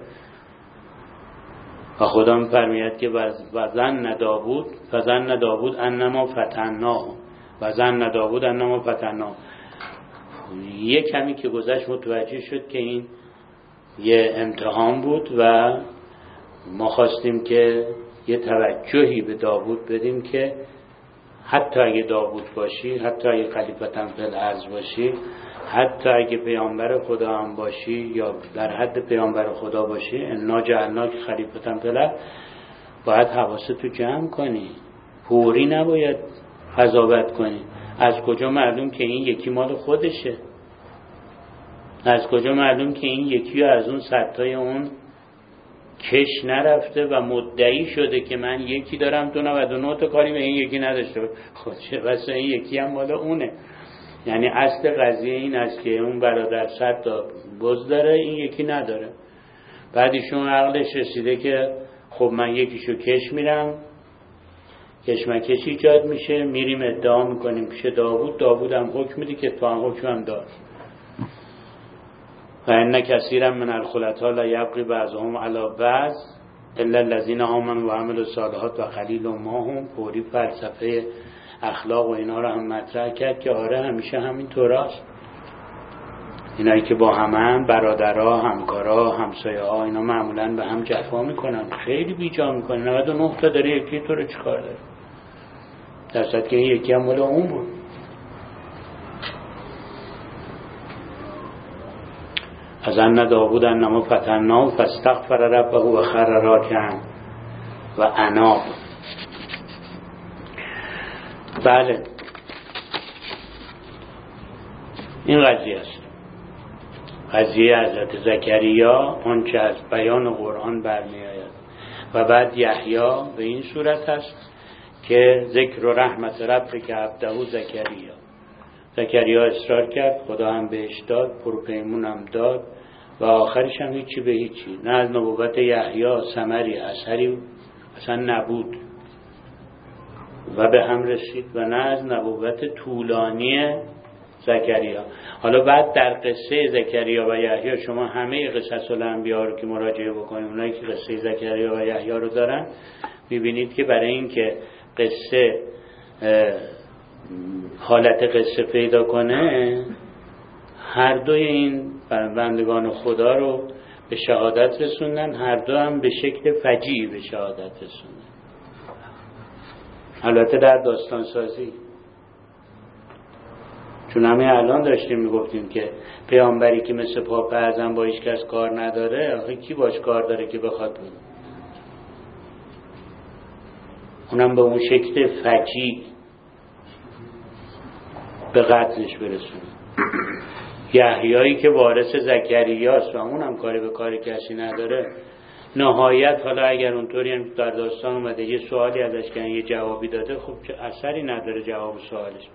و خدا میفرماید که وزن داوود انما فتناه وزن داوود انما فتناه. یه کمی که گذشت متوجه شد که این یه امتحان بود و ما خواستیم که یه توجهی به داوود بدیم که حتی اگه داوود باشی، حتی اگه خلیفة فی الارض باشی، حتی اگه پیامبر خدا هم باشی یا در حد پیامبر خدا باشی، انا جعلناک خلیفة فی الارض، باید حواستو جمع کنی، فوری نباید قضاوت کنی. از کجا معلوم که این یکی مال خودشه؟ از کجا معلوم که این یکی از اون 100 تای اون کش نرفته و مدعی شده که من یکی دارم تو 99 تا کاری به این یکی نداشته؟ خود چه بسا این یکی هم مال اونه. یعنی اصل قضیه این است که اون برادر 100 تا بز داره، این یکی نداره. بعدشون عقلش رسیده که خب من یکیشو کش میرم، کشمکش ایجاد میشه، میریم ادعا میکنیم پیش داوود هم حکم میده که تو هم حکم هم دار. و ان کثیرا من الخلطاء لا یبغی بعضهم علی بعض الا الذین آمنوا و عملوا الصالحات و قلیل ما هم. فوری فلسفه اخلاق و اینا رو هم مطرح کرد که آره همیشه همین طوراست. اینایی که با همن برادرها، همکارا، همسایه‌ها اینا معمولاً به هم جفا میکنن، خیلی بیجا میکنن. 99 تا داره یکی تو رو چیکار داره؟ در صورتی که یکی هم مال اون بود. از ان داوود انما فتناه فاستغفر ربه و خر راکعا و اناب. بله این قضیه است، قضیه حضرت زکریا، آنچه از بیان قرآن برمی آید. و بعد یحیی به این صورت است که ذکر و رحمت ربک عبده زکریا اصرار کرد، خدا هم بهش داد، پروپیمون هم داد و آخرش هم هیچی به هیچی. نه از نبوت یحیی ثمری اثری اصلا نبود و به هم رسید و نه از نبوت طولانی زکریا. حالا بعد در قصه زکریا و یحیی شما همه قصص الانبیا رو که مراجعه بکنید، اونایی که قصه زکریا و یحیی رو دارن، میبینید که برای این که قصه حالت قصه پیدا کنه، هر دوی این بندگان خدا رو به شهادت رسوندن، هر دو هم به شکل فجیع به شهادت رسوندن. البته در داستان سازی، چون همه الان داشتیم میگفتیم که پیامبری که مثل پاپ اعظم با هیچ کس کار نداره، آخه کی باش کار داره که بخواد بود؟ اونم به اون شکل فجیع به قتلش برسونه. یحیایی که وارث زکریاست و اونم کاری به کار کسی نداره، نهایت حالا اگر اونطوری هم در داستان اومده یه سوالی ازش کردن یه جوابی داده، خب چه اثری نداره جواب سوالش.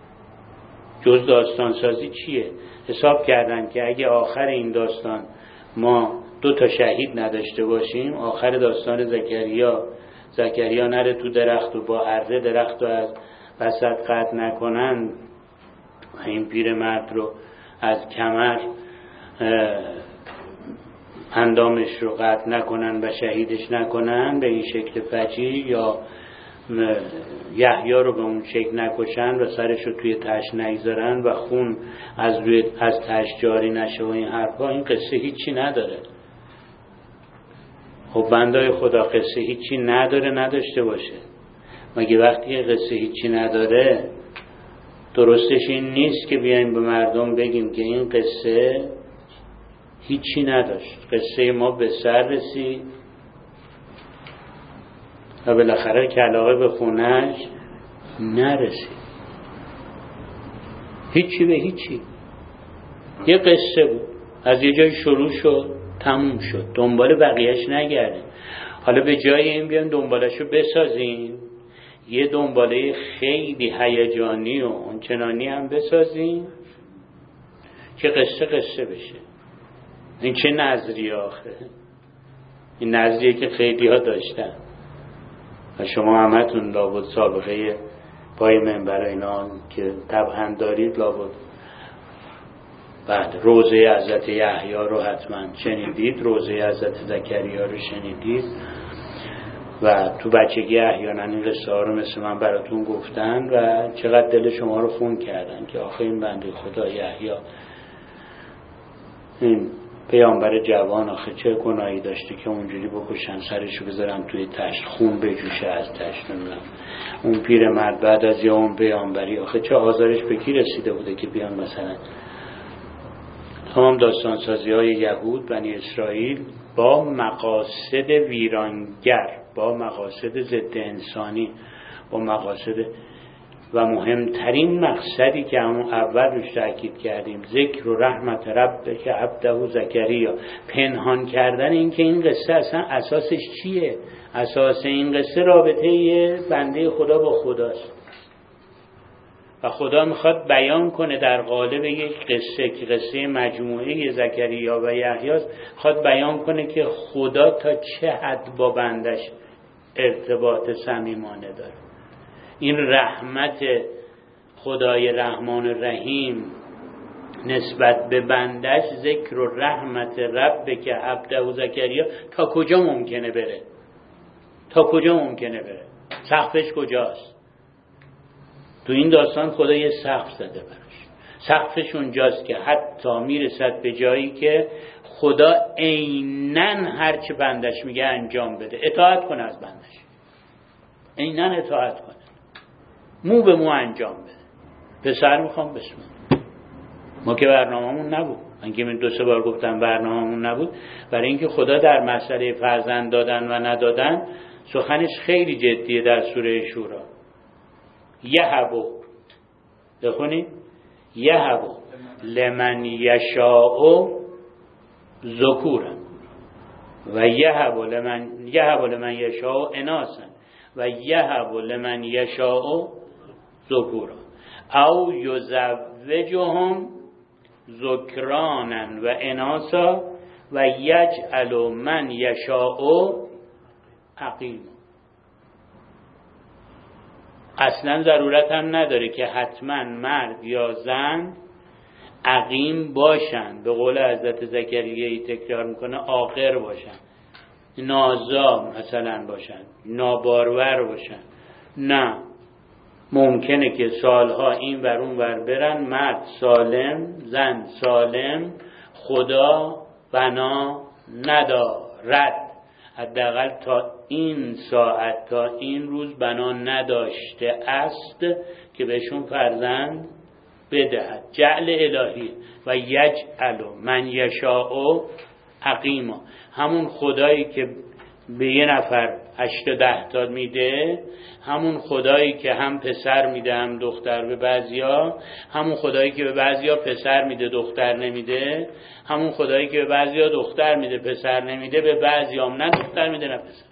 جز داستان سازی چیه؟ حساب کردن که اگه آخر این داستان ما 2 شهید نداشته باشیم، آخر داستان زکریا نره تو درخت و با اره درخت رو از وسط قطع نکنن، این پیرمرد رو از کمر اندامش رو قطع نکنن و شهیدش نکنن به این شکل فجیع، یا یحیی رو به اون شکل نکشن و سرش رو توی تشت نگذارن و خون از تشت جاری نشه و این حرفا، این قصه هیچی نداره. خب بندای خدا قصه هیچی نداشته باشه. مگه وقتی قصه هیچی نداره درستش این نیست که بیایم به مردم بگیم که این قصه هیچی نداشت، قصه ما به سر رسید و بالاخره کلاغه به خونش نرسید. هیچی به هیچی، یه قصه بود، از یه جای شروع شد تموم شد، دنبال بقیهش نگردیم. حالا به جای این بیان دنبالشو بسازیم، یه دنباله خیلی هیجانی و اونچنانی هم بسازیم که قصه بشه. این چه نظریه آخه؟ این نظریه که خیلی ها داشتن و شما همتون لابد سابقه پای منبر اینا که طبعا دارید، لابد بعد روزه حضرت یحیی رو حتما شنیدید، روزه حضرت زکریا رو شنیدید و تو بچگی احیانا این قصه ها رو مثل من براتون گفتن و چقدر دل شما رو خون کردن که آخه این بنده خدا یحیی، این پیامبر جوان، آخه چه گناهی داشته که اونجوری بکشن، سرشو بذارن توی تشت، خون بجوشه از تشت. اون پیرمرد بعد از یا اون پیامبری آخه چه آزارش به کی رسیده بوده که بیان مثلا تمام داستان سازی های یهود بنی اسرائیل با مقاصد ویرانگر، با مقاصد ضد انسانی، با مقاصد و مهمترین مقصدی که همون اول روش تاکید کردیم، ذکر و رحمت ربک عبده زکریا، پنهان کردن این که این قصه اصلا اساسش چیه. اساس این قصه رابطه بنده خدا با خداست و خدا میخواد بیان کنه در قالب یک قصه که قصه مجموعه زکریا و یحیی، خواد بیان کنه که خدا تا چه حد با بندش ارتباط صمیمانه داره. این رحمت خدای رحمان رحیم نسبت به بندش، ذکر و رحمت ربک عبده زکریا، تا کجا ممکنه بره؟ سقفش کجاست؟ تو این داستان خدا یه سقف زده براش. سقفش اونجاست که حتی میرسد به جایی که خدا عیناً هر چه بندش میگه انجام بده، اطاعت کنه از بندش، عیناً اطاعت کنه، مو به مو انجام بده. پسر میخوام بسم ما که برنامه‌مون نبود، من که من 2-3 بار گفتم برنامه‌مون نبود، برای اینکه خدا در مسئله فرزند دادن و ندادن سخنش خیلی جدیه. در سوره شورا یهبو بخونید، یهبو لمن یشاء ذکورا و یهبو لمن یشاء اناثا و یهبو لمن یشاء ذکورا او یزوجهم ذکرانا و اناثا و یجعل من یشاء عقیما. اصلا ضرورت هم نداره که حتما مرد یا زن عقیم باشن، به قول حضرت زکریایی تکرار میکنه عاقر باشن، نازا مثلا باشن، نابارور باشن. نه، ممکنه که سالها این ور اون ور برن، مرد سالم زن سالم، خدا بنا ندارد، حداقل تا این ساعت تا این روز بنا نداشته است که بهشون فرزند بدهد. جعل الهی و یجعل من یشاء عقیما، همون خدایی که به یه نفر 8-10 تا میده، همون خدایی که هم پسر میده هم دختر به بعضیا، همون خدایی که به بعضیا پسر میده دختر نمیده، همون خدایی که به بعضیا دختر میده پسر نمیده، به بعضیا هم نه دختر میده نه پسر.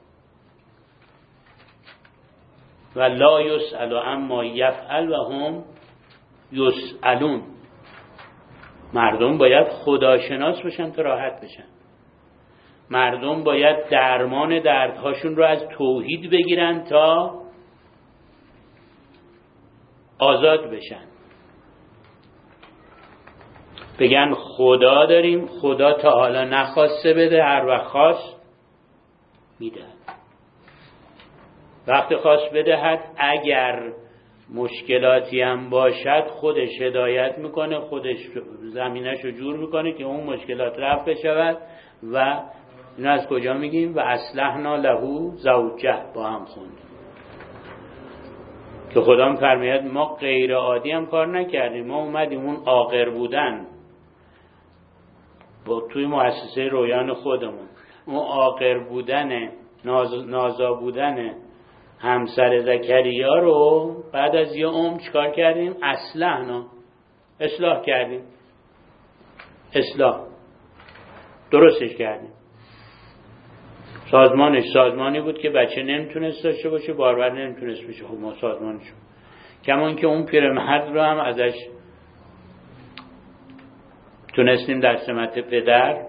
و لا یسأل عما یفعل و هم یسألون. مردم باید خداشناس بشن تا راحت بشن. مردم باید درمان دردهاشون رو از توحید بگیرن تا آزاد بشن. بگن خدا داریم، خدا تا حالا نخواسته بده، هر وقت خواست میده. وقتی خواست بدهد، اگر مشکلاتی هم باشد خودش هدایت میکنه، خودش زمینش رو جور میکنه که اون مشکلات رفع بشود. و اینو از کجا میگیم؟ و اصلحنا له زوجه، با هم خوندیم که خدا میفرماید ما غیر عادی هم کار نکردیم، ما اومدیم اون عاقر بودن با توی مؤسسه رویان خودمون، اون عاقر بودن، نازا بودن همسر زکریا رو بعد از یه عمر چیکار کردیم؟ اصلاح کردیم، درستش کردیم. سازمانی بود که بچه نمیتونست داشته باشه، باربر نمیتونست بشه. خب ما سازمانشون، کمان که اون پیرمرد رو هم ازش تونستیم در سمت پدر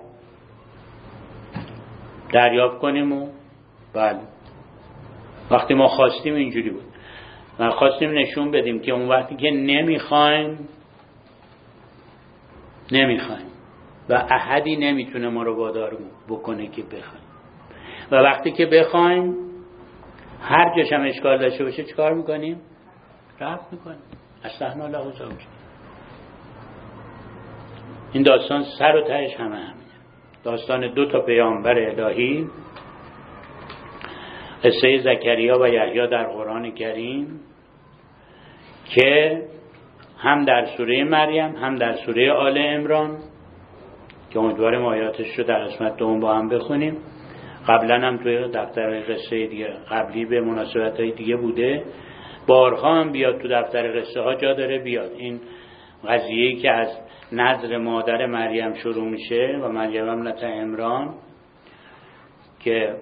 دریافت کنیم. و بله، وقتی ما خواستیم اینجوری بود. ما خواستیم نشون بدیم که اون وقتی که نمیخوایم و احدی نمیتونه ما رو وادار بکنه که بخوایم، و وقتی که بخوایم هر جاش هم اشکال داشته باشه چیکار میکنیم؟ رفع میکنیم. اصلحنا له زوجه. این داستان سر و تهش همینه. داستان 2 پیامبر الهی، قصه زکریا و یحیی در قرآن کریم که هم در سوره مریم هم در سوره آل عمران که امیدواریم آیاتش رو در قسمت دوم با هم بخونیم. قبلا هم توی دفتر قصه دیگه قبلی به مناسبت‌های دیگه بوده، بارها هم بیاد تو دفتر قصه ها جا داره بیاد. این قضیه‌ای که از نذر مادر مریم شروع میشه و مریم ابنت عمران که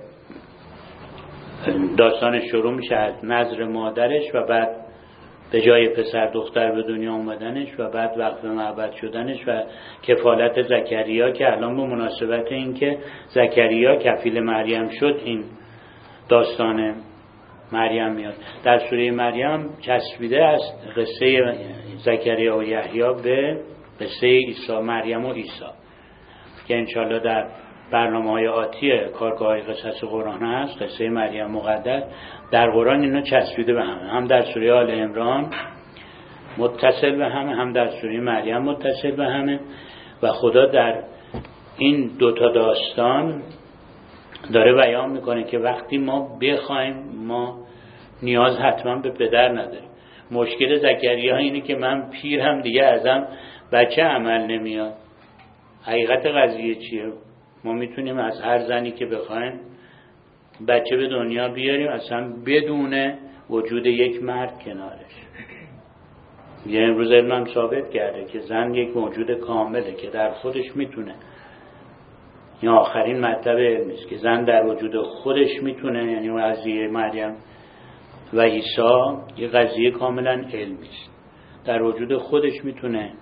داستانش شروع میشه از نذر مادرش و بعد به جای پسر دختر به دنیا اومدنش و بعد وقت معبد شدنش و کفالت زکریا که الان به مناسبت این که زکریا کفیل مریم شد این داستان مریم میاد. در سوره مریم چسبیده است قصه زکریا و یحیی به قصه عیسی، مریم و عیسی که انشالله در برنامه‌های آتی کارگاه قصص قرآن هست. قصه مریم مقدس در قرآن اینا چسبیده به هم در سوره آل عمران متصل به هم در سوره مریم متصل به همه. و خدا در این 2 داستان داره بیان میکنه که وقتی ما بخوایم ما نیاز حتما به پدر نداریم. مشکل زکریا اینه که من پیرم دیگه ازم بچه عمل نمیاد. حقیقت قضیه چیه؟ ما میتونیم از هر زنی که بخوایم بچه به دنیا بیاریم اصلا بدون وجود یک مرد کنارش. یه امروز علم ثابت کرده که زن یک موجود کامله که در خودش میتونه، این آخرین مطلب علمی است که زن در وجود خودش میتونه، یعنی قضیه مریم و عیسی یه قضیه کاملا علمی است، در وجود خودش میتونه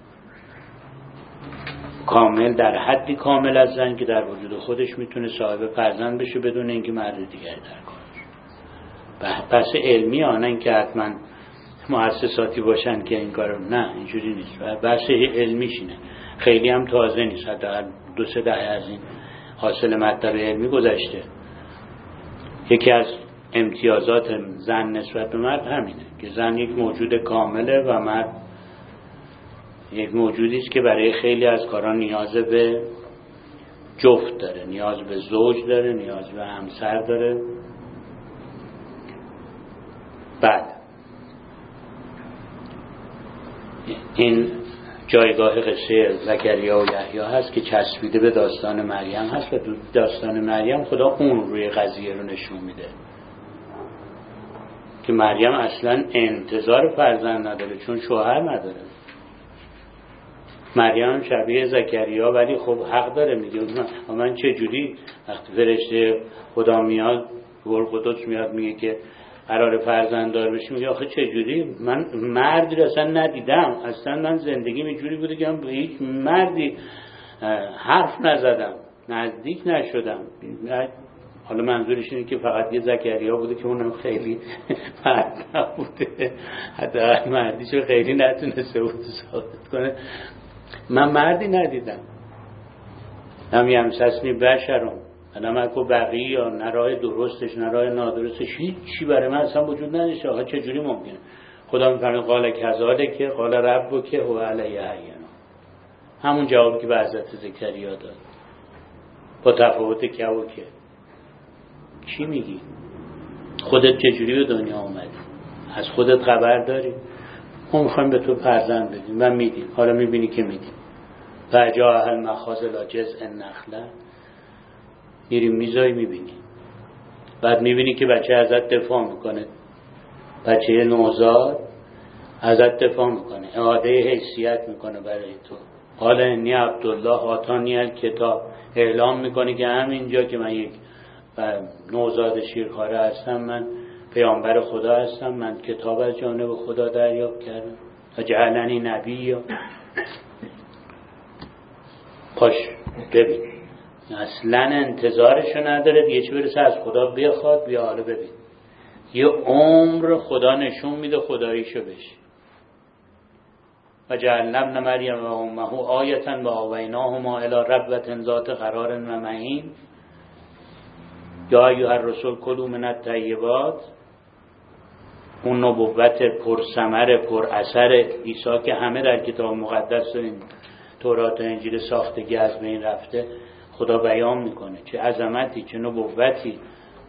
کامل در حدی کامل از زن که در وجود خودش میتونه صاحب فرزند بشه بدون اینکه مرد دیگری در کارش. پس علمی آنن که حتما مؤسساتی باشن که این کارو، نه اینجوری نیست. و بحث علمیش اینه، خیلی هم تازه نیست، حداقل 2-3 دهه از این حاصل مطلب علمی گذشته. یکی از امتیازات زن نسبت به مرد همینه که زن یک موجود کامله و مرد یک موجودی است که برای خیلی از کارا نیاز به جفت داره، نیاز به زوج داره، نیاز به همسر داره. بعد این جایگاه قصه زکریا و یحیی هست که چسبیده به داستان مریم هست و داستان مریم خدا اون روی قضیه رو نشون میده که مریم اصلا انتظار فرزند نداره چون شوهر نداره. مریم شبیه زکریا ولی خب حق داره، میگه من چه جوری وقتی فرشته خدا میاد روح القدس میاد میگه که قرار فرزند دار بشی، میگه آخه چه جوری؟ من مردی رو اصلا ندیدم، اصلا من زندگیم اینجوری بوده که من به هیچ مردی حرف نزدم، نزدیک نشدم. حالا منظورش اینه که فقط یه زکریا بوده که اونم خیلی مرد نبوده، حتی مردیشو خیلی نتونسته بود ثابت کنه. من مردی ندیدم. نم یمسسنی بشرم، نم اکو بقیه، یا نه راه درستش نه راه نادرستش، هیچی برای من اصلا وجود نداشته. آقا چجوری ممکنه؟ خدا میفرمه قال کذالک قال ربک هو علی هین، همون جوابی که به حضرت زکریا داد با تفاوت که و که. چی میگی؟ خودت چجوری به دنیا آمدی؟ از خودت خبر داری؟ ما میخوایم به تو فرزند بدیم و میدیم. حالا میبینی که میدیم. فجاء المخاض لا جزء النخله، میریم میزایی میبینی، بعد میبینی که بچه ازت دفاع میکنه، بچه نوزاد ازت دفاع میکنه، اعاده حیثیت میکنه برای تو. قال انی عبدالله آتانی الکتاب، اعلام میکنه که همینجا که من یک نوزاد شیرخواره هستم، من پیامبر خدا هستم، من کتاب از جانب خدا دریافت کردم و جعلنی نبی. پاش ببین، اصلا انتظارشو نداره یه چی برسه از خدا بخواد. بیا حالا ببین، یه عمر خدا نشون میده خداییشو بشه. و جعلنا ابن مریم و امه آیة و آویناهما الی ربوة ذات قرار و معین. یا ایها الرسول کلوا من الطیبات، اون نبوت پرثمر پر اثر عیسی که همه در کتاب مقدس و این تورات و انجیل ساختگی از بین رفته خدا بیان میکنه. چه عظمتی، چه نبوتی.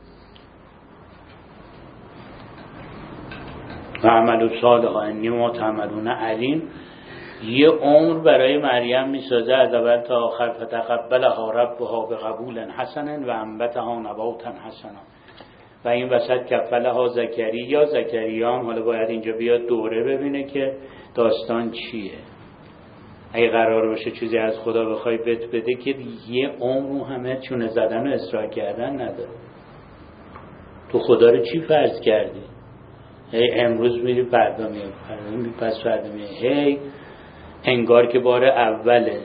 و عملوا صالحا انی بما تعملون علیم. یه عمر برای مریم میسازه از اول تا آخر. فتقبلها ربها بقبول حسن و انبتها نباتا حسنا. و این وسط کفلها زکریا. زکریا هم حالا باید اینجا بیاد دوره ببینه که داستان چیه. اگه قرار باشه چیزی از خدا بخوای بده که یه عمر همه چونه زدن و اصرار کردن نداره. تو خدا رو چی فرض کردی؟ امروز میری فردا میاد، فردا میری پس فردا میاد، انگار که بار اوله.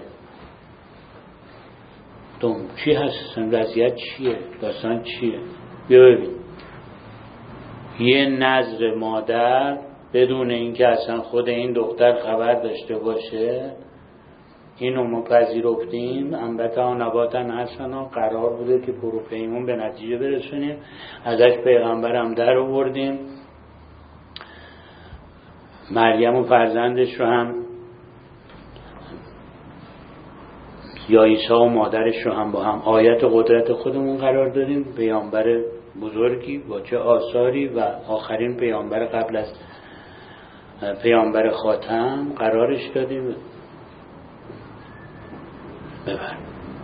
چی هست؟ وضعیت چیه؟ داستان چیه؟ بیا ببین. یه نظر مادر بدون اینکه اصلا خود این دختر خبر داشته باشه، اینو ما پذیرفتیم. انبتا نباتا حسنا، قرار بوده که پروپیمون به نتیجه برسونیم، ازش پیغمبرم در آوردیم. مریم و فرزندش رو هم یا عیسی و مادرش رو هم با هم آیت قدرت خودمون قرار دادیم. پیامبر بزرگی با چه آثاری و آخرین پیامبر قبل از پیامبر خاتم قرارش دادیم. ببر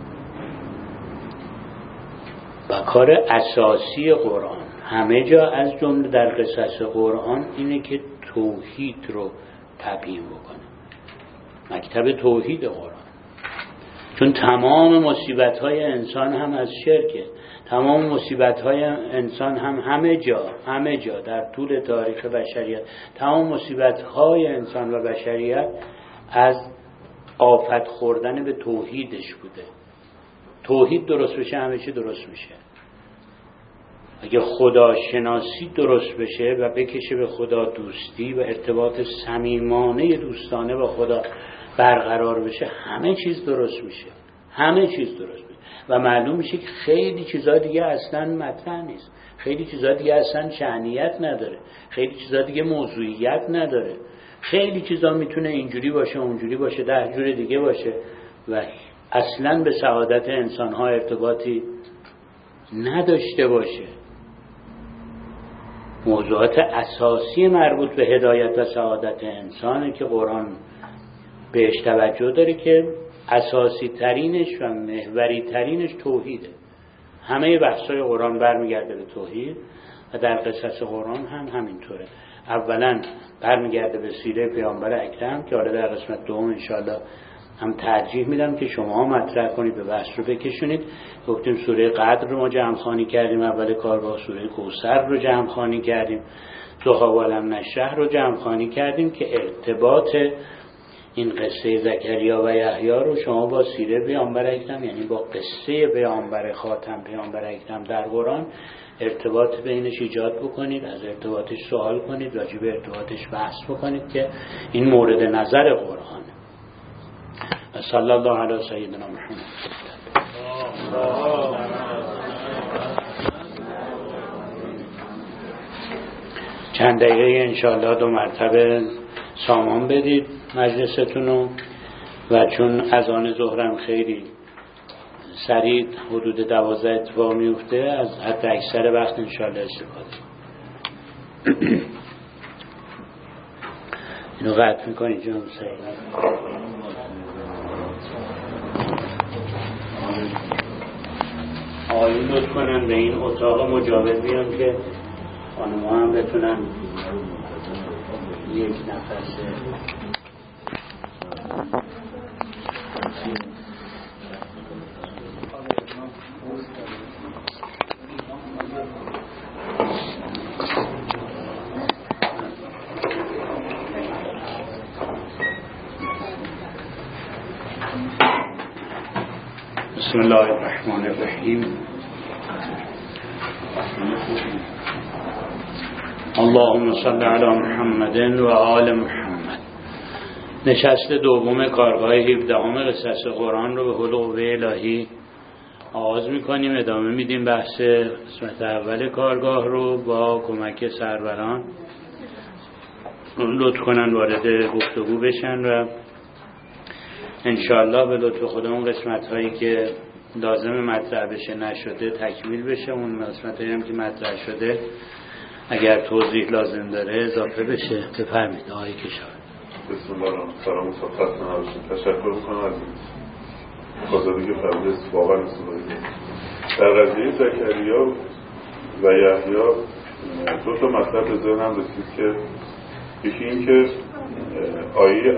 و کار اساسی قرآن همه جا از جمله در قصص قرآن اینه که توحید رو تبیین بکنه. مکتب توحید قرآن، چون تمام مصیبت‌های انسان هم از شرکه. تمام مصیبت‌های انسان هم همه جا در طول تاریخ بشریت، تمام مصیبت‌های انسان و بشریت از آفت خوردن به توحیدش بوده. توحید درست بشه همه چی درست میشه. اگه خداشناسی درست بشه و بکشه به خدا دوستی و ارتباط صمیمانه دوستانه با خدا برقرار بشه، همه چیز درست میشه. همه چیز درست میشه و معلوم میشه که خیلی چیزا دیگه اصلا مطرح نیست. خیلی چیزا دیگه اصلا شأنیت نداره. خیلی چیزا دیگه موضوعیت نداره. خیلی چیزا میتونه اینجوری باشه، اونجوری باشه، 10 جور دیگه باشه و اصلا به سعادت انسان‌ها ارتباطی نداشته باشه. موضوعات اساسی مربوط به هدایت و سعادت انسانه که قرآن بهش توجه داره که اساسی ترینش و محوری ترینش توحیده. همه بحث‌های قرآن برمیگرده به توحید و در قصص قرآن هم همینطوره. اولا برمیگرده به سیره پیامبر اکرم که حالا در قسمت دوم انشاءالله هم ترجیح میدم که شما مطرح کنید، به بحث رو بکشونید. گفتیم سوره قدر رو ما جمع خوانی کردیم، اول کار با سوره کوثر رو جمع خوانی کردیم، ضحی و لم نشرح رو جمع خوانی کردیم که ارتباط این قصه زکریا و یحیی رو شما با سیره پیامبر اکرم، یعنی با قصه پیامبر خاتم پیامبر اکرم در قرآن ارتباط بینش ایجاد بکنید، از ارتباطش سوال کنید، راجع به ارتباطش بحث بکنید که این مورد نظر قرآن. صلی الله علی سیدنا محمد. چند دقیقه انشاءالله 2 مرتبه سامان بدید مجلستونو و چون اذان ظهرم خیلی سریع حدود 12 اتفاق میفته از حد اکثر وقت انشاءالله استفاده. اینو قطع میکنید جناب سید. آقایون لطف کنن به این اتاق مجاور بیان که خانم‌ها هم بتونن یک نفس بسم الله الرحمن الرحیم. اللهم صل علی محمد و آل محمد. نشست دوم کارگاه 17 قصص قرآن رو به حول قوه الهی آغاز میکنیم. ادامه میدیم بحث قسمت اول کارگاه رو با کمک سروران. لطف کنن وارد گفتگو بشن و انشاءالله به لطف خودمون قسمت هایی که لازم مطرح بشه نشده تکمیل بشه، اون قسمت هایی هم که مطرح شده اگر توضیح لازم داره اضافه بشه. بفرمایید آقای کشاورز. بسم الله الرحمن الرحیم. خسته نباشید. تشکر میکنم از خدایی که فرمودید واقعا استفاده. در قضیه زکریا و یحیی 2 تا مطلب به ذهنم رسید که یکی این که آیه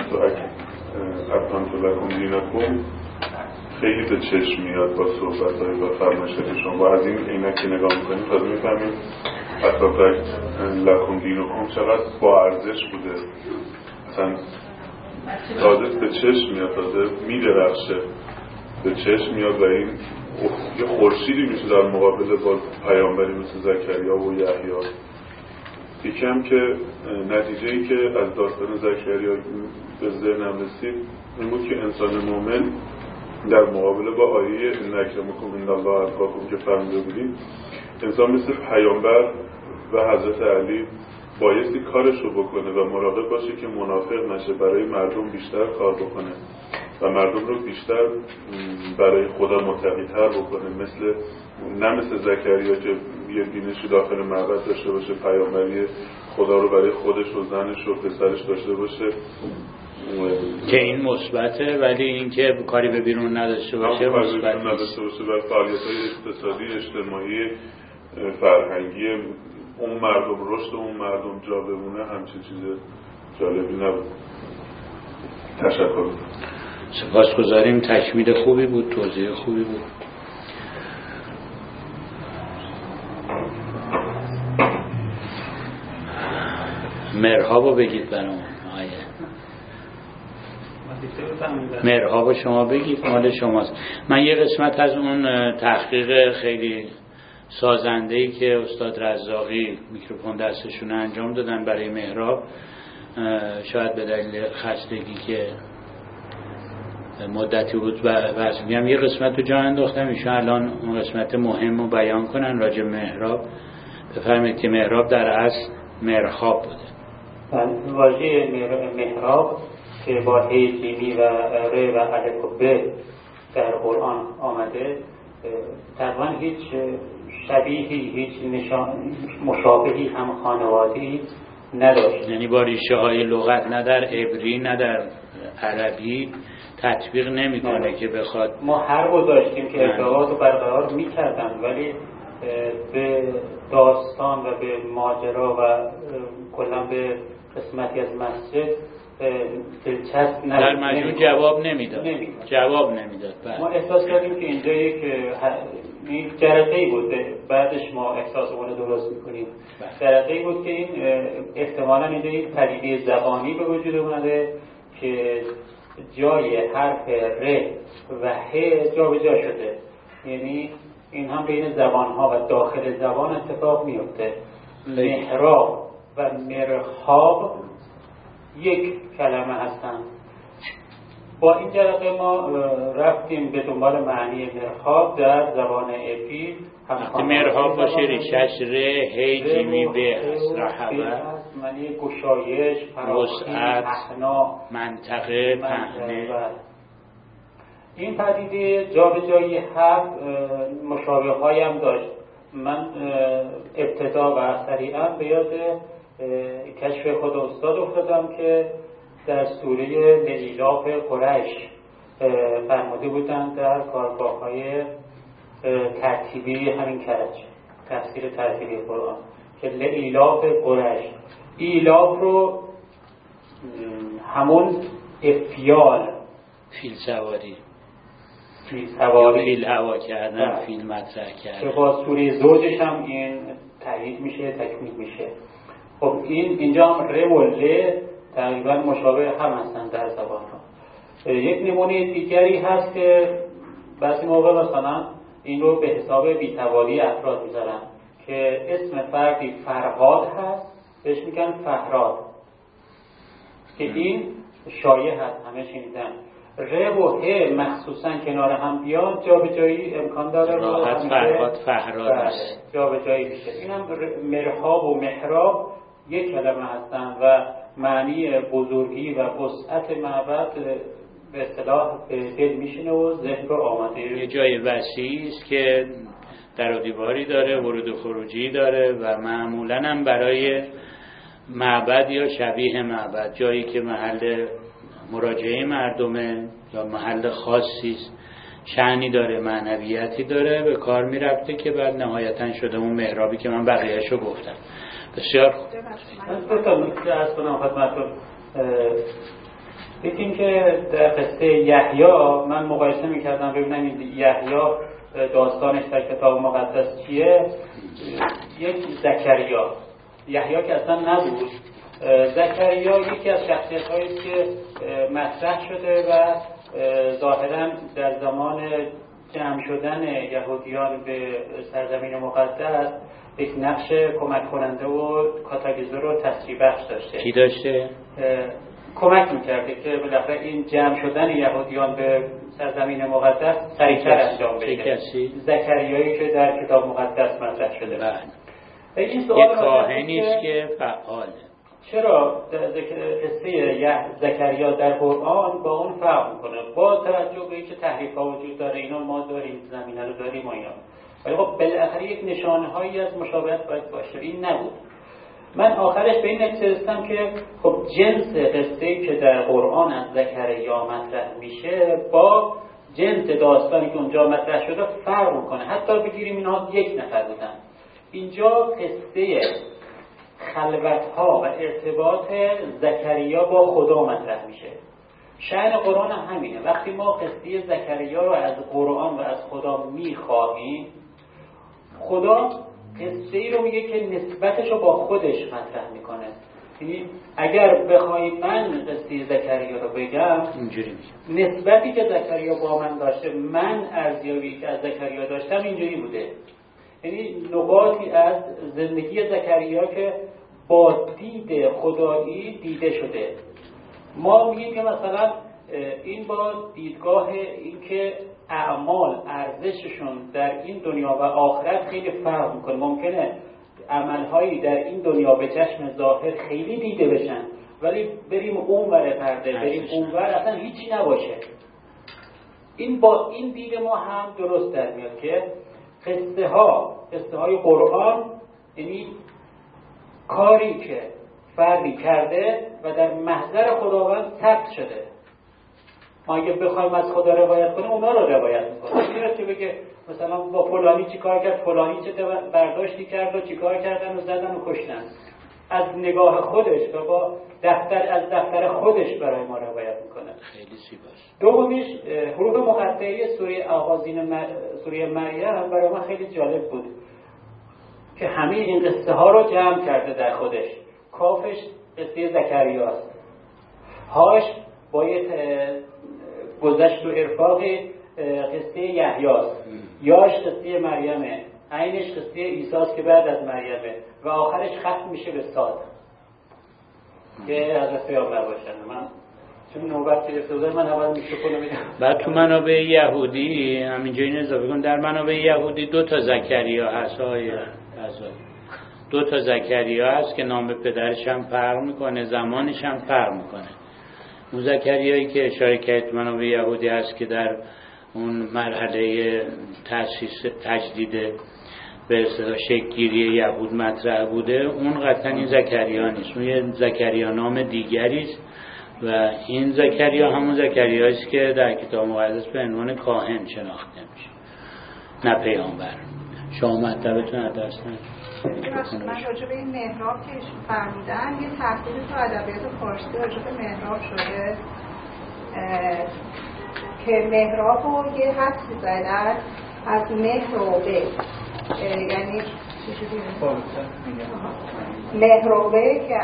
اتممت لکم دینکم خیلی به چشم میاد با صحبت‌های و فرمایشات شما. با از این عینک که نگاه می‌کنید تازه می‌فهمید اتممت لکم دینکم چقدر با ارزش بوده. مثلا تازه به چشم میاد، تازه میدرخشه به چشم میاد و این یه خورشیدی میشه در مقابل با پیامبری مثل زکریا و یحیی. یکم که نتیجه‌ای که از داستان زکریا به ذهنم رسید این بود که انسان مومن در مقابله با آیه ان اکرمکم عند الله اتقاکم که فرموده بودیم، انسان مثل پیامبر و حضرت علی بایستی کارش رو بکنه و مراقب باشه که منافق نشه، برای مردم بیشتر کار بکنه و مردم رو بیشتر برای خدا متقی‌تر بکنه، نه مثل زکریا که یه بینشی داخل معبد داشته باشه، پیامبری خدا رو برای خودش و زنش و پسرش داشته باشه که این مثبته، ولی این که کاری به بیرون نداشته باشه مثبت نداشته باشه و فعالیت‌های اقتصادی، اجتماعی، فرهنگی اون مردم، رشد اون مردم جا بمونه، همچین چیز جالبی نبود. تشکر. سپاسگزاریم. تکمیل خوبی بود، توضیح خوبی بود. مرحبا بگید برام آیه. مرحبا شما بگید، مال شماست. من یه قسمت از اون تحقیق خیلی سازنده‌ای که استاد رزاقی میکروفون دستشون انجام دادن برای محراب، شاید به دلیل خستگی که مدتی بود واسه یه قسمت رو جا انداختم، ایشون الان اون قسمت مهم رو بیان کنن راجع محراب. بفرمایید که محراب در اصل مرخاب بوده. واژه محراب که با هی جیمی و ر و الف و ب در قرآن آمده تقریبا هیچ شبیهی، هیچ مشابهی هم خانوادی نداشت. یعنی با ریشه های لغت نه در عبری نه در عربی تطبیق نمیکنه که بخواد. ما هر گذاشتیم که ارتباط رو برقرار میکردن ولی به داستان و به ماجرا و کلا به قسمتی از مسجد دلچسب در مجموع جواب نمیداد. ما احساس کردیم که اینجا یک جرقه‌ای بود، بعدش ما احساسمون رو درست میکنیم. جرقه‌ای بود که این احتمالاً اینجا یک پدیده زبانی به وجود اومده که جای حرف ر و ه جا به جا شده، یعنی این هم بین زبانها و داخل زبان اتفاق میفته. محراب و مرحاب یک کلمه هستند. با این جرقه ما رفتیم به دنبال معنی مرحاب در زبان اپی. مرحاب باشه ریشش ر هی جیمی به رحبه، معنی گشایش، فراخی، احنا، منطقه، پهنه. این پدیده جا به جایی حرف مشابه هایم داشت. من ابتدا و سریعا به یاد کشف خود استاد افتادم که در سوره لإیلاف قریش فرموده بودند در کارگاه‌های ترتیبی همین کرج، تفسیر ترتیبی قرآن، که لإیلاف قریش، ایلاف رو همون افیال، فیل سواری فیل هوا کردن، فیل مطرح کردن، که با سوره زوجش هم این تایید میشه، تکمیل میشه. خب اینجا هم ر و ل تقریبا مشابه هم هستن در زبان ها. یک نمونه دیگری هست که بعضی موقع مثلا این رو به حساب بی‌توالی افراد میذارن که اسم فردی فرهاد هست بهش میگن فهراد، که این شایع هست، همه شنیدن. ر و ه مخصوصا کنار هم بیان جا به جایی امکان داره، راحت فرهاد فهراد است، جا به جایی میشه. این هم مرحاب و محراب یک کلمه هستن و معنی بزرگی و وسعت معبد به اصطلاح به دل میشینه و ذهن رو آماده. یه جای وسیعی است که در و دیواری داره، ورود و خروجی داره و معمولا هم برای معبد یا شبیه معبد، جایی که محل مراجعه مردمه یا محل خاصی است، شأنی داره، معنویتی داره، به کار میرفته که بعد نهایتا شده اون محرابی که من بقیه‌شو گفتم. بسیار خوب. دو تا نکته از کنم خدمتتون. دیدیم که در قصه یحیی من مقایسه میکردم ببینم این یحیی داستانش در کتاب مقدس چیه. یک زکریا، یحیی که اصلا نبود، زکریا یکی از شخصیت‌هایی که مطرح شده و ظاهراً در زمان جمع شدن یهودیان به سرزمین مقدس یک نقش کمک کننده و کاتالیزور و تسریع بخش داشته. کی داشته؟ کمک میکرده که بالاخره این جمع شدن یهودیان به سرزمین مقدس سریع‌تر انجام بشه. زکریایی که در کتاب مقدس مطرح شده. این یک کاهنی است که فعاله. چرا قصه زکریا در قرآن با اون فرق میکنه؟ با توجه به اینکه تحریف‌ها وجود داره، اینا ما داریم، زمینه رو داریم و اینا، ولی خب بالاخره یک نشانه‌هایی از مشابهت باید باشه. این نبود. من آخرش به این نتیجه رسیدم که خب جنس قصه‌ای که در قرآن از زکریا مطرح میشه با جنس داستانی که اونجا مطرح شده فرق میکنه. حتی بگیریم اینها یک نفر بودن. اینجا قصه خلوت‌ها و ارتباط زکریا با خدا مطرح میشه. شأن قرآن همینه. وقتی ما قصه زکریا رو از قرآن و از خدا میخواهیم، خدا قصه ای رو میگه که نسبتش رو با خودش مطرح میکنه. یعنی اگر بخوای من قصه زکریا رو بگم، اینجوری میشه. نسبتی که زکریا با من داشته، من ارزیابی که از زکریا داشتم اینجوری بوده. یعنی نقاطی از زندگی زکریا که با دید خدایی دیده شده. ما میگیم که مثلا این با دیدگاه این که اعمال ارزششون در این دنیا و آخرت خیلی فرق میکنه. ممکنه عملهایی در این دنیا به چشم ظاهر خیلی دیده بشن، ولی بریم اونور پرده، بریم اونور اصلا هیچی نباشه. این با این دید ما هم درست در میاد که قصه های قرآن یعنی کاری که فردی کرده و در محضر خداوند ثبت شده. ما اگه بخوایم از خدا روایت کنیم اونا رو روایت میکنیم. میرسه بگه مثلا با فلانی چی کار کرد، فلانی چه برداشتی کرد و چی کار کردن و زدن و کشتن. از نگاه خودش و با از دفتر خودش برای ما روایت میکنه. خیلی زیباست. دومیش حروف مقطعه سوره آغازین سوره مریم برای ما خیلی جالب بود که همه این قصه ها رو جمع کرده در خودش. کافش قصه زکریاست، هاش با یک گذشت و ارفاق قصه یحیاست، یاش قصه مریمه، عینش قصه عیساست که بعد از مریمه و آخرش ختم میشه به صاد که حضرت پیامبر باشن. من چون نوبت گرفته بودن من اول میکروفونو میدم. بعد تو منابع یهودی همینجا این اضافه کن، در منابع یهودی 2 تا زکریا هست، دو تا زکریا هست که نام پدرش هم فرق میکنه، زمانش هم فرق میکنه. اون زکریایی که اشاره کرد منابع یهودی هست که در اون مرحله تأسیس تجدید به اصطلاح شکل‌گیری یهود مطرح بوده، اون قطعا این زکریا نیست، اون یه زکریا نام دیگری است و این زکریا همون زکریایی است که در کتاب مقدس به عنوان کاهن شناخته میشه، نه پیامبر. شما مطلبتون از دست ندید. من راجع به این محراب که ایشون فرمودن یه تحقیق تو ادبیات فارسی راجع به محراب شده که محراب رو یه حدسی زدن از مهر و به، یعنی مهروبه که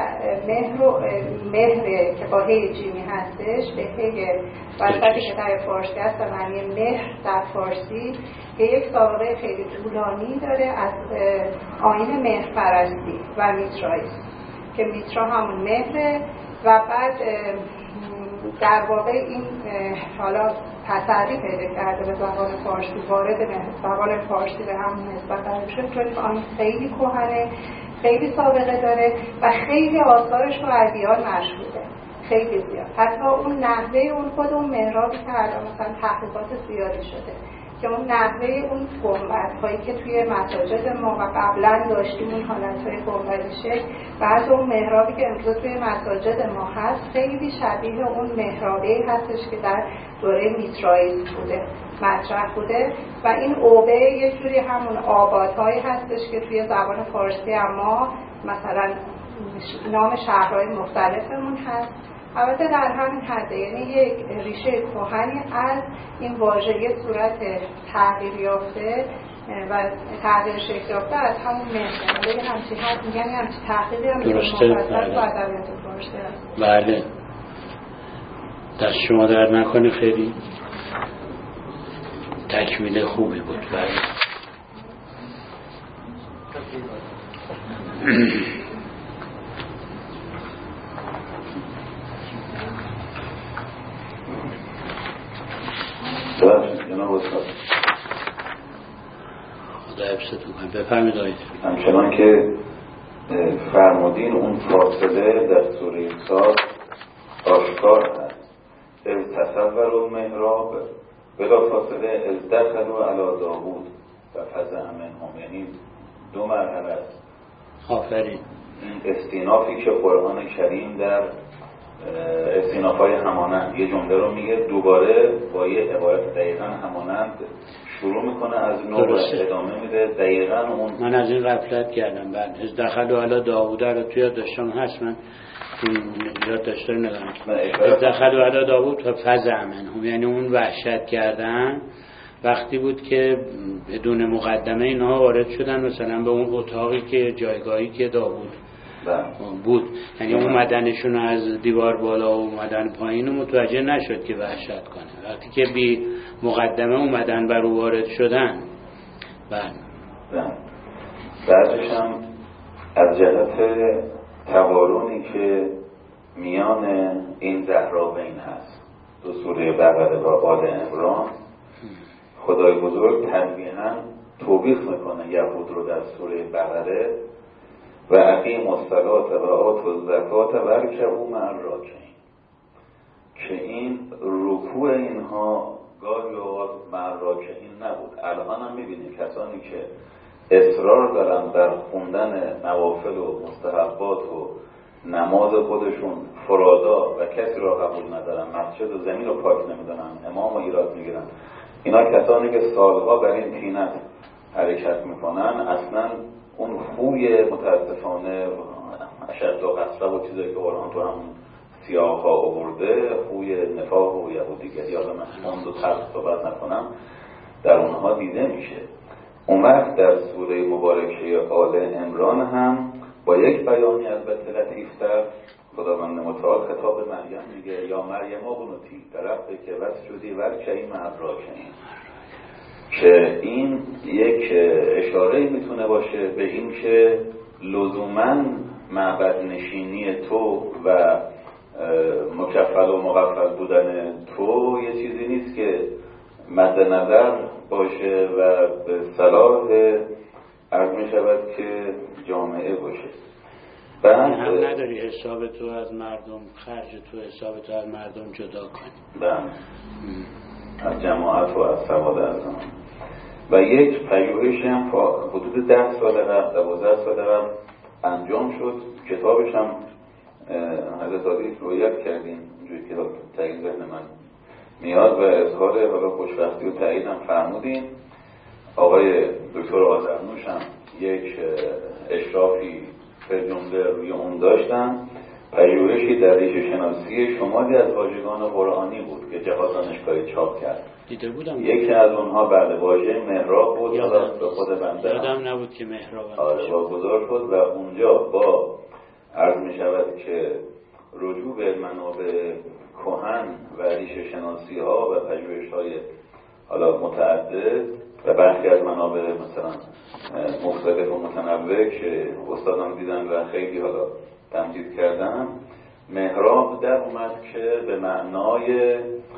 مهر که با هی جیمی هستش به هی وسطی که در فارسی هست و معنی مهر در فارسی که یک سابقه خیلی طولانی داره از آیین مهر پرستی و میتراییسم که میترا همون مهره و بعد در واقع این حالا تسری پیدا کرده به زبان فارسی، وارد زبان فارسی به همون نسبت داره شد، چون آن خیلی کهنه، خیلی سابقه داره و خیلی آثارش رو ادیان مشهوده، خیلی زیاد. حتی اون نحوه اون خود اون محرابی که الان مثلا تحقیقات زیادی شده که اون نحوه اون گنبدهایی که توی مساجد ما و قبلا داشتیم اون حالتهای گنبدی شکل و از اون محرابی که امروز توی مساجد ما هست خیلی شبیه اون محرابی هستش که در دوره میترائیسم بوده مطرح بوده و این اوبه یه جوری همون آبادهایی هستش که توی زبان فارسی اما مثلا نام شهرهای مختلفمون هست. البته در همین حده، یعنی یک ریشه کهنی از این واژه یه صورت تغییر یافته و تغییر شکل یافته از همون مهر. ولی همچین حد میگن همچین تحقیقی هم درسته. مفصل تو ادبیات فارسی هست. بله، دست شما در نکنه، خیلی تکمیل خوبی بود. بله. جناب استاد خدا حفظتون کنه. بفرمایید آقای. همچنان که فرمودین اون فاصله در سوره صاد آشکار هست. از تصور المحراب بلا فاصله از دخلوا علی داوود و فزع منهم، یعنی 2 مرحله است. آفرین. این استینافی که قرآن کریم در استینافای همانند یه جمله رو میگه دوباره با یه عبارت دقیقا همانند شروع میکنه از نو و ادامه میده دقیقا اون. من از این غفلت کردم. بعد از دخلوا علی داوود رو توی داشتم هست، من یاد داشته نگم. از دخلوا علی داوود و فزع منهم، یعنی اون وحشت کردن وقتی بود که بدون مقدمه اینها وارد شدن مثلا به اون اتاقی که جایگاهی که داوود بود، یعنی اومدنشون از دیوار بالا و اومدن پایین متوجه نشد که وحشت کنه. وقتی که بی مقدمه اومدن بر او وارد شدن بعدش هم از جهت تقارنی که میان این ذهرابین هست، 2 سوره بقره و آل عمران، خدای بزرگ تنبیهاً توبیخ میکنه یهود رو در سوره بقره و اقیموا الصلاة و آتوا الزکاة وارکعوا مع الراکعین، که این رکوع اینها گاهی اوقات مع الراکعین نبود. الان هم میبینید کسانی که اصرار دارن در خوندن نوافل و مستحبات و نماز خودشون فرادا و کسی را قبول ندارن، مسجد و زمین رو پاک نمیدونن، امام رو ایراد میگیرن، اینا کسانی که سالها بر این طینت حرکت میکنن اصلا اون خوی متاسفانه اشد و قصه و چیزایی که قرآن تو همون سیاق ها آورده، خوی نفاق و یهودیگری، حالا من اون 2 طرف صحبت نکنم، در اونها دیده میشه. اون وقت در سوره مبارکه آل عمران هم با یک بیانی البته لطیفتر خداوند متعال خطاب مریم میگه یا مریم ابنتی طرفی که وس شدی ورکی مدراکنی، که این یک اشاره میتونه باشه به این که لزوماً معبد نشینی تو و مکفل و مغفل بودن تو یه چیزی نیست که مد نظر باشه و به صلاح عرض می شود که جامعه باشه. بعد هم نداری حساب تو از مردم، خرج تو حساب تو از مردم جدا کنی. از جماعت و از سواد ازم. و یک پژوهشی هم حدود 10 سال قبل 12 سال قبل انجام شد، کتابش هم حضرت عالی روایت کردیم، اینجوری که تایید ذهن من میاد و اظهار حالا خوشبختی و تایید هم فرمودیم. آقای دکتر آذرنوش هم یک اشرافی به جمله روی اون داشتن. پژوهشی در ریشه شناسی شمالی از واژگان قرآنی بود که جهاد دانشگاهی چاپ کرد. دیده بودم. یکی از اونها بعد واژه محراب بود، به خود بنده یادم نبود که محراب واگذار شد و اونجا با عرض می شود که رجوع به منابع کهن و ریشه شناسی ها و پژوهش های حالا متعدد و برخی از منابع مثلا مختلف و متنوع که استادان دیدن و خیلی حالا تمجید کردن، محراب در اومد که به معنای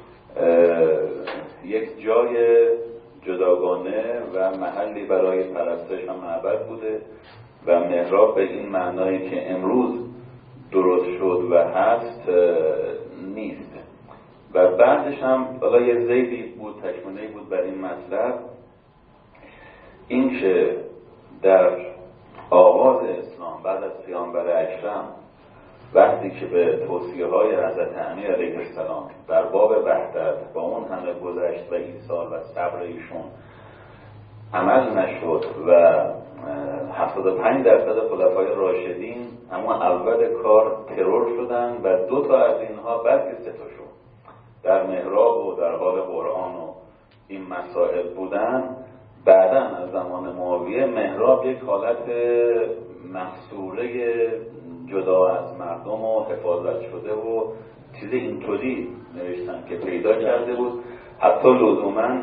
یک جای جداگانه و محلی برای پرستش و معبد بوده و محراب به این معنایی که امروز درست شد و هست نیست. و بعدش هم حالا یه زیدی بود، تکمونه‌ای بود بر این مطلب، این که در آغاز اسلام بعد از پیامبر اکرم وقتی که به توصیه‌های حضرت امیر علیه السلام در باب وحدت با اون همه گذشت و ایثار و صبر ایشون عمل نشد و 75% خلفای راشدین اما اول کار ترور شدن و 2 از اینها بلکه 3 شد در محراب و در حال قرآن و این مسائل بودن. بعداً از زمان معاویه محراب یک حالت محصوره جدا از مردم و حفاظت شده و چیز اینطوری نوشتن که پیدا کرده بود، حتی لزوماً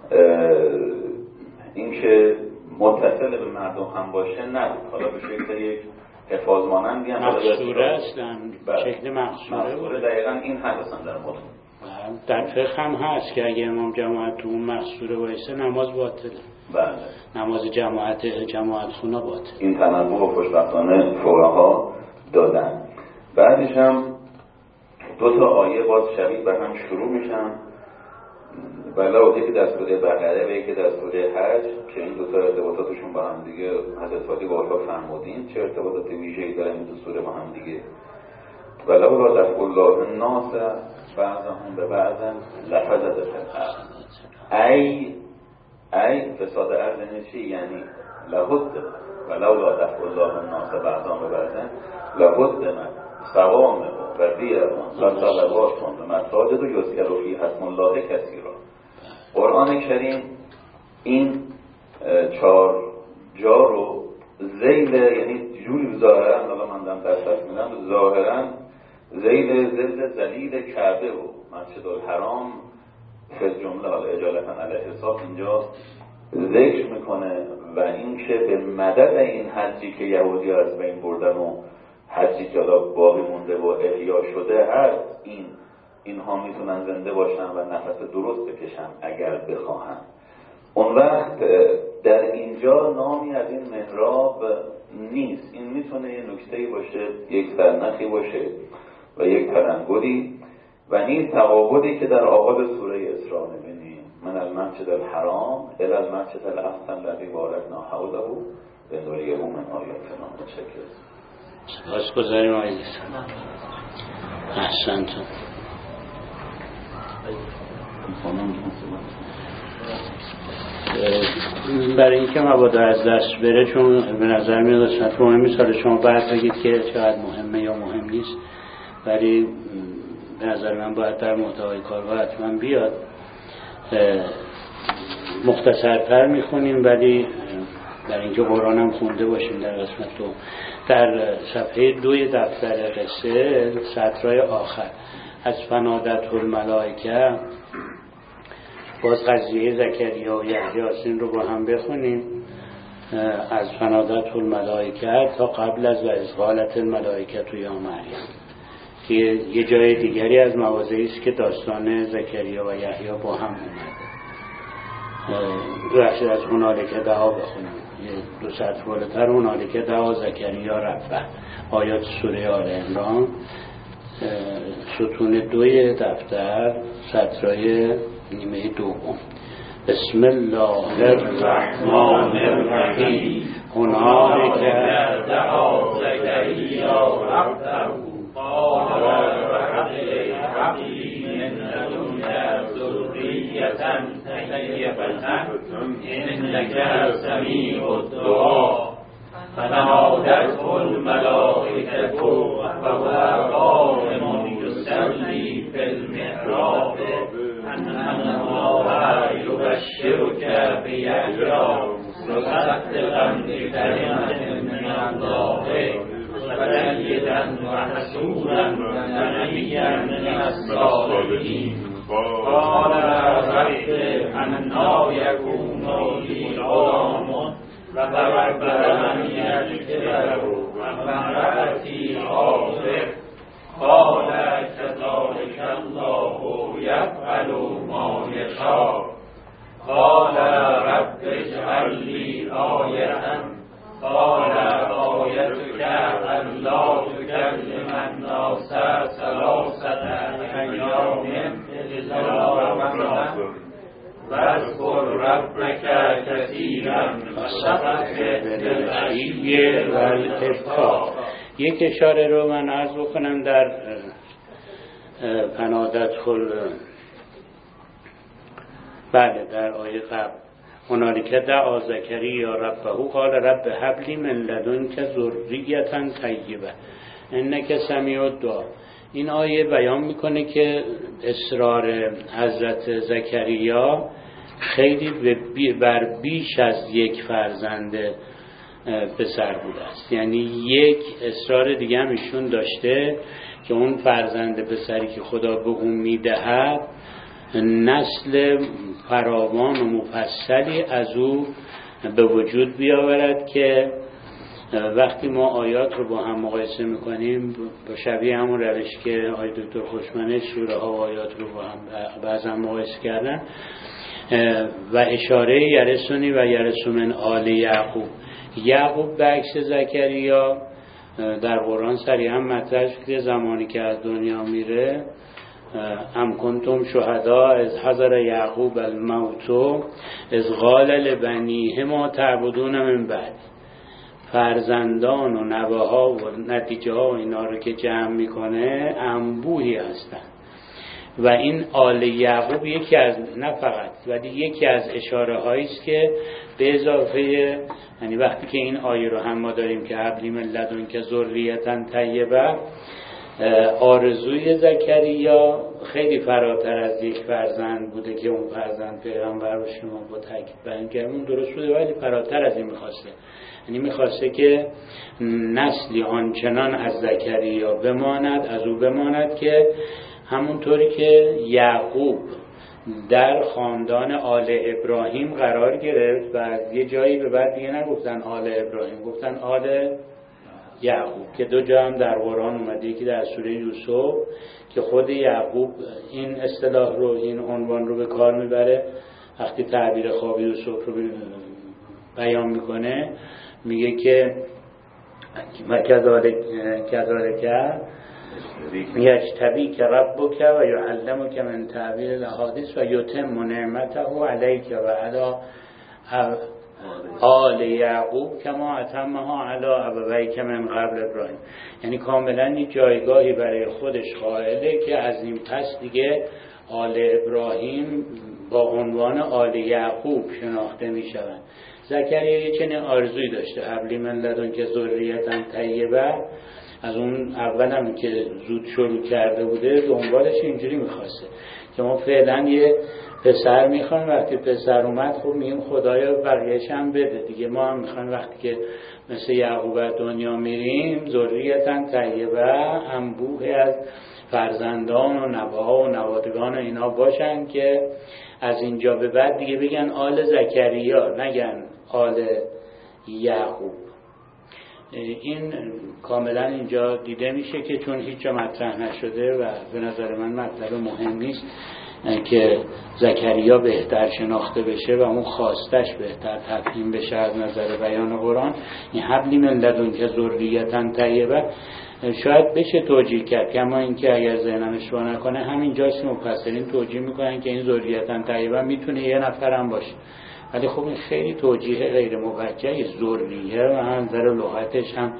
این که متصل به مردم هم باشه نبود، حالا به شکل یک حفاظ مانندی هم محصوره هستن، شکل محصوره دقیقاً این هستن در متن. در فقه هم هست که اگه امام جماعت تو اون محصوره وایسه نماز باطله. بله. نماز جماعت خونه باطل. این تنبه و خوشبختانه فقها دادن. بعدش هم 2 آیه باز شبیه به هم شروع میشن، ولی یکی در سوره بقره و یکی در سوره حج که این 2 ارتباطاتشون با هم دیگه حضرت عالی بارها فرمودین چه ارتباطات ویژه‌ای دارن این 2 سوره با هم دیگه. ولولا دفع الله الناس بعضهم ببعض لفسدت الارض. ای فساد ارض چی؟ یعنی لهدم ولولا دفع الله الناس بعضهم ببعض لهدم صوامع و بیع و صلوات و مساجد و یذکر فیها اسم الله کثیرا. قرآن کریم این 4 جا رو ذیل، یعنی جوری ظاهرا، حالا من دارم دست میدم، ظاهرا ذیل ظل ذلیل کعبه و مسجد الحرام فی الجمله حالا اجالتا علی حساب اینجا ذکر میکنه و این که به مدد این حجی که یهودی ها از بین بردن و حجی که باقی مونده و احیا شده هست، اینها میتونن زنده باشن و نفس درست بکشن اگر بخواهن. اون وقت در اینجا نامی از این محراب نیست. این میتونه یه نکته‌ای باشه، یک سرنخی باشه و یک تلنگری و نیز تقابلی که در آغاز سوره اسراء می‌بینیم من المسجد الحرام الی المسجد الاقصی الذی بارکنا حوله لنریه من آیاتنا. متشکرم. سپاسگزاریم آقای دکتر. احسنتون. برای اینکه مبادا از دست بره، چون به نظر میاد قسمت مهمی سال شما بعد بگید که چقدر مهمه یا مهم نیست، ولی به نظر من باید در محتوای کارگاه حتما بیاد. مختصرتر میخونیم ولی برای اینکه قرآن هم خونده باشیم در قسمت در صفحه 2 دفتر قصه سطرهای آخر از فنادته الملائکه، باز قضیه زکریا و یحیی این رو با هم بخونیم. از فنادته الملائکه تا قبل از و اذ قالت الملائکه یا مریم، که یه جای دیگری از مواضعی است که داستان زکریا و یحیی با هم اومده. بخشی از هنالک دعا بخونیم، یه 2 سطر بالاتر هنالک دعا زکریا ربه، آیات سوره آل عمران، ستون 2 دفتر سطرهای نیمه دوم. بسم الله الرحمن الرحیم. هنالک دعا زکریا ربه قال رب هب لی من لدنک ذریة طیبة إنك سمیع الدعا. فنادته الملائکة وهو قائم یصلی فی المحراب أن الله يبشرك بيحيى مصدقا بكلمة من الله وسيدا ورسولا ونبيا من الصالحين. قال رب أنى يكون لي غلام وقد بلغني الكبر وامرأتي عاقر. قال كذلك الله يفعل ما يشاء. قال رب اجعل لي آية. قال آيتك ألا تكلم الناس 3 أيام إلا رمضان واذكر ربك كثيرا وسبح بالعشي والإبكار. یک اشاره رو من عرض بکنم در بله در آیه قبل. هنالک دعا زکریا ربه قال رب هب لی من لدنک ذریة طیبة انک سمیع الدعا. این آیه بیان میکنه که اصرار حضرت زکریا خیلی بر بیش از یک فرزند پسر بوده است. یعنی یک اصرار دیگه هم ایشون داشته که اون فرزند پسری که خدا به اون میدهد نسل فراوان و مفصلی از او به وجود بیاورد، که وقتی ما آیات رو با هم مقایسه میکنیم با شبیه همون روش که آقای دکتر خوشمنش سوره ها و آیات رو با هم بعضا مقایسه کردن و اشاره یرثونی و یرث من آل یعقوب. یعقوب به عکس زکریا در قرآن صریحا مطرح شده، زمانی که از دنیا میره ام کنتم شهدا از حضر یعقوب الموت از قال لبنیه ما تعبدون من بعد. فرزندان و نوه‌ها و نتیجه ها و اینا رو که جمع میکنه انبوهی هستن و این آل یعقوب یکی از، نه فقط ولی یکی از اشاره هایی است که به اضافه، یعنی وقتی که این آیه رو هم ما داریم که هب لی من لدنک ذریة طیبة، آرزوی زکریا خیلی فراتر از یک فرزند بوده که اون فرزند پیغمبر و شما با تاکید بیان کردن درست بوده، ولی فراتر از این میخواسته. یعنی میخواسته که نسلی آنچنان از زکریا بماند، از او بماند که همونطوری که یعقوب در خاندان آل ابراهیم قرار گرفت و از یه جایی به بعد دیگه نگفتن آل ابراهیم، گفتن آل یعقوب، که 2 جا هم در قرآن اومده، یکی در سوره یوسف که خود یعقوب این اصطلاح رو، این عنوان رو به کار میبره وقتی تعبیر خواب یوسف رو بیان میگه که و کذالک یجتبیک ربک و یعلمک من تعبیر الاحادیث و یتم نعمته علیک و علی آل یعقوب کما اتمها علی ابویک من قبل ابراهیم. یعنی کاملا این جایگاهی برای خودش قائله که از این پس دیگه آل ابراهیم با عنوان آل یعقوب شناخته می شوند. زکریا چنین آرزویی داشته، هب لی من لدنک ذریة طیبة، از اون اولم که زود شروع کرده بوده دنبالش اینجوری میخواسته که ما فعلا یه پسر میخوایم، وقتی پسر اومد خب میگیم خدایا بقیه‌اش هم بده دیگه، ما هم میخوایم وقتی که مثل یعقوب دنیا میریم ذریةً طیبه، انبوهی از فرزندان و نوه‌ها و نوادگان و اینا باشن که از اینجا به بعد دیگه بگن آل زکریا، نگن آل یعقوب. این کاملا اینجا دیده میشه که چون هیچ جا مطرح نشده و به نظر من مطلب مهم نیست که زکریا بهتر شناخته بشه و اون خواستش بهتر تفهیم بشه از نظر بیان قرآن، این حبلی من لدنک ذریة طیبه شاید بشه توجیه کرد، کما اینکه اگر ذهنم اشتباه نکنه همینجاست که مفسرین توجیه میکنن که این ذریة طیبه میتونه یه نفر هم باشه، ولی خب این خیلی توجیه غیر موجهی. ذریه و هم در لغتش هم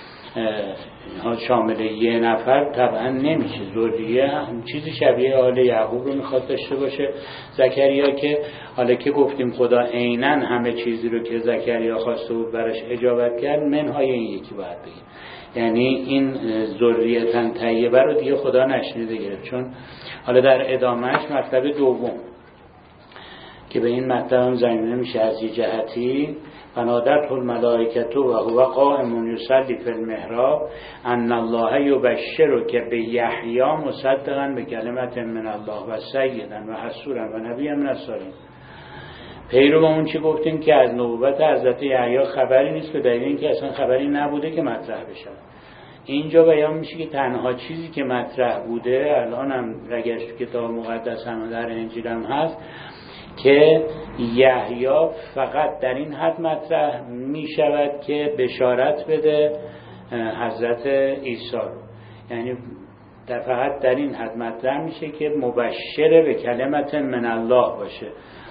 شامل یه نفر طبعا نمیشه. ذریه هم چیزی شبیه آل یعقوب رو میخواد داشته باشه زکریا، که حالا که گفتیم خدا عیناً همه چیزی رو که زکریا خواسته بود براش اجابت کرد، منهای این یکی باید بگیم، یعنی این ذریة طیبه رو دیگه خدا نشنیده گرفت. چون حالا در ادامهش مطلب دوم که به این مطلب هم زمینه میشه از یه جهتی، فنادته الملائکة و هو قائم یصلی فی المحراب ان الله یبشرک بیحیی مصدقا بکلمة من الله و سیدا و حصورا و نبیا من الصالحین. پیرو با اون چی گفتیم که از نبوت حضرت یحیی خبری نیست، به دلیل اینکه اصلا خبری نبوده که مطرح بشه. اینجا بیان میشه که تنها چیزی که مطرح بوده، الان هم رگش تو کتاب مقدس هم در انجیل هم هست، که یحیی فقط در این حد مطرح می شود که بشارت بده حضرت عیسی رو، یعنی فقط در این حد مطرح میشه که مبشر به کلمت من الله باشه.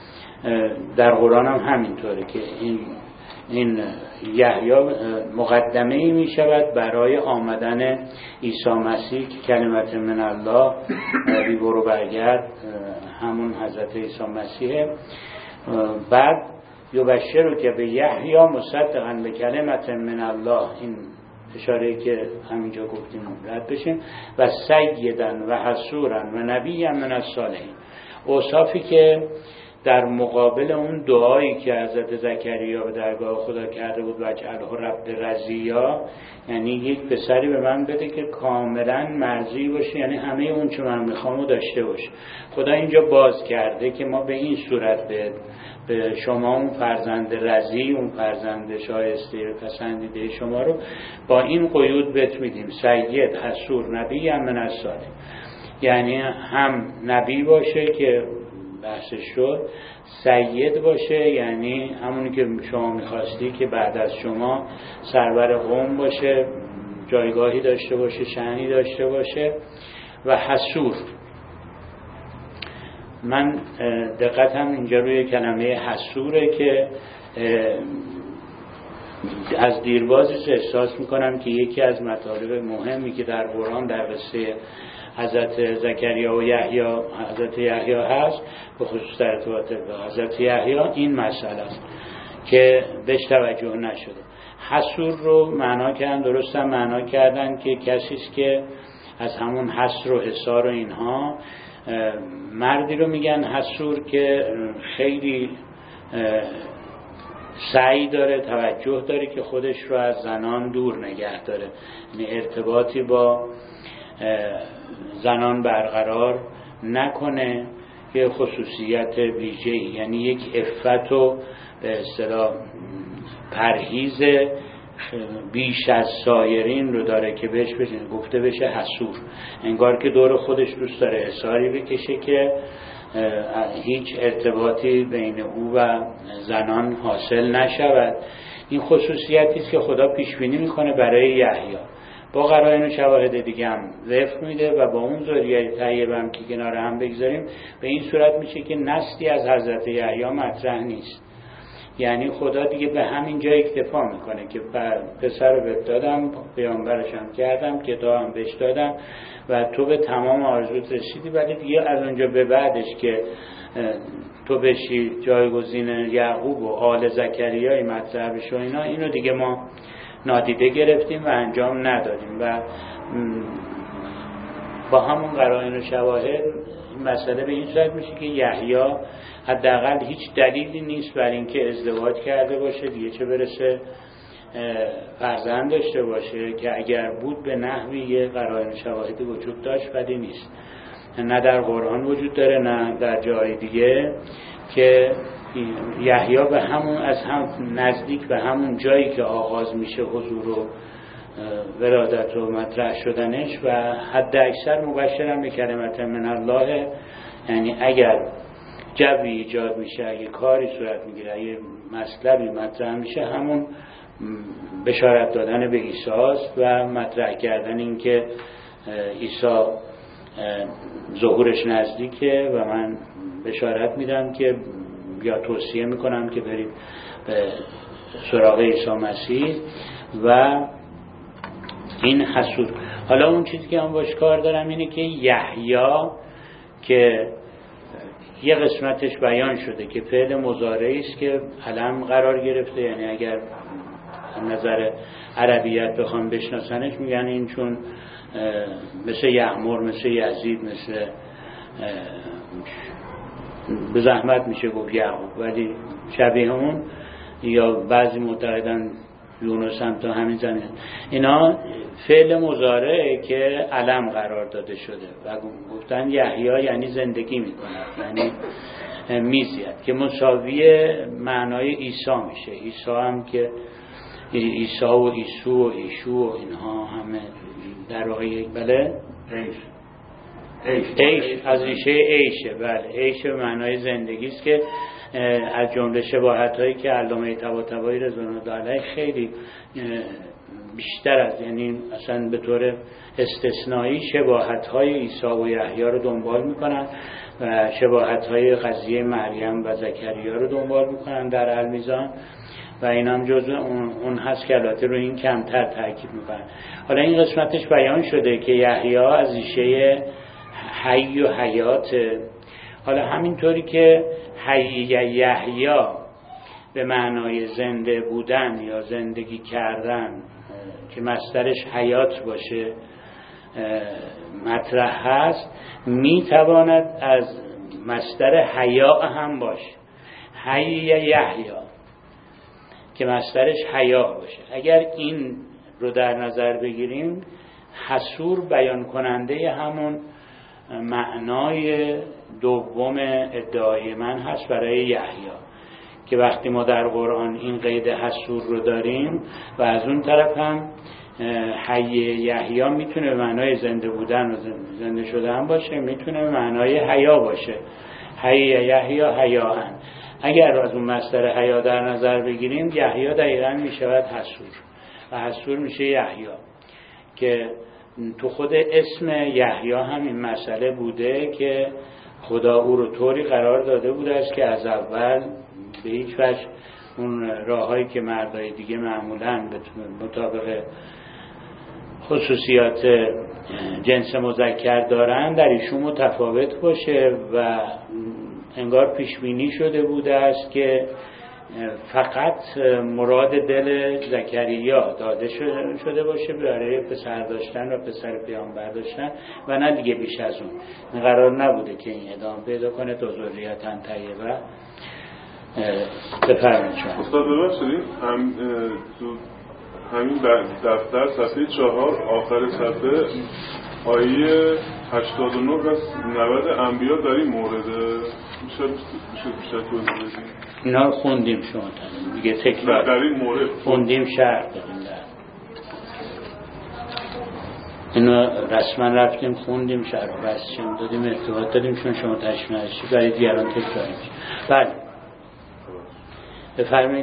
در قرآن هم همینطوره که این یحیی مقدمه‌ای می شود برای آمدن عیسی مسیح که کلمت من الله بی برو برگرد همون حضرت عیسی مسیحه. بعد یبشر که به یحیی مصدقا به کلمت من الله، این اشاره که همینجا گفتیم رد بشیم، و سیدا و حصورا و نبیا من الصالحین، اوصافی که در مقابل اون دعایی که حضرت زکریا به درگاه خدا کرده بود وجعله رب رضیا، یعنی یک پسری به من بده که کاملا مرضی باشه، یعنی همه اون چه من میخوام داشته باشه. خدا اینجا باز کرده که ما به این صورت به شما اون فرزند رضی، اون فرزند شایسته پسندیده شما رو با این قیود بهت میدیم، سید حصور نبی من الصالحین، یعنی هم نبی باشه که بحثش شد، سید باشه یعنی همونی که شما میخواستی که بعد از شما سرور قوم باشه، جایگاهی داشته باشه، شأنی داشته باشه، و حصور. من دقتم اینجا روی کلمه حصوره که از دیربازش احساس میکنم که یکی از مطالب مهمی که در قرآن در قصه حضرت زکریا و یحیی، حضرت یحیی هست، به خصوص در ارتباط به حضرت یحیی این مسئله است که بهش توجه نشده. حصور رو معنا کردن، درست هم معنا کردن که کسی است که از همون حصر و حصار و اینها، مردی رو میگن حصور که خیلی سعی داره، توجه داره که خودش رو از زنان دور نگه داره، یعنی ارتباطی با زنان برقرار نکنه، که خصوصیت ویژه‌ای، یعنی یک عفت و به اصطلاح پرهیز بیش از سایرین رو داره که بهش گفته بشه حصور، انگار که دور خودش دوست داره حصاری بکشه که هیچ ارتباطی بین او و زنان حاصل نشود. این خصوصیتی است که خدا پیش بینی میکنه برای یحیی، با قرائن و شواهد دیگه هم وفق میده و با اون ذریه طیبه هم که کنار هم بگذاریم به این صورت میشه که نسلی از حضرت یحیی مطرح نیست. یعنی خدا دیگه به همین جا اکتفا میکنه که پسر رو بهت دادم، پیامبرش هم کردم، کتاب هم بهش دادم و تو به تمام آرزوت رسیدی، ولی دیگه از اونجا به بعدش که تو بشی جایگزین یعقوب و آل زکریای مطرح بشه و اینا، اینو دیگه ما نادیده گرفتیم و انجام ندادیم و با همون قرائن و شواهد این مسئله به این صورت میشه که یحیی حداقل هیچ دلیلی نیست بر اینکه ازدواج کرده باشه، دیگه چه برسه فرزند داشته باشه، که اگر بود به نحوی یه قرائن و شواهدی وجود داشت ولی نیست، نه در قرآن وجود داره نه در جای دیگه که یحیی به همون از هم نزدیک به همون جایی که آغاز میشه حضور و ولادت و مطرح شدنش و حد اکثر مبشرم به کلمت من الله، یعنی اگر جوی ایجاد میشه، اگه کاری صورت میگیره، اگه مطلبی مطرح میشه، همون بشارت دادن به عیسی است و مطرح کردن این که عیسی ظهورش نزدیکه و من بشارت میدم که یا توصیه میکنم که برید به سراغ عیسی مسیح و این حسود. حالا اون چیزی که من باش کار دارم اینه که یحیی که یه قسمتش بیان شده که فعل مضارعی است که علم قرار گرفته، یعنی اگر نظر عربیت بخوام بشناسنش میگن این چون مثل یعمر، مثل یزید، مثل به زحمت میشه گفت یعقوب، ولی شبیه اون، یا بعضی معتقدن یونس هم تا همین زمین، اینا فعل مضارعه که علم قرار داده شده و گفتن یحیی یعنی زندگی میکنه، یعنی میزید که مساوی معنای عیسی میشه. عیسی هم که عیسی و عیسو و ایشو و اینها همه در واقع یک بله عیش از ریشه عیشه، بله عیش به معنای زندگی است که از جمله شباهت هایی که علامه طباطبایی رضوان الله علیه خیلی بیشتر از، یعنی اصلا به طور استثنایی شباهت های عیسی و یحیی رو دنبال میکنن و شباهت های قضیه مریم و زکریا رو دنبال میکنن در المیزان و این هم جزء اون هست که البته رو این کمتر تاکید میکنن. حالا این قسمتش بیان شده که یحیی از ریشه حی و حیات. حالا همینطوری که یحیی به معنای زنده بودن یا زندگی کردن که مصدرش حیات باشه مطرح هست، میتواند از مصدر حیا هم باشه، حی یحیی که مصدرش حیا باشه. اگر این رو در نظر بگیریم، حصور بیان کننده همون معنای دوم ادعای من هست برای یحیی، که وقتی ما در قرآن این قید حصور رو داریم و از اون طرف هم حی یحیی میتونه به معنای زنده بودن و زنده شدن باشه، میتونه به معنای حیا باشه، حی یحیی حیاءن. اگر از اون مصدر حیا در نظر بگیریم، یحیی دقیقاً میشود حصور و حصور میشه یحیی، که تو خود اسم یحیی هم این مسئله بوده که خدا او رو طوری قرار داده بوده است که از اول به هیچ وجه اون راهایی که مردای دیگه معمولاً مطابق خصوصیات جنس مذکر دارن در ایشون متفاوت باشه و انگار پیش بینی شده بوده است که فقط مراد دل زکریا داده شده باشه برای پسر داشتن و پسر پیامبر داشتن و نه دیگه بیش از اون. این قرار نبوده که این ادامه پیدا کنه تا ذریة طیبه. بفرمایید شما. استاد ببخشید تو همین دفتر صفحه 4 آخر صفحه آیه 89 از 90 انبیا در این مورده میشه بیشتر توضیح بدید؟ اینا رو خوندیم شما دیگه تکرار در این مورد خوندیم، شرح دادیم در اینا رسما رفتیم خوندیم، شرح و بسشیم دادیم، ارتباط دادیم، شما تشریح نداشتید برای دیگران تکرار میشه. بله بفرمایید.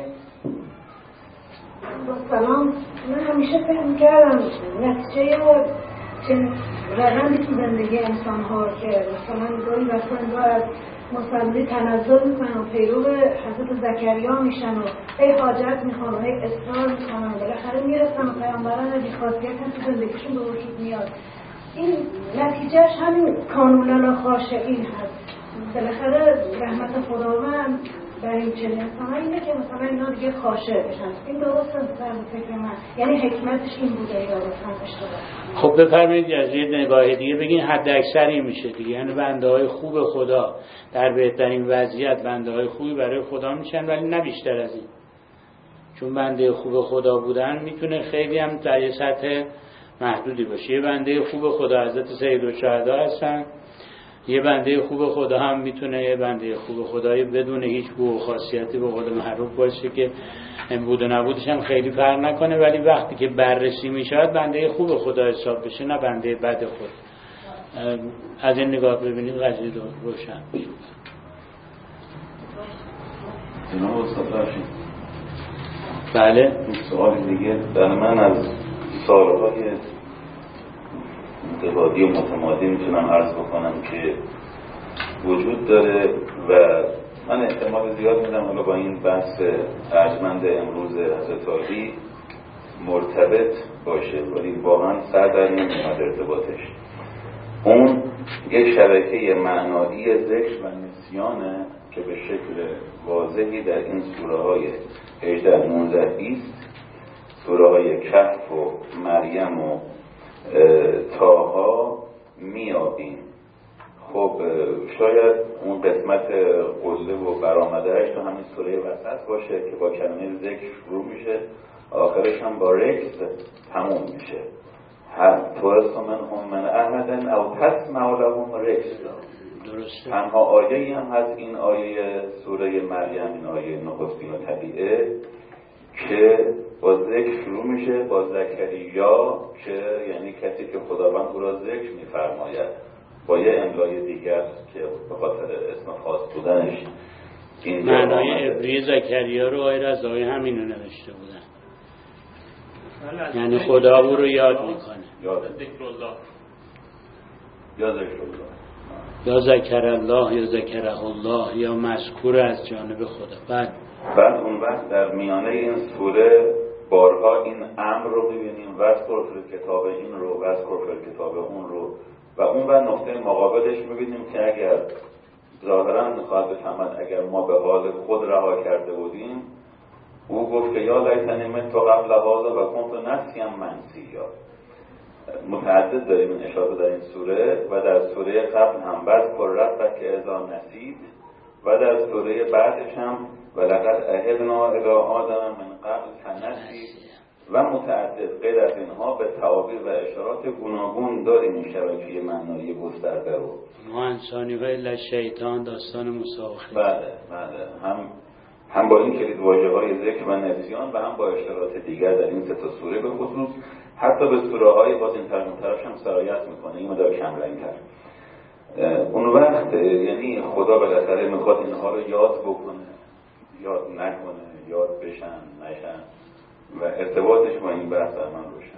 سلام. من همیشه فکر کردم نتیجه روندی تو زندگی انسان ها که مثلا گاهی وقتا از مصلی تنزل میکنن و پیرو حضرت زکریا میشن و ای حاجت میخوان و ای اصرار میکنن و بالاخره میرسن و پیامبران بیخاصیت هم تو زندگیشون به وجود میاد. این نتیجهش همین کانون لا خاشعین هست. بالاخره رحمت خداوند در این چنین مثلا اینه که مثلا اینا دیگه خاشع بشن. این درسته در فکر من، یعنی حکمتش این بوده یا مثلا اشتباه؟ خب بفرمایید از یه نگاه دیگه بگین حد اکثری میشه دیگه، یعنی بنده های خوب خدا در بهترین وضعیت بنده های خوبی برای خدا میشن، ولی نه بیشتر از این. چون بنده خوب خدا بودن میتونه خیلی هم در یه سطح محدودی باشه. یه بنده خوب خدا حضرت سیدالشهدا هستن، یه بنده خوب خدا هم میتونه یه بنده خوب خدایی بدون هیچ بو و خاصیتی به قول معروف باشه که بود و نبودش هم خیلی فرق نکنه، ولی وقتی که بررسی میشود بنده خوب خدا حساب بشه، نه بنده بد خود. از این نگاه ببینید قضیه روشن میشه. جناب استاد باشید. بله. سوال دیگه در من از سالهای متبادی و متمادی میتونم عرض بکنم که وجود داره و من احتمال زیاد میدم حالا با این بحث ارجمند امروز حضرت عالی مرتبط باشه، ولی واقعا سر در نمیاد ارتباطش. اون یک شبکه معنایی ذکر و نسیانه که به شکل واضحی در این سوره های 18 19 20 سوره های کهف و مریم و طه میابیم. خب شاید اون قسمت قله و برآمدهش تو همین سوره وسط باشه که با کلمه ذکر شروع میشه، آخرش هم با رکس تموم میشه. تورس منهم من احد او تسمع لهم رکس. درسته. تنها آیه‌ای هم هست این آیه سوره مریم، این آیه نخستین و طبیعه که با ذکر شروع میشه، با زکریا که یعنی کسی که خداوند او را ذکر میفرماید، با یه املای دیگر که به خاطر اسم خاص بودنش این معنای عبری زکریا رو آیه رضایی همینو نوشته بودن، یعنی خدا او رو یاد میکنه. یا ذکر الله، یا ذکر الله یا ذکره الله یا مذکور از جانب خدا. بعد اون وقت در میانه این سوره بارها این امر رو میبینیم، وذکر فی الکتاب این رو، وذکر فی الکتاب اون رو، و اون بعد نقطه مقابلش میبینیم که اگر ظاهرا میخواد بفهمد اگر ما به حال خود رها کرده بودیم، او گفت که یا لیتنی مت قبل هذا و کنت نسیا منسیا. متعدد داریم این اشاره در این سوره و در سوره قبل هم وذکر ربک اذا نسیت و در سوره بعدش هم ولقد عهدنا الی آدم من قبل فنسی و متعدد. غیر از اینها به تعابیر و اشارات گوناگون داریم این شبکه معنایی گسترده رو. ما انسانی و الا شیطان داستان موسی و خضر. بله هم با این کلید واژه‌های ذکر و نسیان و هم با اشارات دیگر در این سه تا سوره، به خصوص حتی به سوره‌های باز این طرفش هم سرایت میکنه، این مدار کم رنگ‌تر. اون وقت یعنی خدا بالاخره میخواد اینها رو یاد بکنه، یاد نکنه، یاد بشن نشن و ارتباطش با این بحث در من روشن.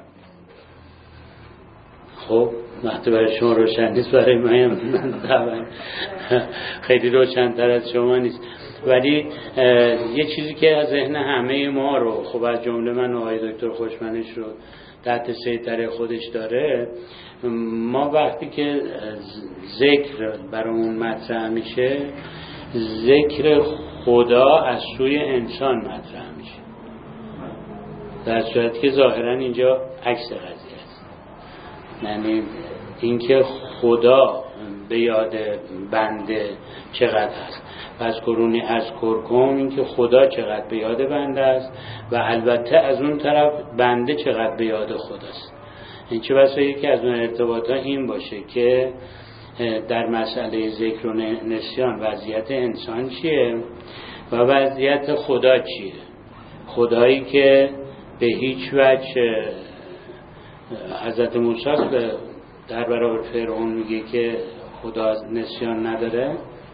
خب وقتی برای شما روشن نیست، برای من طبعا خیلی روشن‌تر از شما نیست، ولی یه چیزی که از ذهن همه ما رو، خب از جمله من و آقای دکتر خوشمنش رو تحت سیطره خودش داره، ما وقتی که ذکر برامون مطرح میشه، ذکر خدا از سوی انسان مطرح میشه، در صورتی که ظاهرا اینجا عکس قضیه است. یعنی اینکه خدا به یاد بنده چقدر هست، پس کرونی از کرکم، اینکه خدا چقدر به یاد بنده است و البته از اون طرف بنده چقدر به یاد خداست. این چه بسا یکی از اون ارتباطات این باشه که در مسئله ذکر و نسیان وضعیت انسان چیه و وضعیت خدا چیه. خدایی که به هیچ وجه حضرت موسی در برابر فرعون میگه که خدا نسیان نداره،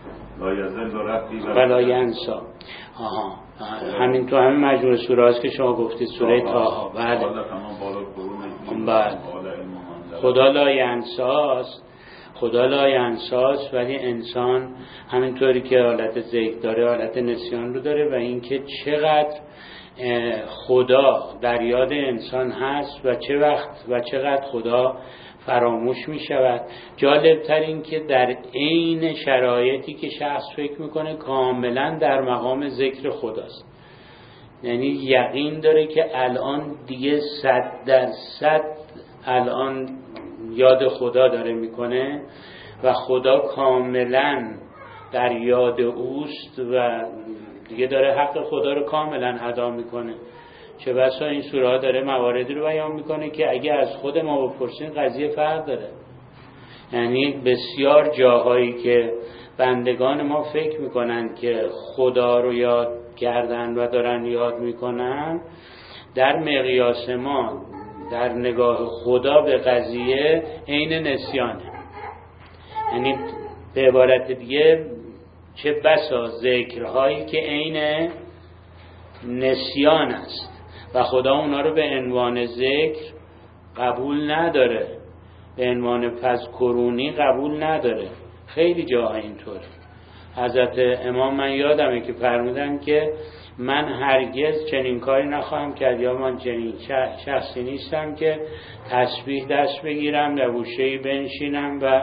ولا ینسا. همین تو همین مجموعه سوره هست که شما گفتید، سوره طه. بله خدا لا ینساست، خدا لا ینساست، ولی انسان همینطوری که حالت ذکر داره حالت نسیان رو داره، و اینکه چقدر خدا در یاد انسان هست و چه وقت و چقدر خدا فراموش می شود. جالب تر این که در عین شرایطی که شخص فکر میکنه کاملا در مقام ذکر خداست، یعنی یقین داره که الان دیگه 100% الان یاد خدا داره میکنه و خدا کاملا در یاد اوست و دیگه داره حق خدا رو کاملا ادا میکنه. چه بسا این سوره ها داره مواردی رو بیان میکنه که اگه از خود ما بپرسین قضیه فرق داره. یعنی بسیار جاهایی که بندگان ما فکر میکنن که خدا رو یاد کردن و دارن یاد میکنن، در مقیاس ما در نگاه خدا به قضیه عین نسیانه. یعنی به عبارت دیگه چه بسا ذکرهایی که عین نسیان است و خدا اونا رو به عنوان ذکر قبول نداره، به عنوان فذکرونی قبول نداره. خیلی جاها اینطوره. حضرت امام من یادمه که فرمودن که من هرگز چنین کاری نخواهم کرد یا من چنین شخصی نیستم که تسبیح دست بگیرم و گوشه‌ای بنشینم و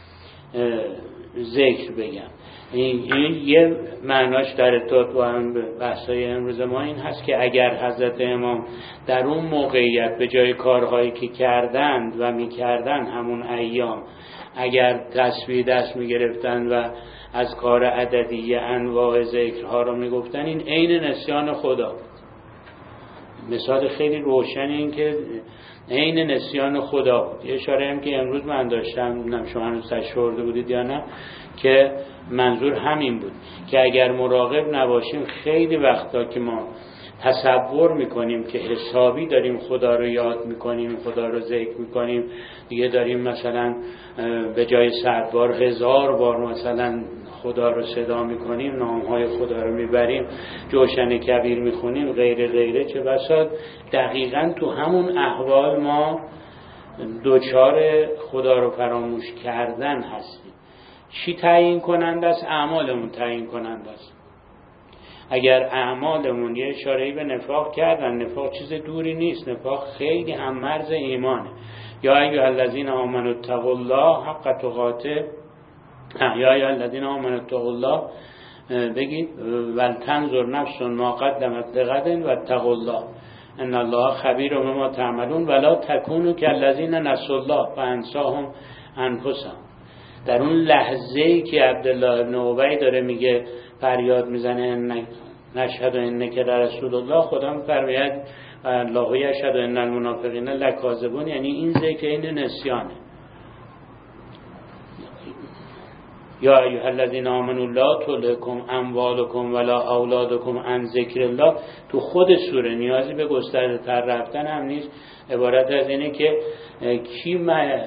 ذکر بگم. این یه معناش در ارتباط با هم بحثای امروز ما این هست که اگر حضرت امام در اون موقعیت به جای کارهایی که کردند و میکردن همون ایام اگر تسبیح دست میگرفتن و از کار عددی انواع ذکرها رو میگفتن، این عین نسیان خدا بود. مثال خیلی روشن این که عین نسیان خدا بود. یه اشاره هم که امروز من داشتم، نمیدونم شما هنوز تشورده بودید یا نه، که منظور همین بود که اگر مراقب نباشیم خیلی وقتا که ما تصور میکنیم که حسابی داریم خدا رو یاد میکنیم، خدا رو ذکر میکنیم، دیگه داریم مثلا به جای 100 بار 1000 بار مثلا خدا رو صدا میکنیم، نامهای خدا رو میبریم، جوشن کبیر میخونیم، غیره غیره، چه بسا دقیقاً تو همون احوال ما دوچار خدا رو فراموش کردن هستیم. چی تعیین کننده است؟ اعمالمون تعیین کننده است. اگر اعمالمون یه اشاره‌ای به نفاق کردن، نفاق چیز دوری نیست، نفاق خیلی هم مرز ایمانه. یا ایها الذین آمنوا اتقوا الله حق تقاته، یا ایها الذین آمنوا اتقوا الله بگید ولتنظر نفس ما قدمت لغد واتقوا الله ان الله خبیر بما تعملون ولا تکونوا کالذین نسوا الله فانساهم انفسهم. در اون لحظه‌ای که عبدالله ابن ابی داره میگه فریاد میزنه نشهد انک رسول الله، خدا میفرماید الله یشهد ان المنافقین لکاذبون، یعنی این ذکر این نسیانه. یا ایها الذین آمنوا لا تلهکم اموالکم ولا اولادکم عن ذکر الله، تو خود سوره نیازی به گسترده تر رفتن هم نیست. عبارت از اینه که کی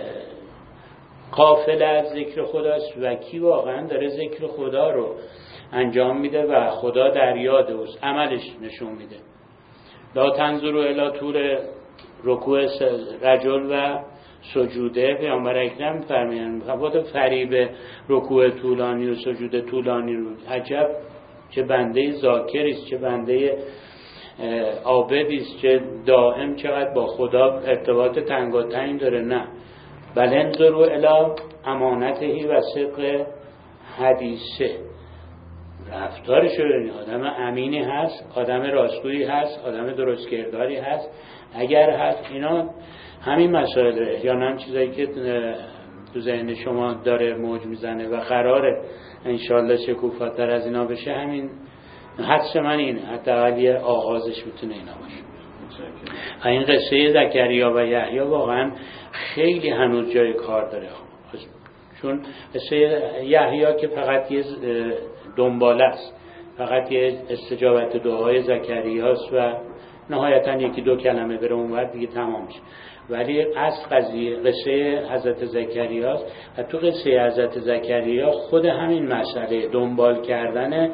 غافل از ذکر خداست و کی واقعا داره ذکر خدا رو انجام میده و خدا در یاد اوست، عملش نشون میده. لا تنظروا الی طول رکوع رجل و سجوده، پیامبر اکرم فرمایند خود فریب رکوع طولانی و سجود طولانی رو، عجب چه بنده ذاکری است، چه بنده عابدی است، چه دائم چقدر با خدا ارتباط تنگاتنگ داره. نه، بل انظروا الی امانته و صدق حدیثه، رفتارش رو ببینید، آدم امینی هست، آدم راستگویی هست، آدم درستگرداری هست. اگر هست اینا همین مسائل یا هم چیزایی که تو ذهن شما داره موج میزنه و قراره انشالله شکوفاتر از اینا بشه، همین حدس من اینه، حداقل آغازش میتونه اینا باشه. این قصه زکریا و یحیی واقعا خیلی هنوز جای کار داره، چون قصه یحیی که فقط یه دنباله است، فقط یه استجابت دعای زکریاست و نهایتا یکی دو کلمه بره اونور دیگه تمام میشه. ولی اصل قصه حضرت زکریاست و تو قصه حضرت زکریا خود همین مسئله دنبال کردن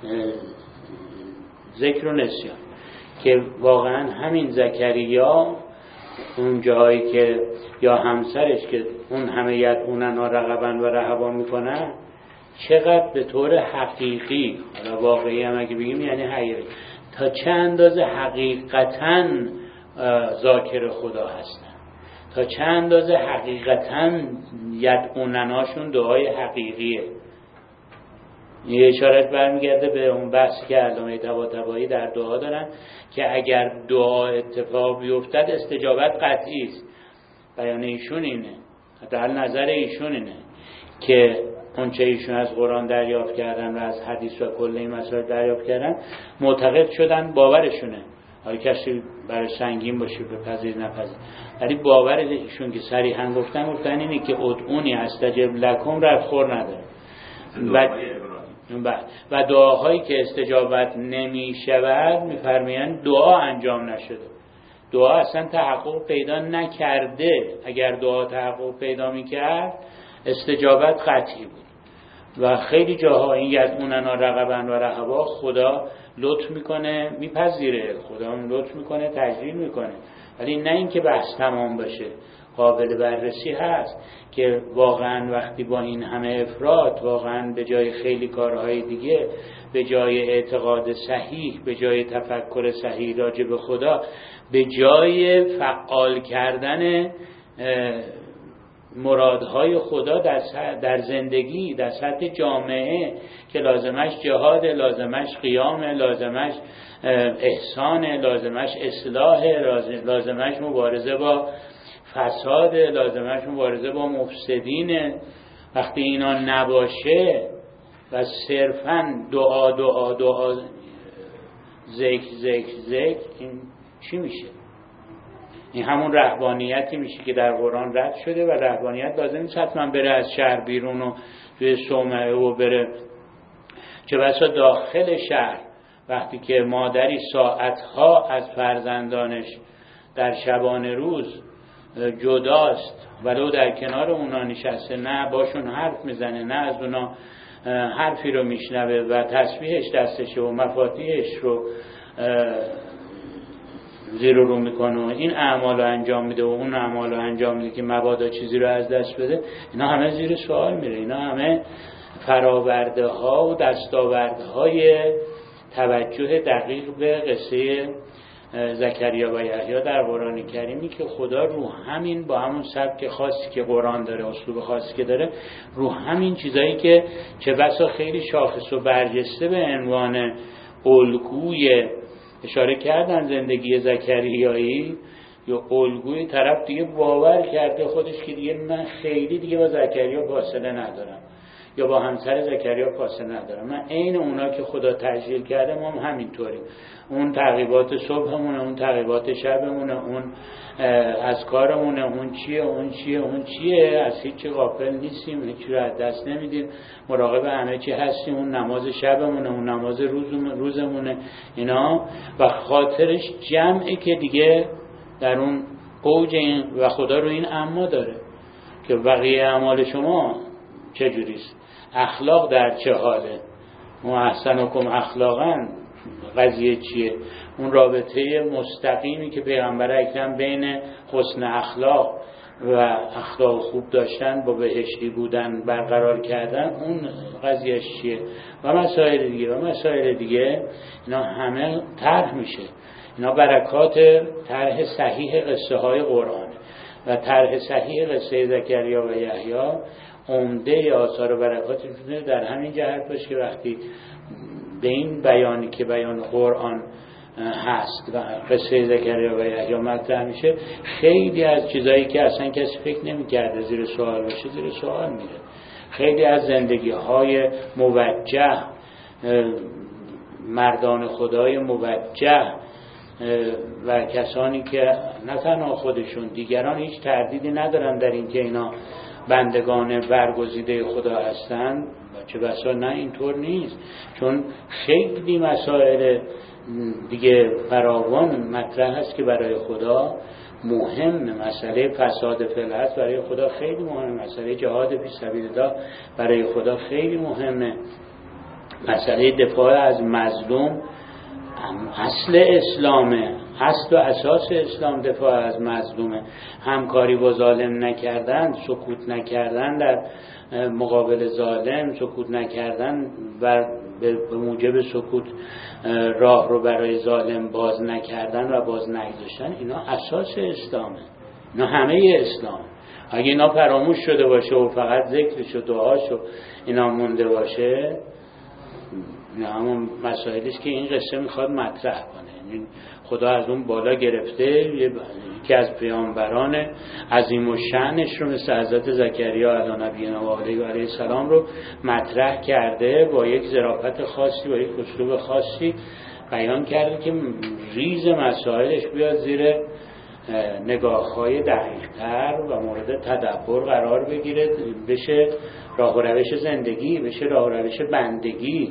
ذکر و نسیان، که واقعا همین زکریا اون جایی که یا همسرش که اون همه یدعونن و رغبن و رهبا میکنن، چقدر به طور حقیقی، حالا واقعی هم اگه بگیم یعنی حقیقی، تا چه اندازه حقیقتاً ذاکر خدا هستن، تا چند اندازه حقیقتاً یدعونناشون دعای حقیقیه. یه اشارت برمیگرده به اون بحثی که علامه طباطبایی در دعا دارن که اگر دعا اتفاق بیفتد استجابت قطعی است. بیان ایشون اینه، در نظر ایشون اینه که اون چه ایشون از قرآن دریافت کردن و از حدیث و کل این مسائل دریافت کردن معتقد شدن، باورشونه. حالا کسی برای سنگین باشه بپذیر نپذیر، ولی باور ایشون که صریحا گفتن اینه که ادعونی استجب لکم ردخور نداره و دعاهایی که استجابت نمی شود میفرمایند دعا انجام نشده، دعا اصلا تحقق پیدا نکرده. اگر دعا تحقق پیدا میکرد استجابت قطعی بود. و خیلی جاها این یدعوننا رغبا و رهبا خدا لطف میکنه میپذیره، خدا لطف میکنه تجلیل میکنه، ولی نه اینکه بحث تمام بشه. قابل بررسی هست که واقعا وقتی با این همه افراد، واقعا به جای خیلی کارهای دیگه، به جای اعتقاد صحیح، به جای تفکر صحیح راجع به خدا، به جای فعال کردن مرادهای خدا در زندگی، در سطح جامعه که لازمش جهاد، لازمش قیام، لازمش احسان، لازمش اصلاح، لازمش مبارزه با فساد، لازمش مبارزه با مفسدین، وقتی اینا نباشه و صرفاً دعا دعا دعا ذکر این چی میشه؟ این همون رهبانیتی میشه که در قرآن رد شده. و رهبانیت لازم نیست حتما بره از شهر بیرون و توی صومعه و بره، چه بسا داخل شهر وقتی که مادری ساعتها از فرزندانش در شبانه روز جداست، ولو در کنار اونا نشسته، نه باشون حرف میزنه، نه از اونا حرفی رو میشنوه و تسبیحش دستشه و مفاتیحش رو زیر و رو میکنه و این اعمال رو انجام میده و اون اعمال رو انجام میده که مبادا چیزی رو از دست بده، اینا همه زیر سوال میره. اینا همه فراورده ها و دستاورده های توجه دقیق به قصه زکریا و یحیی در قرآن کریمی که خدا رو همین، با همون سبک خاصی که قرآن داره، اسلوب خاصی که داره، رو همین چیزایی که چه بسا خیلی شاخص و برجسته به عنوان الگوی اشاره کردن زندگی زکریایی، یا الگوی طرف دیگه باور کرده خودش که دیگه من خیلی دیگه با زکریا فاصله ندارم یا با همسر زکریا فاصله ندارم، من عین اونا که خدا تجلیل کرده ما هم همینطوریم. اون تعقیبات صبحمونه، اون تعقیبات شبمونه، اون اذکارمونه، اون چیه، از هیچی غافل نیستیم، هیچی رو از دست نمیدیم، مراقب همه چی هستیم. اون نماز شبمونه، اون نماز روزمونه، اینا و خاطرش جمعه که دیگه در اون اوج این و خدا رو این اما داره که بقیه اعمال شما چجوریست، اخلاق در چه حاله، احسنکم اخلاقا قضیه چیه، اون رابطه مستقیمی که پیغمبر اکرم بین حسن اخلاق و اخلاق خوب داشتن با بهشتی بودن برقرار کردن، اون قضیهش چیه و مسائل دیگه اینا همه طرح میشه. اینا برکات طرح صحیح قصه های قرآن و طرح صحیح قصه زکریا و یحیی عمده آثار و برکاتش در همین جهت باشه که وقتی به این بیانی که بیان قرآن هست و قصه زکریا و یحیی مطرح میشه، خیلی از چیزایی که اصلا کسی فکر نمی‌کرده زیر سوال باشه زیر سوال میره. خیلی از زندگی‌های موجه، مردان خدای موجه و کسانی که نه تنها خودشون، دیگران هیچ تردیدی ندارن در این که اینا بندگان برگزیده خدا هستن، چه بسا نه اینطور نیست، چون خیلی مسائل دیگه فراوان مطرح هست که برای خدا مهم. مسئله فساد فلحت برای خدا خیلی مهمه، مسئله جهاد فی سبیل الله برای خدا خیلی مهمه، مسئله دفاع از مظلوم اصل اسلامه، اصل و اساس اسلام دفاع از مظلومه. همکاری با ظالم نکردن، سکوت نکردن در مقابل ظالم، سکوت نکردن و به موجب سکوت راه رو برای ظالم باز نکردن و باز نگذاشتن، اینا اساس اسلامه. اینا همه اسلام. اگه اینا فراموش شده باشه و فقط ذکرش و دعاش و اینا مونده باشه، اینا همون مسائلیست که این قصه میخواد مطرح کنه. یعنی خدا از اون بالا گرفته یکی از پیامبران عظیم الشأنش رو مثل حضرت زکریا علی نبینا و علیه السلام رو مطرح کرده، با یک ظرافت خاصی، با یک اسلوب خاصی بیان کرده که ریز مسائلش بیاد زیر نگاه‌های دقیق‌تر و مورد تدبر قرار بگیره، بشه راه و روش زندگی، بشه راه و روش بندگی.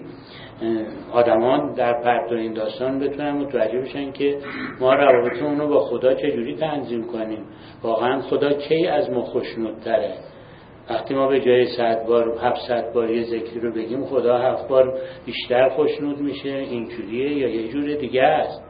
آدمان در پرتو این داستان بتونن متوجه بشن که ما روابطمون رو با خدا چجوری تنظیم کنیم. واقعا خدا کی از ما خوشنودتره؟ وقتی ما به جای 100 بار 700 بار یه ذکری رو بگیم، خدا 7 بار بیشتر خوشنود میشه؟ اینجوریه یا یه جور دیگه است؟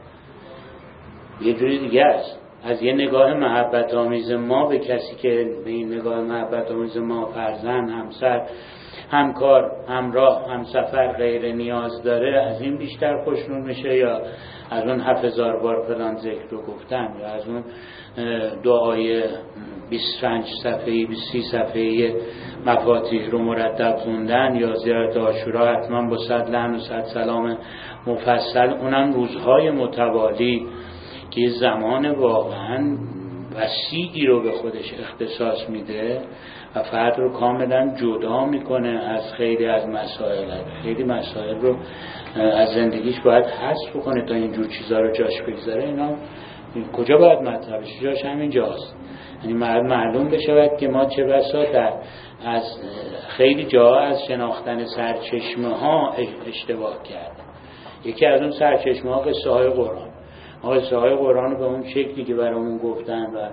یه جور دیگه است. از یه نگاه محبت آمیز ما به کسی که به این نگاه محبت آمیز ما فرزند، همسر، همکار، همراه، همسفر غیر نیاز داره، از این بیشتر خوشنود میشه یا از اون 7000 بار فلان ذکر رو گفتن، یا از اون دعای 25 صفحه‌ای 20 صفحه‌ای مفاتیح رو مرتب خوندن، یا زیارت عاشورا حتما با 100 لعن و 100 سلام مفصل، اونم روزهای متوالی که زمان واقعا وسیعی رو به خودش اختصاص میده و فرد رو کاملا جدا میکنه از خیلی از مسائل. خیلی مسائل رو از زندگیش باید حذف بکنه تا اینجور چیزا رو جاش بگذاره. اینا کجا باید مطرح بشه؟ جاش همین جاست. یعنی معلوم بشه که ما چه بسا از خیلی جاها از شناختن سرچشمه ها اشتباه کردیم. یکی از اون سرچشمه ها قصه های قرآن. قصه های قرآن رو به اون شکلی که برامون گفتن و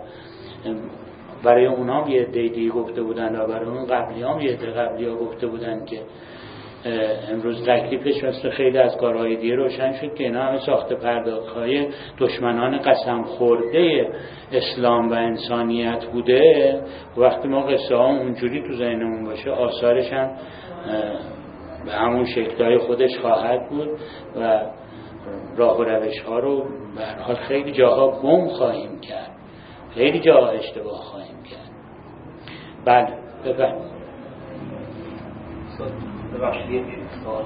برای اونام یه دیدی گفته بودن و برای اون قبلیام یه قبلی ها گفته بودن که امروز تکلیفش مثل خیلی از کارهای دیگه روشن شد که اینا همه ساخته پرداخت‌های دشمنان قسم خورده اسلام و انسانیت بوده. وقتی ما قصه ها اونجوری تو ذهنمون باشه، آثارش هم به همون شکل‌های خودش خواهد بود و راه و روش ها رو به هر حال خیلی جاها گم خواهیم کرد، خیلی جاها اشتباه خواهیم کرد. بله بفرمایید. ببخشید یک سوال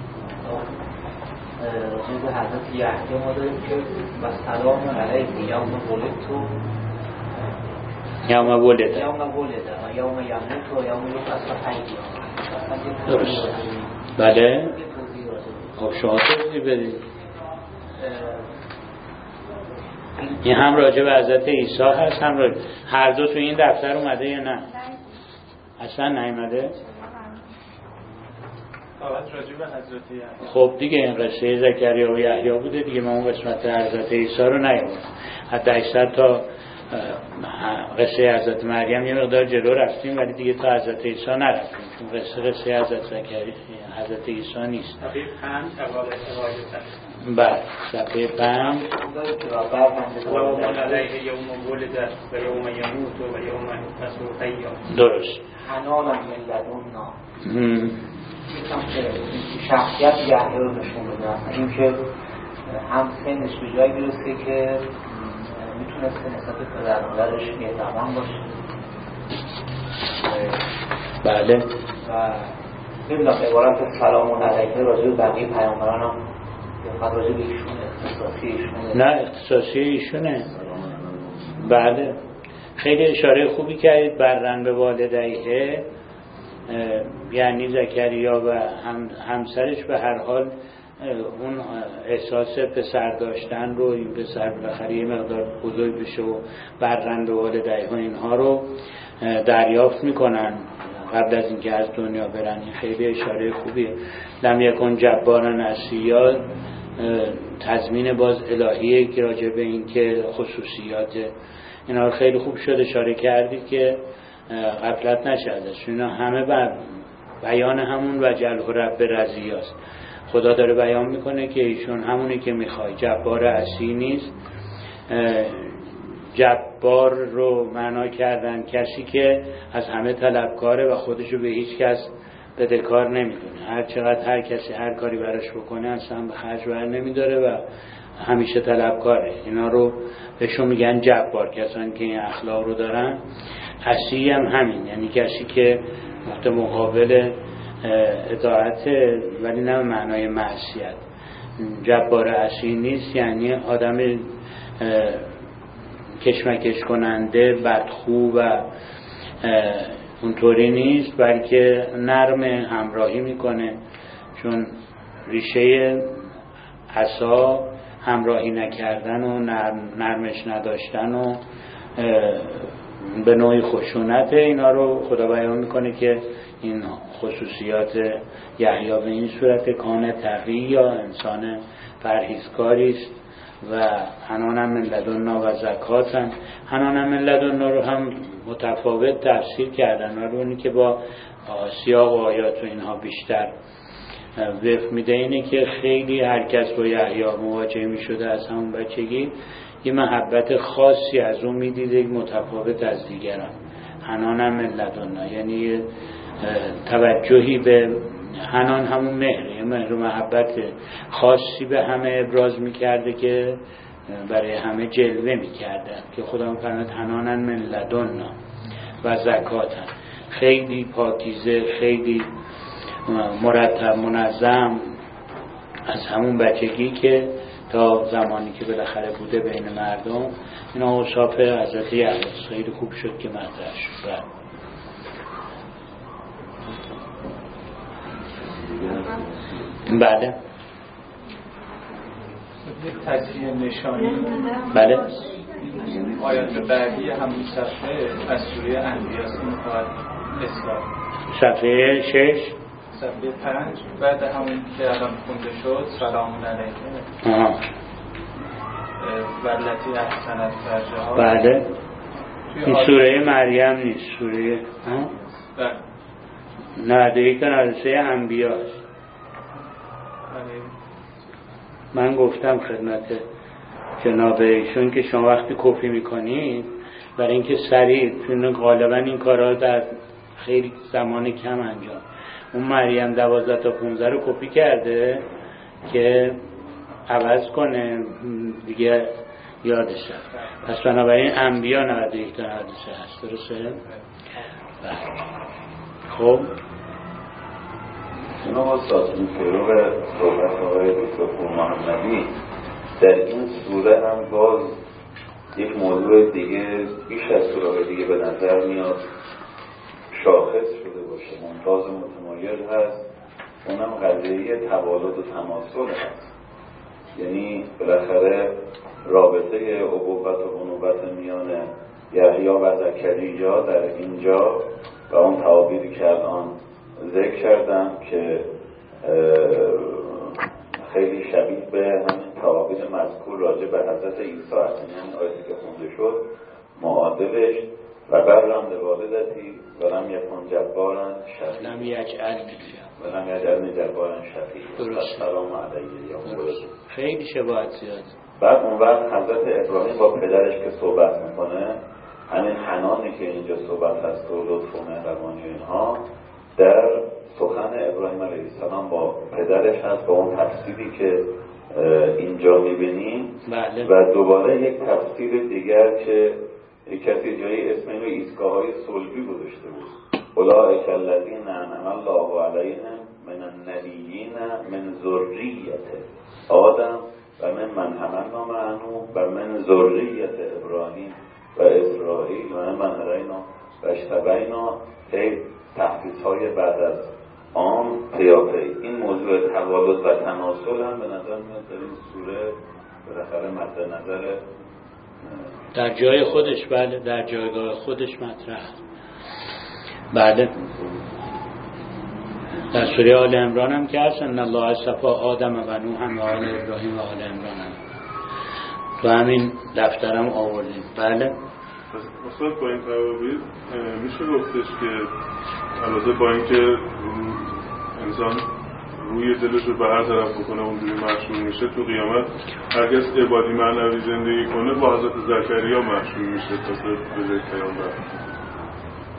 راجع به حضرت یحیی ما داریم که و سلام علیک یوم ولدت یوم ولد یوم یموت و یوم یبعث حیا. درست. بله خب شما توضیح بدید. این هم راجع به حضرت عیسی هست، هم راجع هر دو تو این دفتر اومده یا نه؟ اصلا نیومده؟ خب دیگه این قصه زکریا و یحیی بوده دیگه، ما اون قسمت حضرت عیسی رو نیاوردیم. حتی 800 تا قصه حضرت مریم یه مقدار جلو رفتیم ولی دیگه تا حضرت عیسی نرفتیم، چون قصه حضرت زکریا حضرت عیسی نیست. صفحه 5 اول بله صفحه 5 سلام علیه یوم ولد و یوم یموت و یوم یبعث حیا. درست. حنان من لدنا شخصیت یحیی رو نشون میده، این که هم سنش به جایی برسه که میتونسته نسبت به پدر مادرش مهربان باشه. بله. و نمیدونم عبارت سلام علیه راجع به بقیه پیامبران هم فقط راجع به ایشونه، اختصاصی ایشونه؟ نه اختصاصی ایشونه. بله خیلی اشاره خوبی کردید. برن به والدیه یعنی زکریا و همسرش به هر حال اون احساس پسر داشتن رو، این پسر بالاخره یه مقدار بزرگ بشه و برن به والدیه ها اینها رو دریافت میکنن قبل از اینکه از دنیا برن. این خیلی اشاره خوبیه. لم یکن جبارا عصیا تضمین باز الهیه که راجع به این که خصوصیات اینا رو خیلی خوب شد اشاره کردید که غفلت نشه ازش. اینا همه بیان همون و جل و رب رضی است. خدا داره بیان میکنه که ایشون همونی که میخوای، جبار عصی نیست. جبار رو معنا کردن کسی که از همه طلبکاره و خودشو به هیچ کس بدهکار نمیدونه. هر چقدر هر کسی هر کاری براش بکنه اصلا به خرج بر نمیداره و همیشه طلبکاره. اینا رو بهشون میگن جبار، کسانی که این اخلاق رو دارن. عصی هم همین، یعنی کسی که مقابل اطاعت ولی نه معنای معصیت. جبار عصی نیست، یعنی آدم کشمکش کننده، بدخو و اونطوری نیست، بلکه نرم همراهی میکنه، چون ریشه عصا همراهی نکردن و نرمش نداشتن و به نوعی خشونت. اینا رو خدا بیان میکنه که این خصوصیات یحیی به این صورت کان تقی یا انسان پرهیزکاری است و حنانم من لدنا و زکاتن. حنانم من لدنا رو هم متفاوت تفسیر کردن و اونی که با سیاق و آیات و اینها بیشتر وفق میده اینه که خیلی هر کس با یحیی مواجه میشده از همون بچگی یه محبت خاصی از اون میدیده متفاوت از دیگران. حنانم من لدنا یعنی توجهی به حنان همون مهر، مهر و محبت خاصی به همه ابراز میکرده که برای همه جلوه میکرده که خدا میفرماید حنانن من لدنا و زکاتن. خیلی پاکیزه، خیلی مرتب منظم از همون بچگی که تا زمانی که بالاخره بوده بین مردم. اینا اوصاف حضرت یحیی خیلی خوب شد که مطرح شد. بله یک تصحیح نشانی. بله آیات بعدی همون صفحه از سوره انبیاء میخواد اصلاح. صفحه 6 صفحه 5 بعد همون که الان خونده شد سلام علیکم والتی احسنت فرجها. بله این سوره مریم نیست، سوره نه که نرسه انبیاء است. من گفتم خدمت جناب ایشون که شما وقتی کپی میکنید برای اینکه سریع، چون غالبا این کارها در خیلی زمان کم انجام، اون مریم 12 تا 15 رو کپی کرده که عوض کنه دیگه یادش رفت. پس بنابراین انبیاء 91 تا 93 هست، درسته؟ خب جناب استاد این فروغ صحبت آقای دکتر پور محمدی در این سوره هم باز یک موضوع دیگه بیش از سوره دیگه به نظر میاد شاخص شده باشه، ممتاز و متمایز هست. اونم قضیه توالد و تماثل هست. یعنی بالاخره رابطه ابوت و بنوت میان یحیی و زکریا در اینجا و اون تعابیری که الان ذکر کردم که خیلی شبیه به همین تعابیر مذکور راجع به حضرت عیسی هست. یعنی آیتی که خونده شد معادلش و برم لوالدتی ولم یکن جبارا شقی لم یجعلنی جبارا شقی سلام علیه یا خیلی شباهت زیاد. بعد اون وقت حضرت ابراهیم با پدرش که صحبت میکنه، همین حنانی که اینجا صحبت هست و لطف و مهربانی اینها در سخن ابراهیم علیه السلام با پدرش هست، با اون تفسیری که اینجا میبینیم. بله. و دوباره یک تفسیر دیگر که کسی جایی اسم اینو ایستگاه‌های صلبی گذاشته بود، اولئک الذین انعم الله علیهم من النبیین من ذریة آدم و من حملنا معه و من ذریة ابراهیم و اسرائیل و من هدینا و اجتبینا. تحدیث‌های بعد از آن پیاپی. این موضوع توالد و تناسل هم به نظر میاد در این سوره بالاخره مد نظر در جای خودش، بله در جایگاه خودش مطرح. بله در سوره آل عمران هم که هست ان الله اصطفی آدم و نوح و آل ابراهیم و آل عمران هم تو همین دفترم آوردیم. بله مثلا با این تعابیر میشه گفتش که البته با اینکه انسان روی دلش رو به هر طرف بکنه اونجوری محشور میشه، تو قیامت هرگز عبادی معنوی زندگی کنه با حضرت زکریا محشور میشه تا به جای پیامبر.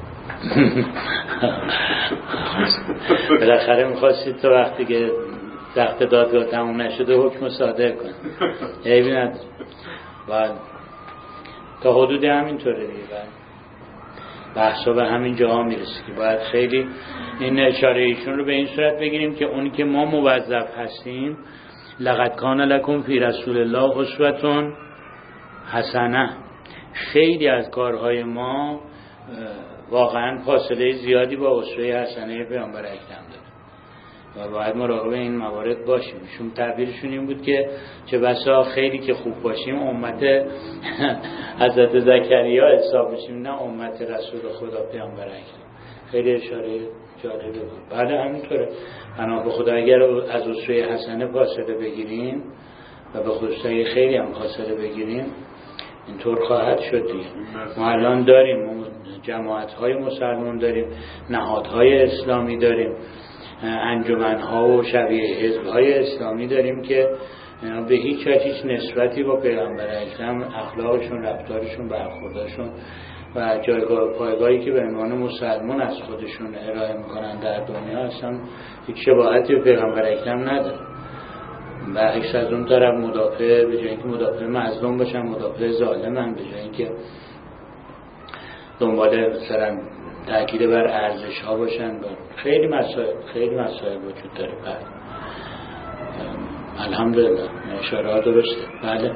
بالاخره میخواستید تو وقتی که وقت دادگاه تموم نشده حکم صادر کن. عیبی نداره. و تا حدود همینطوره دیگه. بحثا به همین جاها میرسه که باید خیلی این اشاره ایشون رو به این صورت بگیریم که اونی که ما موظف هستیم، لقد کان لکم فی رسول الله اسوة حسنه، خیلی از کارهای ما واقعا فاصله زیادی با اسوه حسنه پیامبر اکرم داره و باید مراقب این موارد باشیم. ایشون تعبیرشون این بود که چه بسا خیلی که خوب باشیم امت حضرت زکریا حساب بشیم، نه امت رسول خدا پیامبر اکرم. خیلی اشاره جالبه بود. بعد همینطوره پناه به خدا اگر از اسوه حسنه فاصله بگیریم و به خصوص خیلی هم فاصله بگیریم اینطور خواهد شد دیگه. ما الان داریم جماعت‌های مسلمان، داریم نهادهای اسلامی، داریم انجمن‌ها و شبیه حزب‌های اسلامی داریم که به هیچ نسبتی با پیامبر اکرم اخلاقشون، رفتارشون، برخوردشون و جایگاه پایگاهی که به عنوان مسلمان از خودشون ارائه میکنن در دنیا اصلا هیچ شباهتی به پیغمبر اکرم نداره. و عکس از اون طرف مدافع، به جای اینکه مدافع مظلوم باشن مدافع ظالمن، به جای اینکه دنبال مثلا تاکید بر ارزش ها باشن. خیلی مسائل وجود داره. الحمدلله اشاره ها درسته. بله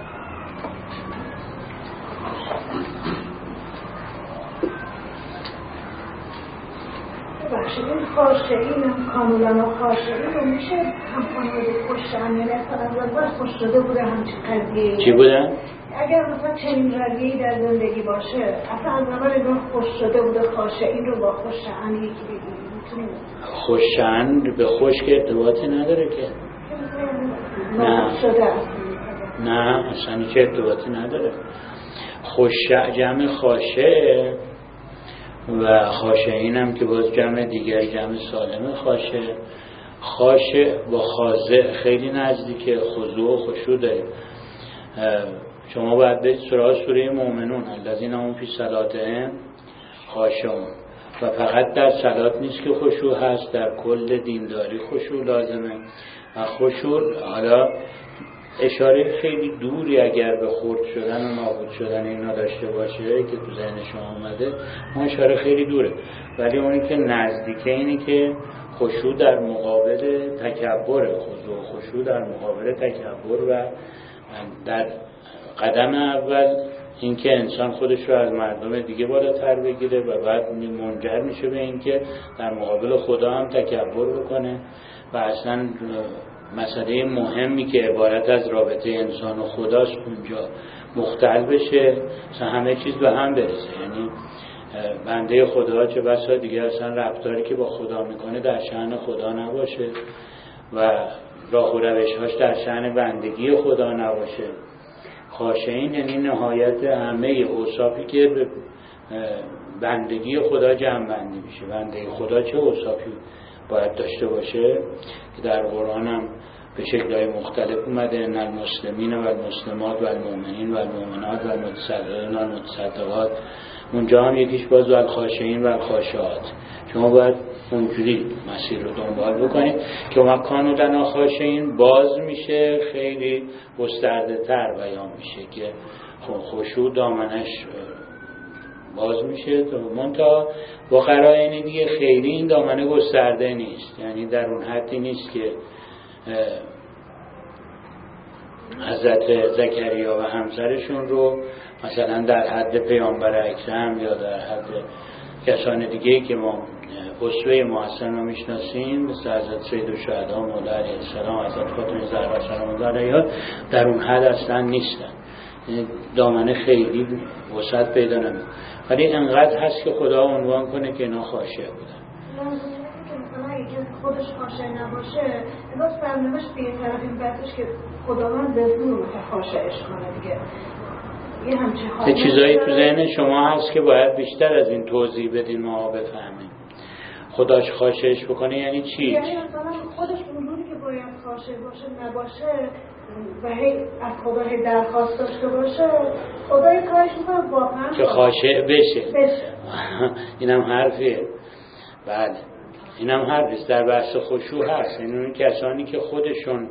این خاشعین هم کاملا خاشعین رو میشه هم خانواده کشتن، یعنی اصلا خوش شده بوده همچین قضیه چی بودن؟ اگر مثلا چنین رویه‌ای در زندگی باشه اصلا از اول اینا خوش شده بوده، خاشعین رو با خوششعن یکی بگیریم میتونیم؟ خوششعن به خوش که ارتباطی نداره که نه اصلا هیچ ارتباطی نداره. خوششعن جمع خاشع و خاشعین هم که باز جمع دیگر جمع سالم خاشع با خاضع خیلی نزدیکه، خضوع و خشوع داره. شما باید برید سراغ سوره مؤمنون، الذین هم فی صلاتهم خاشعون. و فقط در صلات نیست که خشوع هست، در کل دینداری خشوع لازمه. و خشوع حالا اشاره خیلی دوری اگر به خرد شدن و نابود شدن اینا داشته باشه که تو ذهن شما اومده، اون اشاره خیلی دوره. ولی اونی که نزدیکه اینه که خشوع در مقابل تکبر، خشوع در مقابل تکبر و در قدم اول اینکه انسان خودش رو از مردم دیگه بالاتر بگیره و بعد منجر میشه به اینکه در مقابل خدا هم تکبر بکنه و اصلا مسئله مهمی که عبارت از رابطه انسان و خداست اونجا مختل بشه، اصلا همه چیز به هم برسه. یعنی بنده خدا چه بسا دیگه اصلا رفتاری که با خدا میکنه در شأن خدا نباشه و راه و روش‌هاش در شأن بندگی خدا نباشه. خاشعین یعنی نهایت همه اوصافی که به بندگی خدا جمع بندی میشه. بندگی خدا چه اوصافی باید داشته باشه که در قرآن هم به شکل‌های مختلف اومده. ان المسلمین و المسلمات و المؤمنین و المؤمنات و المتصدقین و المتصدقات. اونجا هم یکیش باز و الخاشعین و الخاشعات. شما باید اونجوری مسیر رو دنبال بکنید که ما کانودن خاشعین باز میشه، خیلی گسترده تر بیان میشه که خشوع دامنش باز میشه. منتها با قرائن دیگه خیلی این دامنه گسترده نیست، یعنی در اون حدی نیست که حضرت زکریا و همسرشون رو مثلا در حد پیامبر اکرم یا در حد کسان دیگه که ما اسوه محسن رو میشناسیم مثل حضرت سید الشهدا مولا علیه السلام، حضرت فاطمه زهرا سلام الله علیها، در اون حد اصلا نیستن. دامنه خیلی وسعت پیدا نمیکنه، ولی انقدر هست که خدا عنوان کنه که اینا خاشع بودن. مثلا اگه خودش خاشع نباشه باز برنامه‌اش به یه طرف این بحثش که خداوند به زور خاشعش کنه دیگه. یه چیزایی تو ذهن شما هست که باید بیشتر از این توضیح بدین ما بفهمیم. خداش خاشعش بکنه یعنی چی؟ یعنی مثلا خودش اونجوری که باید خاشع باشه نباشه و هی از خدا هی درخواست داشته باشه، خدا یه کارش میکنه واقعا که خاشع بشه. اینم حرفیه. بله این هم حرفیست در بحث خشوع هست. یعنی اون کسانی که خودشون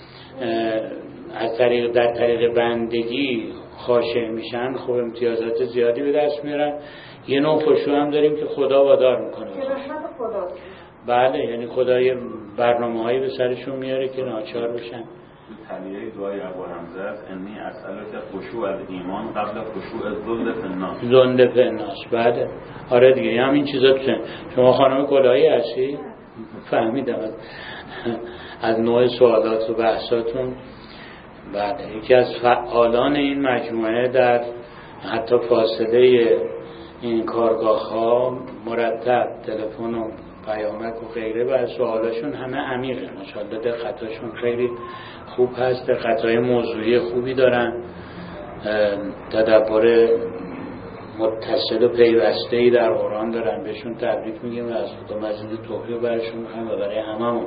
در طریق بندگی خاشع میشن خب امتیازات زیادی به دست میارن. یه نوع خشوع هم داریم که خدا وادار میکنه، بله، یعنی خدا یه برنامه‌هایی به سرشون میاره که ناچار بشن. تلیه دعای ابو حمزه است انی اسألک خشوع الایمان قبل خشوع الذل فی الناس. ذل فی الناس، بله، آره دیگه همین چیزا تو. شما خانم کلاهی هستی؟ فهمیدم از نوع سوالات و بحثاتون. بله، یکی از فعالان این مجموعه در حتی فاصله این کارگاه ها مرتب تلفن و پیامک و غیره و سوالاشون همه عمیقه، ماشاءالله دقتاشون خیلی خوب هست، دقتای موضوعی خوبی دارن، تدبر متصل و پیوسته‌ای در قرآن دارن. بهشون تبریک میگیم و از خدا مزید توفیق برشون میخوایم و برای هممون.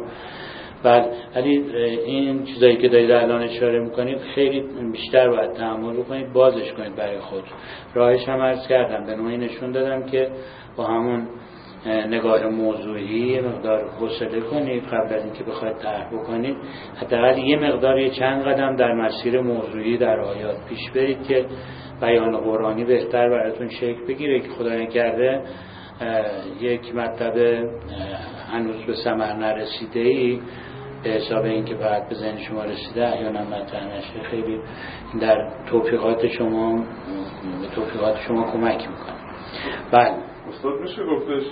ولی این چیزایی که دارید الان اشاره میکنید خیلی بیشتر باید تأمل بکنید، بازش کنید برای خود. راهش هم عرض کردم، به نوعی نشون دادم که با همون نگاه موضوعی مقدار حوصله کنید قبل از اینکه بخواید طرح بکنید، حداقل یه مقدار یه چند قدم در مسیر موضوعی در آیات پیش برید که بیان قرآنی بهتر براتون شکل بگیره. که خدا نکرده یک مطلب هنوز به ثمر نرسیده‌ای به حساب این که بعد به ذهن شما رسیده احیانا مطرح نشه، خیلی در توفیقات شما کمک میکنه. بله استاد، میشه گفتش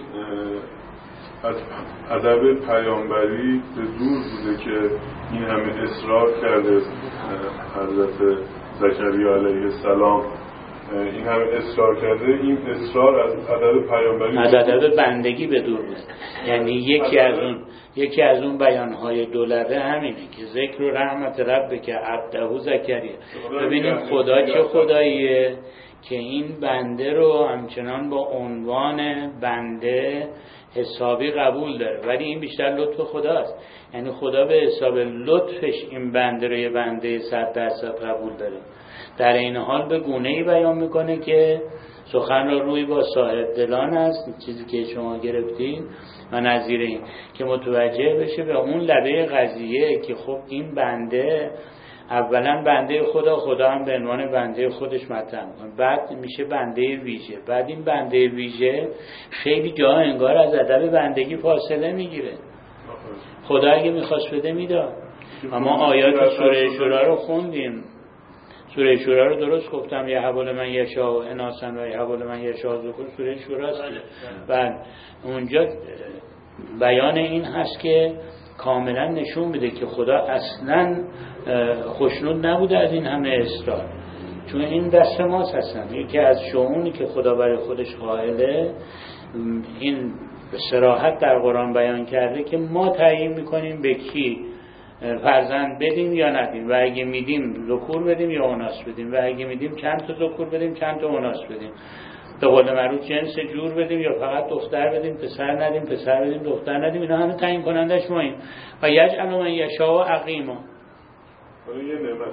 از ادب پیامبری به دور بوده که این همه اصرار کرده حضرت زکریا علیه السلام، این همه اصرار کرده، این اصرار از ادب پیامبری از ادب بندگی به دور بوده. یعنی یکی از اون بیانهای دولبه همینه که ذکر و رحمت رب که عبده زکریا. ببینیم خدا چه خداییه که این بنده رو همچنان با عنوان بنده حسابی قبول داره، ولی این بیشتر لطف خداست. یعنی خدا به حساب لطفش این بنده رو یه بنده 100% قبول داره. در این حال به گونه‌ای بیان میکنه که سخن را روی با صاحب دلان است، چیزی که شما گرفتین و نظیر این، که متوجه بشه به اون لبه قضیه که خب این بنده اولا بنده خدا هم به عنوان بنده خودش مطرح میکنه، بعد میشه بنده ویژه. بعد این بنده ویژه خیلی جا انگار از ادب بندگی فاصله میگیره. خدا اگه میخواست بده میداد. اما آیات سوره شورا رو خوندیم، سوره شورا رو درست گفتم، یهب لمن یشاء اناثا و یهب لمن یشاء ذکور، سوره شوراست. و اونجا بیان این هست که کاملا نشون بده که خدا اصلا خوشنود نبوده از این همه اصرار، چون این دست ماست. هستن یکی از شؤونی که خدا برای خودش قائله، این به صراحت در قرآن بیان کرده که ما تعیین میکنیم به کی فرزند بدیم یا ندیم، و اگه میدیم ذکور بدیم یا اناث بدیم، و اگه میدیم چند تا ذکور بدیم چند تا اناث بدیم، به قول معروف جنس جور بدیم یا فقط دختر بدیم، پسر ندیم، پسر بدیم، دختر ندیم. اینا همه تعیین کنندش ماییم. و یجعل من یشاء عقیما، یه نعمت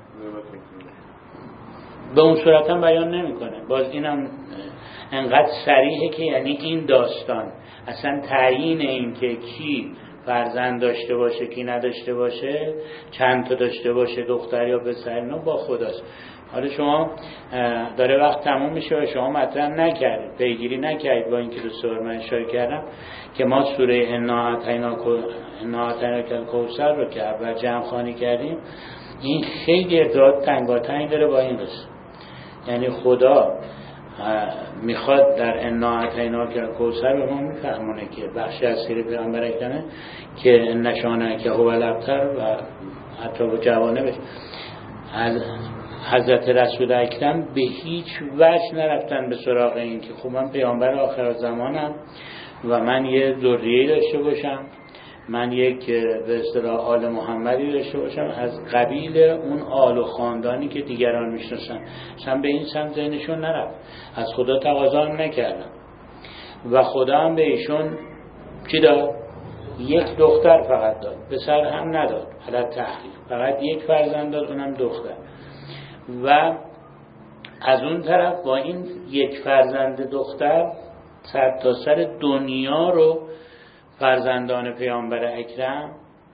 به اون صورت هم بیان نمیکنه. باز اینم انقدر صریحه که یعنی این داستان اصلا تعیین این که کی فرزند داشته باشه کی نداشته باشه، چند تا داشته باشه دختر یا پسر، اینا با خداست. حالا شما داره وقت تموم میشه و شما مطرح نکردید، پیگیری نکردید با اینکه دوست دارم من اشاره کردم که ما سوره انا اعطیناک الکوثر رو که اول جمع خوانی کردیم، این خیلی ارتباط تنگاتنگ داره با این قصه. یعنی خدا میخواد در انا اعطیناک الکوثر به ما میفهمونه که بخشی از سیر پیامبر اکرمه که نشانه که هو الابتر و حتی با جوانبش از حضرت رسول اکرم به هیچ وجه نرفتن به سراغ این که خب من پیامبر آخر زمانم و من یه ذریه داشته باشم، من یک به اصطلاح آل محمدی داشته باشم از قبیل اون آل و خاندانی که دیگران میشناسن. اصلا به این سمت ذهنشون نرفت، از خدا تقاضا هم نکردم و خدا هم به ایشون چی داد؟ یک دختر فقط داد، پسر هم نداد، حالا تحقیق فقط یک فرزند داد، اونم دختر. و از اون طرف با این یک فرزند دختر سر تا سر دنیا رو فرزندان پیامبر اکرم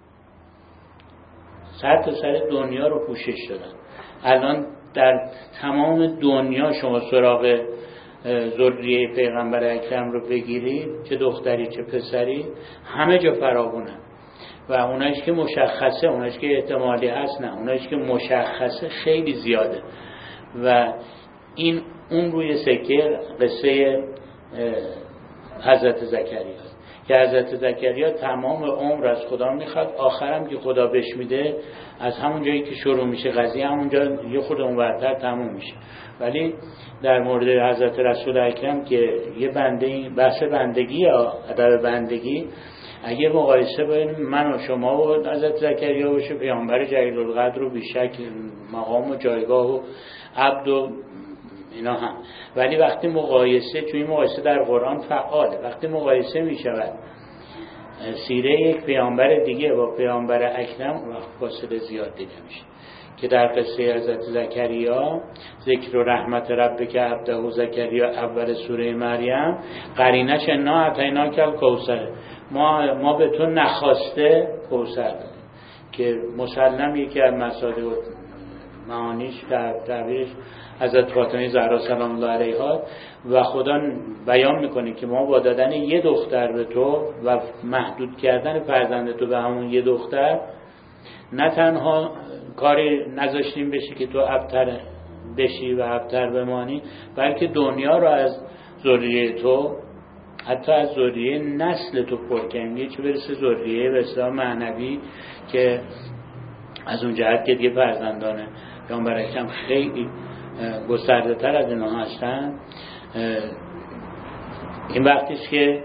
سر تا سر دنیا رو پوشش دادن. الان در تمام دنیا شما سراغ ذریه پیغمبر اکرم رو بگیرید، چه دختری چه پسری، همه جا فراوونه. و اونایش که مشخصه، اونایش که احتمالی هست نه، اونایش که مشخصه خیلی زیاده. و این اون روی سکه قصه حضرت زکریا که حضرت زکریا تمام عمر از خدا میخواد، آخرم که خدا بهش میده از همون جایی که شروع میشه قضیه همونجا یه خود اونورتر تموم میشه. ولی در مورد حضرت رسول اکرم که یه بنده، بحث بندگی یا ادب بندگی، اگه مقایسه بین من و شما و حضرت زکریا باشه، پیامبر جلیل القدر و بیشک مقام و جایگاه و عبد و اینا هم، ولی وقتی مقایسه، چون این مقایسه در قرآن فعاله، وقتی مقایسه می شود سیره یک پیامبر دیگه با پیامبر اکرم، وقت فاصله زیاد دیده میشه. که در قصه حضرت زکریا ذکر و رحمت ربک عبده زکریا اول سوره مریم، قرینش انا اعطیناک الکوثر، ما به تو نخواسته کوثر دادیم، که مسلم یکی از مصادیق معانیش در تعبیرش حضرت فاطمه زهرا سلام الله علیها، و خدا بیان میکنه که ما با دادن یه دختر به تو و محدود کردن فرزند تو به همون یه دختر، نه تنها کاری نذاشتیم بشی که تو ابتر بشی و ابتر بمانی، بلکه دنیا رو از ذریه تو، حتی از ذریه نسل تو پر کنیم، چه برسه ذریه به اصطلاح معنوی، که از اون جهت که دیگه فرزندانه پیامبر اکرم خیلی گسترده تر از اینا هستن. این وقتیش که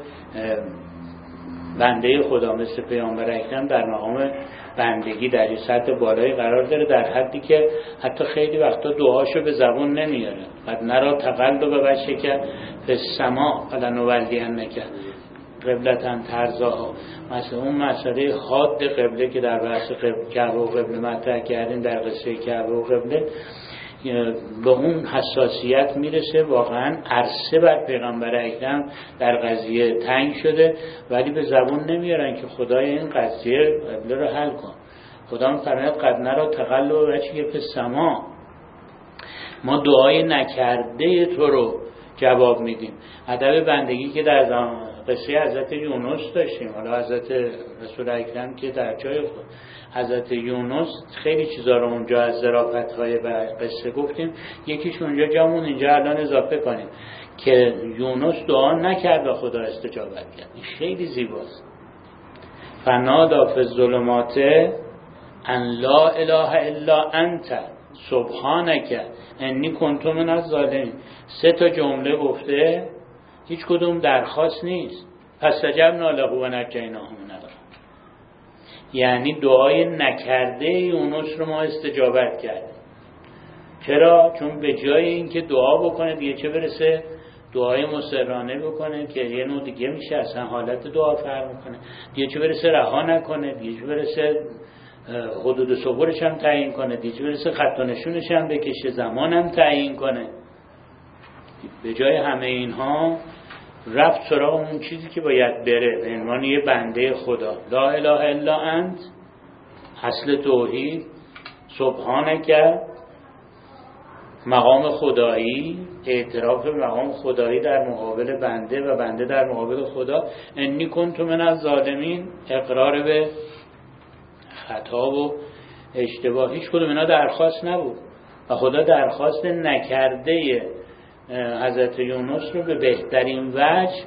بنده خدا مثل پیامبر اکرم در مقام بندگی در این سطح بالایی قرار داره، در حدی که حتی خیلی وقتا دعاشو به زبون نمیاره. قد نرا تقلب وجهک فی السماء فلنولینک قبلة ترضاها. مثلا اون مسئله حاد قبله که در بحث کعبه و قبله مطرح کردیم در قصه کعبه و قبله، به اون حساسیت میرسه. واقعا عرصه بر پیغمبر اکرم در قضیه تنگ شده، ولی به زبون نمیارن که خدای این قضیه قبله رو حل کن. خدا میفرماید قد نرا تقلب وجهک فی السماء، ما دعای نکرده تو رو جواب میدیم. ادب بندگی که در قصه حضرت یونس داشتیم، حالا حضرت رسول اکرم که در جای خود، حضرت یونس خیلی چیزا رو اونجا از ظرافت‌های قصه گفتیم، یکیش اونجا جامون اینجا الان اضافه کنیم که یونس دعا نکرد و خدا استجابت کرد. این خیلی زیباست. فنادی فی الظلمات ان لا اله الا انت سبحانک انی کنت من الظالمین. 3 جمله گفته، هیچ کدوم درخواست نیست. فاستجبنا له و نجیناه من الغم. یعنی دعای نکرده یونس رو ما استجابت کردیم. چرا؟ چون به جای اینکه دعا بکنه دیگه، چه برسه دعای مسررانه بکنه که یه نوع دیگه میشه، اصلا حالت دعا فرق میکنه، دیگه چه برسه رها نکنه، دیگه چه برسه حدود صبرش هم تعیین کنه، دیگه چه برسه خط و نشونش هم بکشه، زمان هم تعیین کنه. به جای همه اینها رفت سراغ اون چیزی که باید بره به عنوان یه بنده خدا. لا اله الا انت، اصل توحید، سبحانک مقام خدایی، اعتراف مقام خدایی در مقابل بنده و بنده در مقابل خدا، انی کنت من الظالمین، اقرار به خطا و اشتباه. هیچ کدوم اینا درخواست نبود و خدا درخواست نکرده حضرت یونس رو به بهترین وجه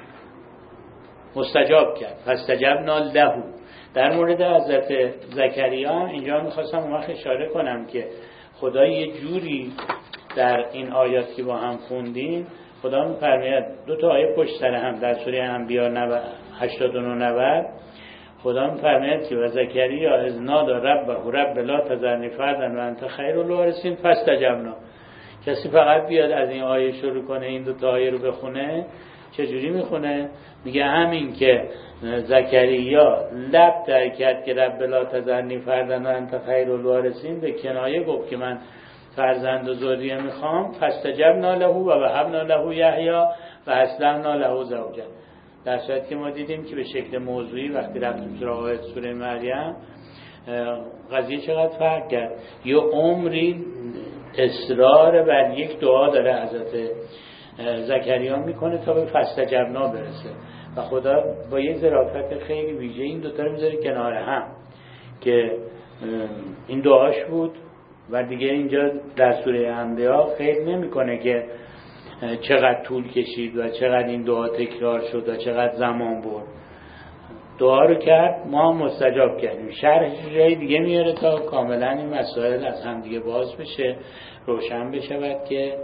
مستجاب کرد. فاستجبنا له. در مورد حضرت زکریا هم اینجا میخواستم اون وقت اشاره کنم که خدا یه جوری در این آیات که با هم خوندیم، خدا میفرماید 2 آیه پشت سر هم در سوره انبیاء 89 خدا میفرماید که و زکریا اذ نادی ربه رب لا تذرنی فردا و انت خیر الوارثین فاستجبنا. کسی فقط بیاد از این آیه شروع کنه این 2 آیه رو بخونه، چجوری میخونه؟ میگه همین که زکریا لب در کرد که رب لا تذرنی فردا و انت خیر الوارثین، به کنایه گفت که من فرزند و ذریه میخوام. فاستجبنا له و وهبنا له یحیی و اسلمنا له زوجه. در صورتی که ما دیدیم که به شکل موضوعی وقتی رفتیم سراغ سوره مریم قضیه چقدر فرق کرد. یه عمری اصرار بر یک دعا داره حضرت زکریا میکنه تا به فاستجبنا برسه و خدا با یه ظرافت خیلی ویژه این دوتا رو میذاره کنار هم که این دعاش بود و دیگه اینجا در سوره انبیا خیلی نمیکنه که چقدر طول کشید و چقدر این دعا تکرار شد و چقدر زمان برد. دعا رو کرد، ما هم مستجاب کردیم. شرح جای دیگه میاره تا کاملا این مسائل از هم دیگه باز بشه، روشن بشه که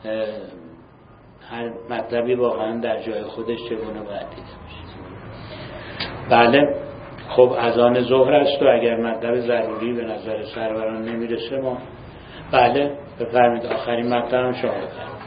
هر مطلبی واقعا در جای خودش چگونه باید دیده بشه. بله خب اذان ظهر است و اگر مطلب ضروری به نظر سروران نمیرسه ما بله بفرمید آخرین مطلب هم شما بفرمید.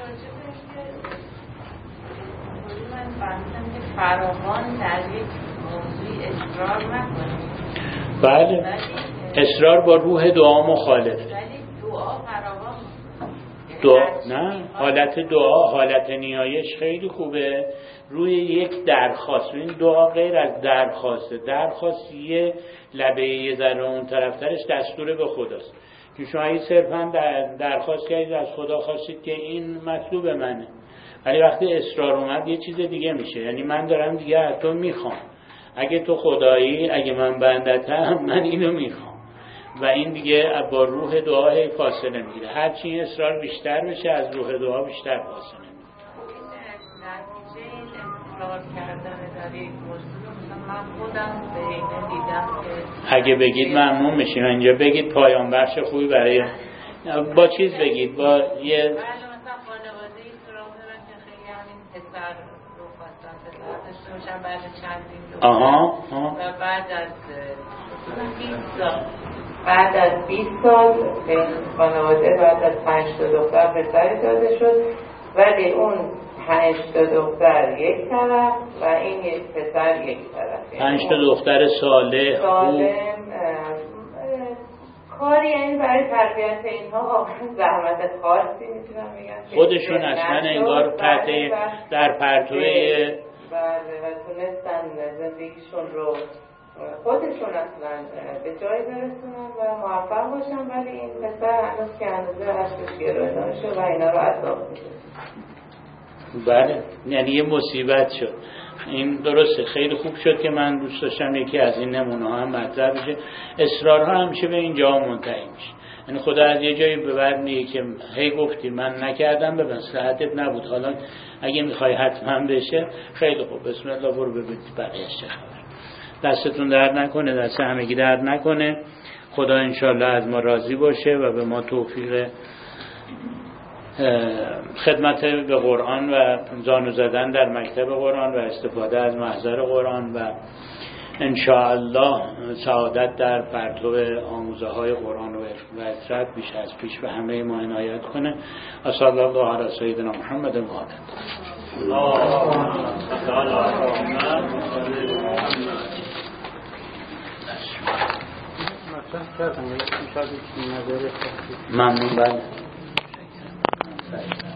فراوان در یک موضوعی اصرار نکنید. بله اصرار با روح دعا مخالف. ولی دعا فراوان نه حالت دعا، حالت نیایش خیلی خوبه روی یک درخواست. این دعا غیر از درخواسته، درخواست یه لبه یه ذره اون طرفترش دستور به خداست که شما اگه صرفا درخواست کردید از خدا خواستید که این مطلوب منه، ولی وقتی اصرار اومد یه چیز دیگه میشه. یعنی من دارم دیگه از تو میخوام، اگه تو خدایی، اگه من بندتم، من اینو میخوام و این دیگه با روح دعا فاصله میگیره. هرچی این اصرار بیشتر بشه از روح دعا بیشتر فاصله میگیره. نتیجه این اصرار کردن در یک موضوع من خودم به اینه دیدم که اگه بگید ممنون میشیم. اینجا بگید پایان بخش خوبی برای با چیز بگید با یه پسر رو خواستم پسر داشته باشم بعد چندین و بعد از 20 سال به خانواده بعد از 5 تا دختر پسری داده شد، ولی اون 5 تا دختر یک طرف و این یک پسر یک طرف. 5 تا دختر صالح کاری یعنی برای تربیت اینها واقعا زحمت خاصی میتونم بگم. خودشون اصلا انگار در پرتوی و تونستن زندگیشون رو خودشون اصلا به جای برسونن و موفق باشن، ولی این پسر هنوز که اندازه عشقش گرفته نشه و اینا رو عذاب میده. بله یعنی یه مصیبت شد. این درسته، خیلی خوب شد که من دوست داشتم یکی از این نمونه ها هم مطرح بشه. اصرارها همیشه به اینجا منتهی میشه. یعنی خدا از یه جایی به بعد میگه که هی گفتی من نکردم، به مصلحتت نبود، حالا اگه میخوای حتما بشه خیلی خوب، بسم الله برو ببینید بقیه‌اش چه خبره. دستتون درد نکنه، دست همگی درد نکنه. خدا انشالله از ما راضی باشه و به ما توفیق خدمت به قرآن و زانو زدن در مکتب قرآن و استفاده از محضر قرآن و انشاءالله سعادت در پرتو آموزه های قرآن و اطرت بیش از پیش به همه ما عنایت کنه. صلی الله علی سیدنا محمد و آله. ممنون. بله